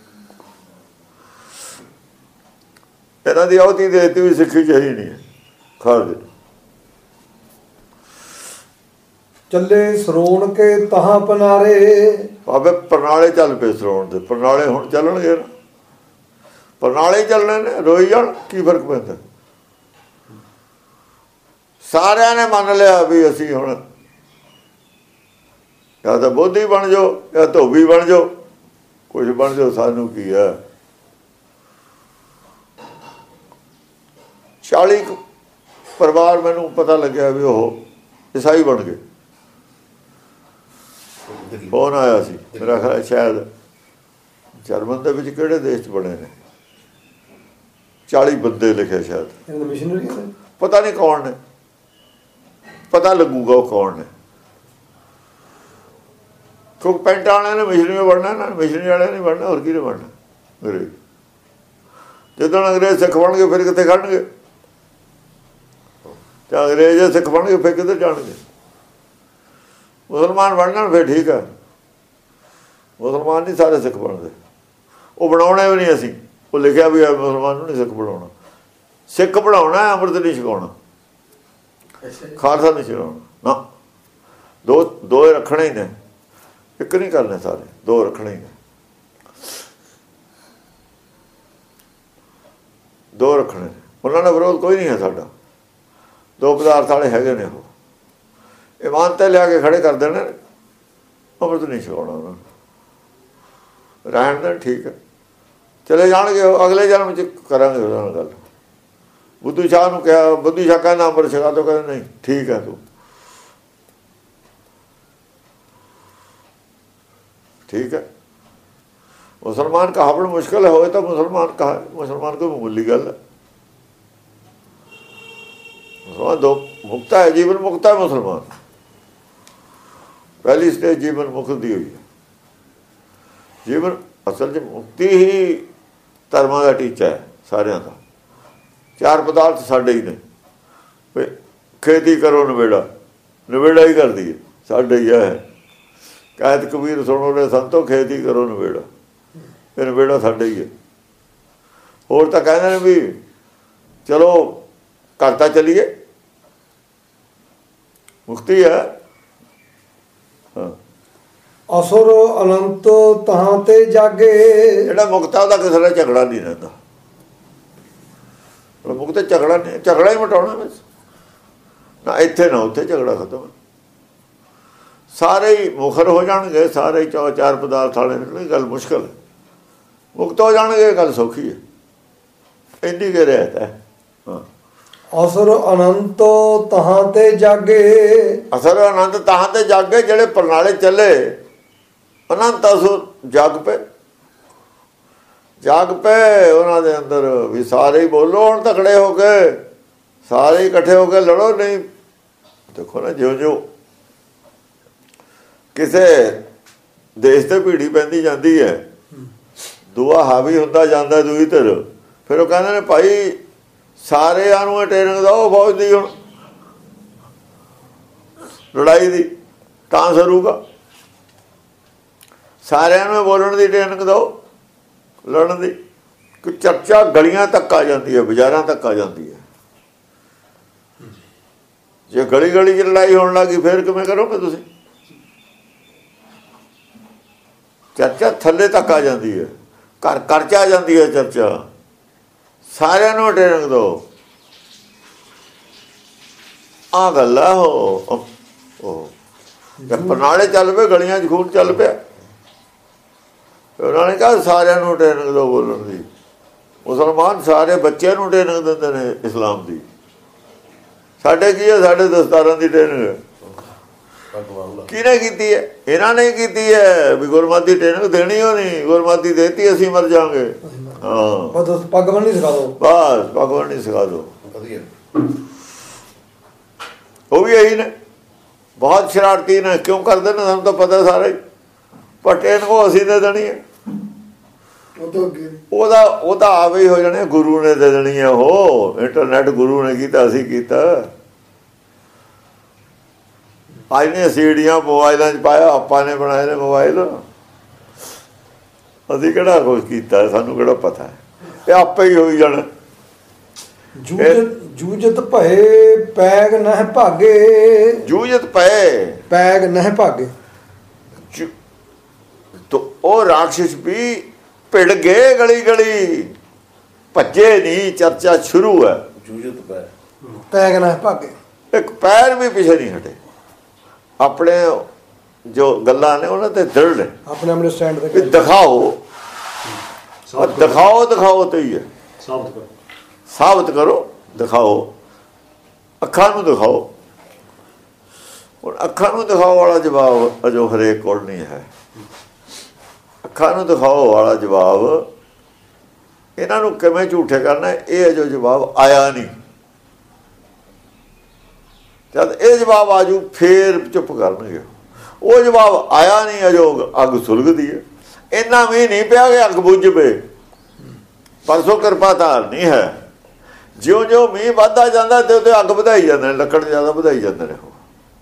ਇਹਨਾਂ ਦੀ ਅਹੁਤੀ ਦੇ ਦਿੱਤੀ ਵੀ ਸਿੱਖੀ ਚਾਹੀ ਨਹੀਂ ਹੈ ਖਾਰ ਦੇ। ਚੱਲੇ ਸਰੋਣ ਕੇ ਤਹਾਂ ਪਨਾਰੇ, ਬਾਬੇ ਪਰਨਾਲੇ ਚੱਲ ਪਏ ਸਰੋਣ ਦੇ। ਪਰਨਾਲੇ ਹੁਣ ਚੱਲਣਗੇ ਨਾ, ਪਰਨਾਲੇ ਹੀ ਚੱਲਣੇ ਨੇ, ਰੋਈ ਜਾਣ, ਕੀ ਫਰਕ ਪੈਂਦਾ। ਸਾਰਿਆਂ ਨੇ ਮੰਨ ਲਿਆ ਵੀ ਅਸੀਂ ਹੁਣ ਜਾਂ ਤਾਂ ਬੋਧੀ ਬਣ ਜਾਓ ਜਾਂ ਧੋਬੀ ਬਣ ਜਾਓ, ਕੁਛ ਬਣ ਜਾਓ, ਸਾਨੂੰ ਕੀ ਹੈ। 40 ਪਰਿਵਾਰ ਮੈਨੂੰ ਪਤਾ ਲੱਗਿਆ ਵੀ ਉਹ ਈਸਾਈ ਬਣ ਗਏ। ਫੋਨ ਆਇਆ ਸੀ, ਮੇਰਾ ਖਿਆਲ ਸ਼ਾਇਦ ਜਰਮਨ ਦੇ ਵਿੱਚ ਕਿਹੜੇ ਦੇਸ਼ 'ਚ ਬਣੇ ਨੇ, 40 ਬੰਦੇ ਲਿਖਿਆ ਸ਼ਾਇਦ, ਮਿਸ਼ਨਰੀ ਪਤਾ ਨਹੀਂ ਕੌਣ ਨੇ, ਪਤਾ ਲੱਗੂਗਾ ਉਹ ਕੌਣ ਨੇ। ਕਿਉਂਕਿ ਪੈਂਟਾਂ ਵਾਲਿਆਂ ਨੇ ਮਿਸ਼ਨਰੀ ਬਣਨਾ ਨਾ, ਮਿਸ਼ਨਰੀ ਵਾਲਿਆਂ ਨੇ ਬਣਨਾ, ਹੋਰ ਕਿਹਨੇ ਬਣਨਾ। ਅੰਗਰੇਜ਼ ਜਦੋਂ ਅੰਗਰੇਜ਼ ਸਿੱਖ ਬਣਗੇ ਫਿਰ ਕਿੱਥੇ ਖੜਨਗੇ, ਤੇ ਅੰਗਰੇਜ਼ ਸਿੱਖ ਬਣਗੇ ਫਿਰ ਕਿੱਧਰ ਜਾਣਗੇ। ਮੁਸਲਮਾਨ ਬਣਨਾ ਫਿਰ ਠੀਕ ਹੈ, ਮੁਸਲਮਾਨ ਨਹੀਂ ਸਾਰੇ ਸਿੱਖ ਬਣਦੇ। ਉਹ ਬਣਾਉਣੇ ਵੀ ਨਹੀਂ ਅਸੀਂ, ਉਹ ਲਿਖਿਆ ਵੀ ਮੁਸਲਮਾਨ ਨੂੰ ਨਹੀਂ ਸਿੱਖ ਬਣਾਉਣਾ। ਸਿੱਖ ਬਣਾਉਣਾ, ਅੰਮ੍ਰਿਤ ਨਹੀਂ ਛਕਾਉਣਾ, ਖਾਲਸਾ ਨਹੀਂ ਛਕਾਉਣਾ ਨਾ। ਦੋ ਰੱਖਣੇ ਹੀ ਨੇ, ਇੱਕ ਨਹੀਂ ਕਰਨੇ ਸਾਰੇ, 2 ਰੱਖਣੇ ਹੀ ਨੇ। 2 ਰੱਖਣੇ ਨੇ, ਉਹਨਾਂ ਦਾ ਵਿਰੋਧ ਕੋਈ ਨਹੀਂ ਹੈ ਸਾਡਾ। 2 ਪਦਾਰਥ ਵਾਲੇ ਹੈਗੇ ਨੇ, ਉਹ ਇਮਾਨ ਤੇ ਲਿਆ ਕੇ ਖੜੇ ਕਰ ਦੇਣੇ, ਅੰਮ੍ਰਿਤ ਨਹੀਂ ਛਕਾਉਣਾ ਉਹਨਾਂ ਨੂੰ, ਰਹਿਣ ਦੇਣ, ਠੀਕ ਹੈ, ਚਲੇ ਜਾਣਗੇ। ਅਗਲੇ ਜਨਮ 'ਚ ਕਰਾਂਗੇ ਉਹਨਾਂ ਨਾਲ ਗੱਲ। ਬੁੱਧੂ ਸ਼ਾਹ ਨੂੰ ਕਿਹਾ, ਬੁੱਧੂ ਸ਼ਾਹ ਕਹਿੰਦਾ ਅੰਮ੍ਰਿਤ ਛਕਾ ਦਿਓ, ਕਹਿੰਦੇ ਨਹੀਂ, ਠੀਕ ਹੈ ਤੂੰ ठीक है। मुसलमान कहा बड़ा मुश्किल है, होए तो मुसलमान कहा, मुसलमान कोई मामूली गल है। मुसलमान दो मुक्ता है, जीवन मुक्ता है मुसलमान। पहली स्टेज जीवन मुक्त दी हुई है। जीवन असल च मुक्ति ही धर्मां दा टीचा है सारियां दा। 4 पदार्थ साडे ही ने, खेती करो नवेड़ा, नवेड़ा ही कर दी साडे ही है। कहत कबीर सुनो ने संतो, खेती करो नवेड़ा, ये नवेड़ा साडे ही है। होर तां कहंदे ने भी चलो करता चलीए, मुक्ति है। हाँ, असुर अनंत तहां ते जागे, जिहड़ा मुक्ता दा किसी नाल झगड़ा नहीं रहिंदा। मुक्त झगड़ा नहीं, झगड़ा ही मिटाउणा बस, ना इत्थे ना उत्थे झगड़ा खत्म। सारे ही मुखर हो जाएंगे, सारे ही 4 पदार्थ वाले निकले, गल मुश्किल है। मुक्त हो जाएंगे, गल सौखी है। इन्नी के रहता है ਹਾਂ, ਅਸੁਰ ਅਨੰਤ ਤਹਾਂ ਤੇ ਜਾਗੇ। ਅਸਰ ਆਨੰਦ ਤਹਾਂ ਤੇ ਜਾਗੇ, ਜਿਹੜੇ ਪ੍ਰਣਾਲੇ ਚੱਲੇ ਅਨੰਤ ਅਸੁਰ ਜਾਗ ਪਏ ਉਹਨਾਂ ਦੇ ਅੰਦਰ ਵੀ ਸਾਰੇ ਹੀ ਬੋਲੋ ਹੁਣ ਤਕੜੇ ਹੋ ਕੇ, ਸਾਰੇ ਇਕੱਠੇ ਹੋ ਕੇ ਲੜੋ। ਨਹੀਂ ਦੇਖੋ ਨਾ, ਜਿਉਂ ਕਿਸੇ ਦੇਸ਼ ਤੇ ਭੀੜੀ ਪੈਂਦੀ ਜਾਂਦੀ ਹੈ, ਦੂਆ ਹਾਵੀ ਹੁੰਦਾ ਜਾਂਦਾ ਦੂਈ ਧਿਰ, ਫਿਰ ਉਹ ਕਹਿੰਦੇ ਨੇ ਭਾਈ ਸਾਰਿਆਂ ਨੂੰ ਟ੍ਰੇਨਿੰਗ ਦਿਓ ਫੌਜ ਦੀ, ਹੁਣ ਲੜਾਈ ਦੀ ਤਾਂ ਸਰੂਗਾ। ਸਾਰਿਆਂ ਨੂੰ ਬੋਲਣ ਦੀ ਟ੍ਰੇਨਿੰਗ ਦਿਓ, ਲੜਨ ਦੀ। ਕਿ ਚਰਚਾ ਗਲੀਆਂ ਤੱਕ ਆ ਜਾਂਦੀ ਹੈ, ਬਾਜ਼ਾਰਾਂ ਤੱਕ ਆ ਜਾਂਦੀ ਹੈ। ਜੇ ਗਲੀ 'ਚ ਲੜਾਈ ਹੋਣ ਲੱਗੀ ਫਿਰ ਕਿਵੇਂ ਕਰੋਗੇ ਤੁਸੀਂ? ਚਰਚਾ ਥੱਲੇ ਤੱਕ ਆ ਜਾਂਦੀ ਹੈ, ਘਰ 'ਚ ਆ ਜਾਂਦੀ ਹੈ ਚਰਚਾ। ਸਾਰਿਆਂ ਨੂੰ ਟ੍ਰੇਨਿੰਗ ਦਿਓ, ਆ ਗੱਲ ਆ। ਉਹ ਪ੍ਰਣਾਲੇ ਚੱਲ ਪਏ, ਗਲੀਆਂ 'ਚ ਖੂਨ ਚੱਲ ਪਿਆ। ਉਹਨਾਂ ਨੇ ਕਿਹਾ ਸਾਰਿਆਂ ਨੂੰ ਟ੍ਰੇਨਿੰਗ ਦਿਓ ਬੋਲਣ ਦੀ। ਮੁਸਲਮਾਨ ਸਾਰੇ ਬੱਚਿਆਂ ਨੂੰ ਟ੍ਰੇਨਿੰਗ ਦਿੰਦੇ ਨੇ ਇਸਲਾਮ ਦੀ। ਸਾਡੇ ਕੀ ਹੈ? ਸਾਡੇ ਦਸਤਾਰਾਂ ਦੀ ਟ੍ਰੇਨਿੰਗ ਕਿਹਨੇ ਕੀਤੀ ਹੈ? ਇਹਨਾਂ ਨੇ ਕੀਤੀ ਹੈ ਵੀ ਗੁਰਮਤਿ ਦੀ ਟ੍ਰੇਨਿੰਗ ਦੇਣੀ ਹੋ ਨਹੀਂ, ਗੁਰਮਤਿ ਦੇਤੀ ਅਸੀਂ ਮਰ ਜਾਵਾਂਗੇ। ਹਾਂ, ਪੱਗ ਬੰਨ੍ਹਣੀ ਸਿਖਾ ਦਿਓ, ਬਸ ਪੱਗ ਬੰਨ੍ਹਣੀ ਸਿਖਾ ਦਿਓ। ਵਧੀਆ। ਉਹ ਵੀ ਇਹੀ ਨੇ, ਬਹੁਤ ਸ਼ਰਾਰਤੀ ਨੇ। ਕਿਉਂ ਕਰਦੇ ਨੇ ਸਾਨੂੰ ਤਾਂ ਪਤਾ ਸਾਰਾ ਹੀ। ਪਰ ਟ੍ਰੇਨਿੰਗ ਉਹ ਅਸੀਂ ਦੇ ਦੇਣੀ ਹੈ, ਉਹਦਾ ਆਵੇ ਹੀ ਹੋ ਜਾਣੇ। ਗੁਰੂ ਨੇ ਦੇ ਦੇਣੀ ਹੈ ਉਹ। ਇੰਟਰਨੈਟ ਗੁਰੂ ਨੇ ਕੀਤਾ, ਅਸੀਂ ਕੀਤਾ। ਅੱਜ ਨੇ ਸੀੜੀਆਂ ਮੋਬਾਈਲਾਂ 'ਚ ਪਾਇਆ, ਆਪਾਂ ਨੇ ਬਣਾਏ ਨੇ ਮੋਬਾਈਲ। ਅਸੀਂ ਕਿਹੜਾ ਕੁਛ ਕੀਤਾ? ਸਾਨੂੰ ਕਿਹੜਾ ਪਤਾ ਹੈ? ਇਹ ਆਪੇ ਹੀ ਹੋਈ ਜਾਣਾ। ਜੂਜਤ ਭਏ ਪੈਗ ਨਹਿ ਭਾਗੇ। ਜੂਜਤ ਪਏ ਪੈਗ ਨਹਿ ਭਾਗੇ। ਉਹ ਰਾਖਸ਼ ਵੀ ਭਿੜ ਗਏ, ਗਲੀ ਭੱਜੇ ਨਹੀਂ। ਚਰਚਾ ਸ਼ੁਰੂ ਹੈ। ਜੂਜਤ ਪੈ ਪੈਗ ਨਹਿ ਭਾਗੇ। ਇੱਕ ਪੈਰ ਵੀ ਪਿੱਛੇ ਨਹੀਂ ਹਟੇ। ਆਪਣੇ ਜੋ ਗੱਲਾਂ ਨੇ ਉਹਨਾਂ ਤੇ ਦ੍ਰਿੜ ਨੇ, ਆਪਣੇ ਸਟੈਂਡ ਤੇ। ਦਿਖਾਓ ਤੇ ਹੀ ਹੈ। ਸਾਬਤ ਕਰੋ, ਦਿਖਾਓ, ਅੱਖਾਂ ਨੂੰ ਦਿਖਾਓ। ਹੁਣ ਅੱਖਾਂ ਨੂੰ ਦਿਖਾਓ ਵਾਲਾ ਜਵਾਬ ਅਜੋ ਹਰੇਕ ਕੋਲ ਨਹੀਂ ਹੈ। ਅੱਖਾਂ ਨੂੰ ਦਿਖਾਓ ਵਾਲਾ ਜਵਾਬ ਇਹਨਾਂ ਨੂੰ ਕਿਵੇਂ ਝੂਠੇ ਕਰਨਾ, ਇਹ ਅਜੋ ਜਵਾਬ ਆਇਆ ਨਹੀਂ। ਜਦ ਇਹ ਜਵਾਬ ਆਜੂ ਫੇਰ ਚੁੱਪ ਕਰਨਗੇ। ਉਹ ਜਵਾਬ ਆਇਆ ਨਹੀਂ, ਅਜੋ ਅੱਗ ਸੁਲਗਦੀ ਹੈ। ਇੰਨਾ ਵੀ ਨਹੀਂ ਪਿਆ ਕਿ ਅੱਗ ਬੁੱਝ ਪਏ। ਪਰਸੋਂ ਕਿਰਪਾ ਧਾਰ ਨਹੀਂ ਹੈ। ਜਿਉਂ ਮੀਂਹ ਵੱਧਦਾ ਜਾਂਦਾ ਤੇ ਉਹਦੇ ਅੱਗ ਵਧਾਈ ਜਾਂਦੇ ਨੇ, ਲੱਕੜ ਜ਼ਿਆਦਾ ਵਧਾਈ ਜਾਂਦੇ ਨੇ। ਉਹ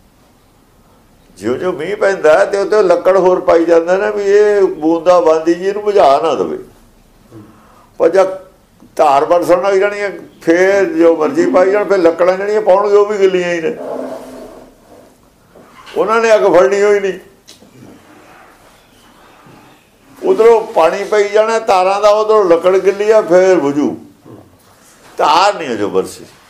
ਜਿਉਂ ਮੀਂਹ ਪੈਂਦਾ ਤੇ ਉੱਤੇ ਲੱਕੜ ਹੋਰ ਪਾਈ ਜਾਂਦੇ ਨੇ ਵੀ ਇਹ ਬੂੰਦਾ ਬਾਂਦੀ ਜੀ ਇਹਨੂੰ ਬੁਝਾ ਨਾ ਦੇਵੇ। ਪਰ ਜਦ ਧਾਰ ਬਰਸਣ ਲੱਗ ਜਾਣੀ ਹੈ ਫੇਰ ਜੋ ਮਰਜ਼ੀ ਪਾਈ ਜਾਣ, ਫਿਰ ਲੱਕੜਾਂ ਜਿਹੜੀਆਂ ਪਾਉਣਗੇ ਉਹ ਵੀ ਗਿੱਲੀਆਂ ਹੀ ਨੇ। ਉਹਨਾਂ ਨੇ ਅੱਗ ਫੜਨੀ ਹੋਈ ਨਹੀਂ। ਉਧਰੋਂ ਪਾਣੀ ਪਈ ਜਾਣਾ ਤਾਰਾਂ ਦਾ, ਉਧਰੋਂ ਲੱਕੜ ਗਿੱਲੀ ਆ, ਫੇਰ ਬੁਝੂ। ਧਾਰ ਨਹੀਂ ਜੋ ਬਰਸੀ।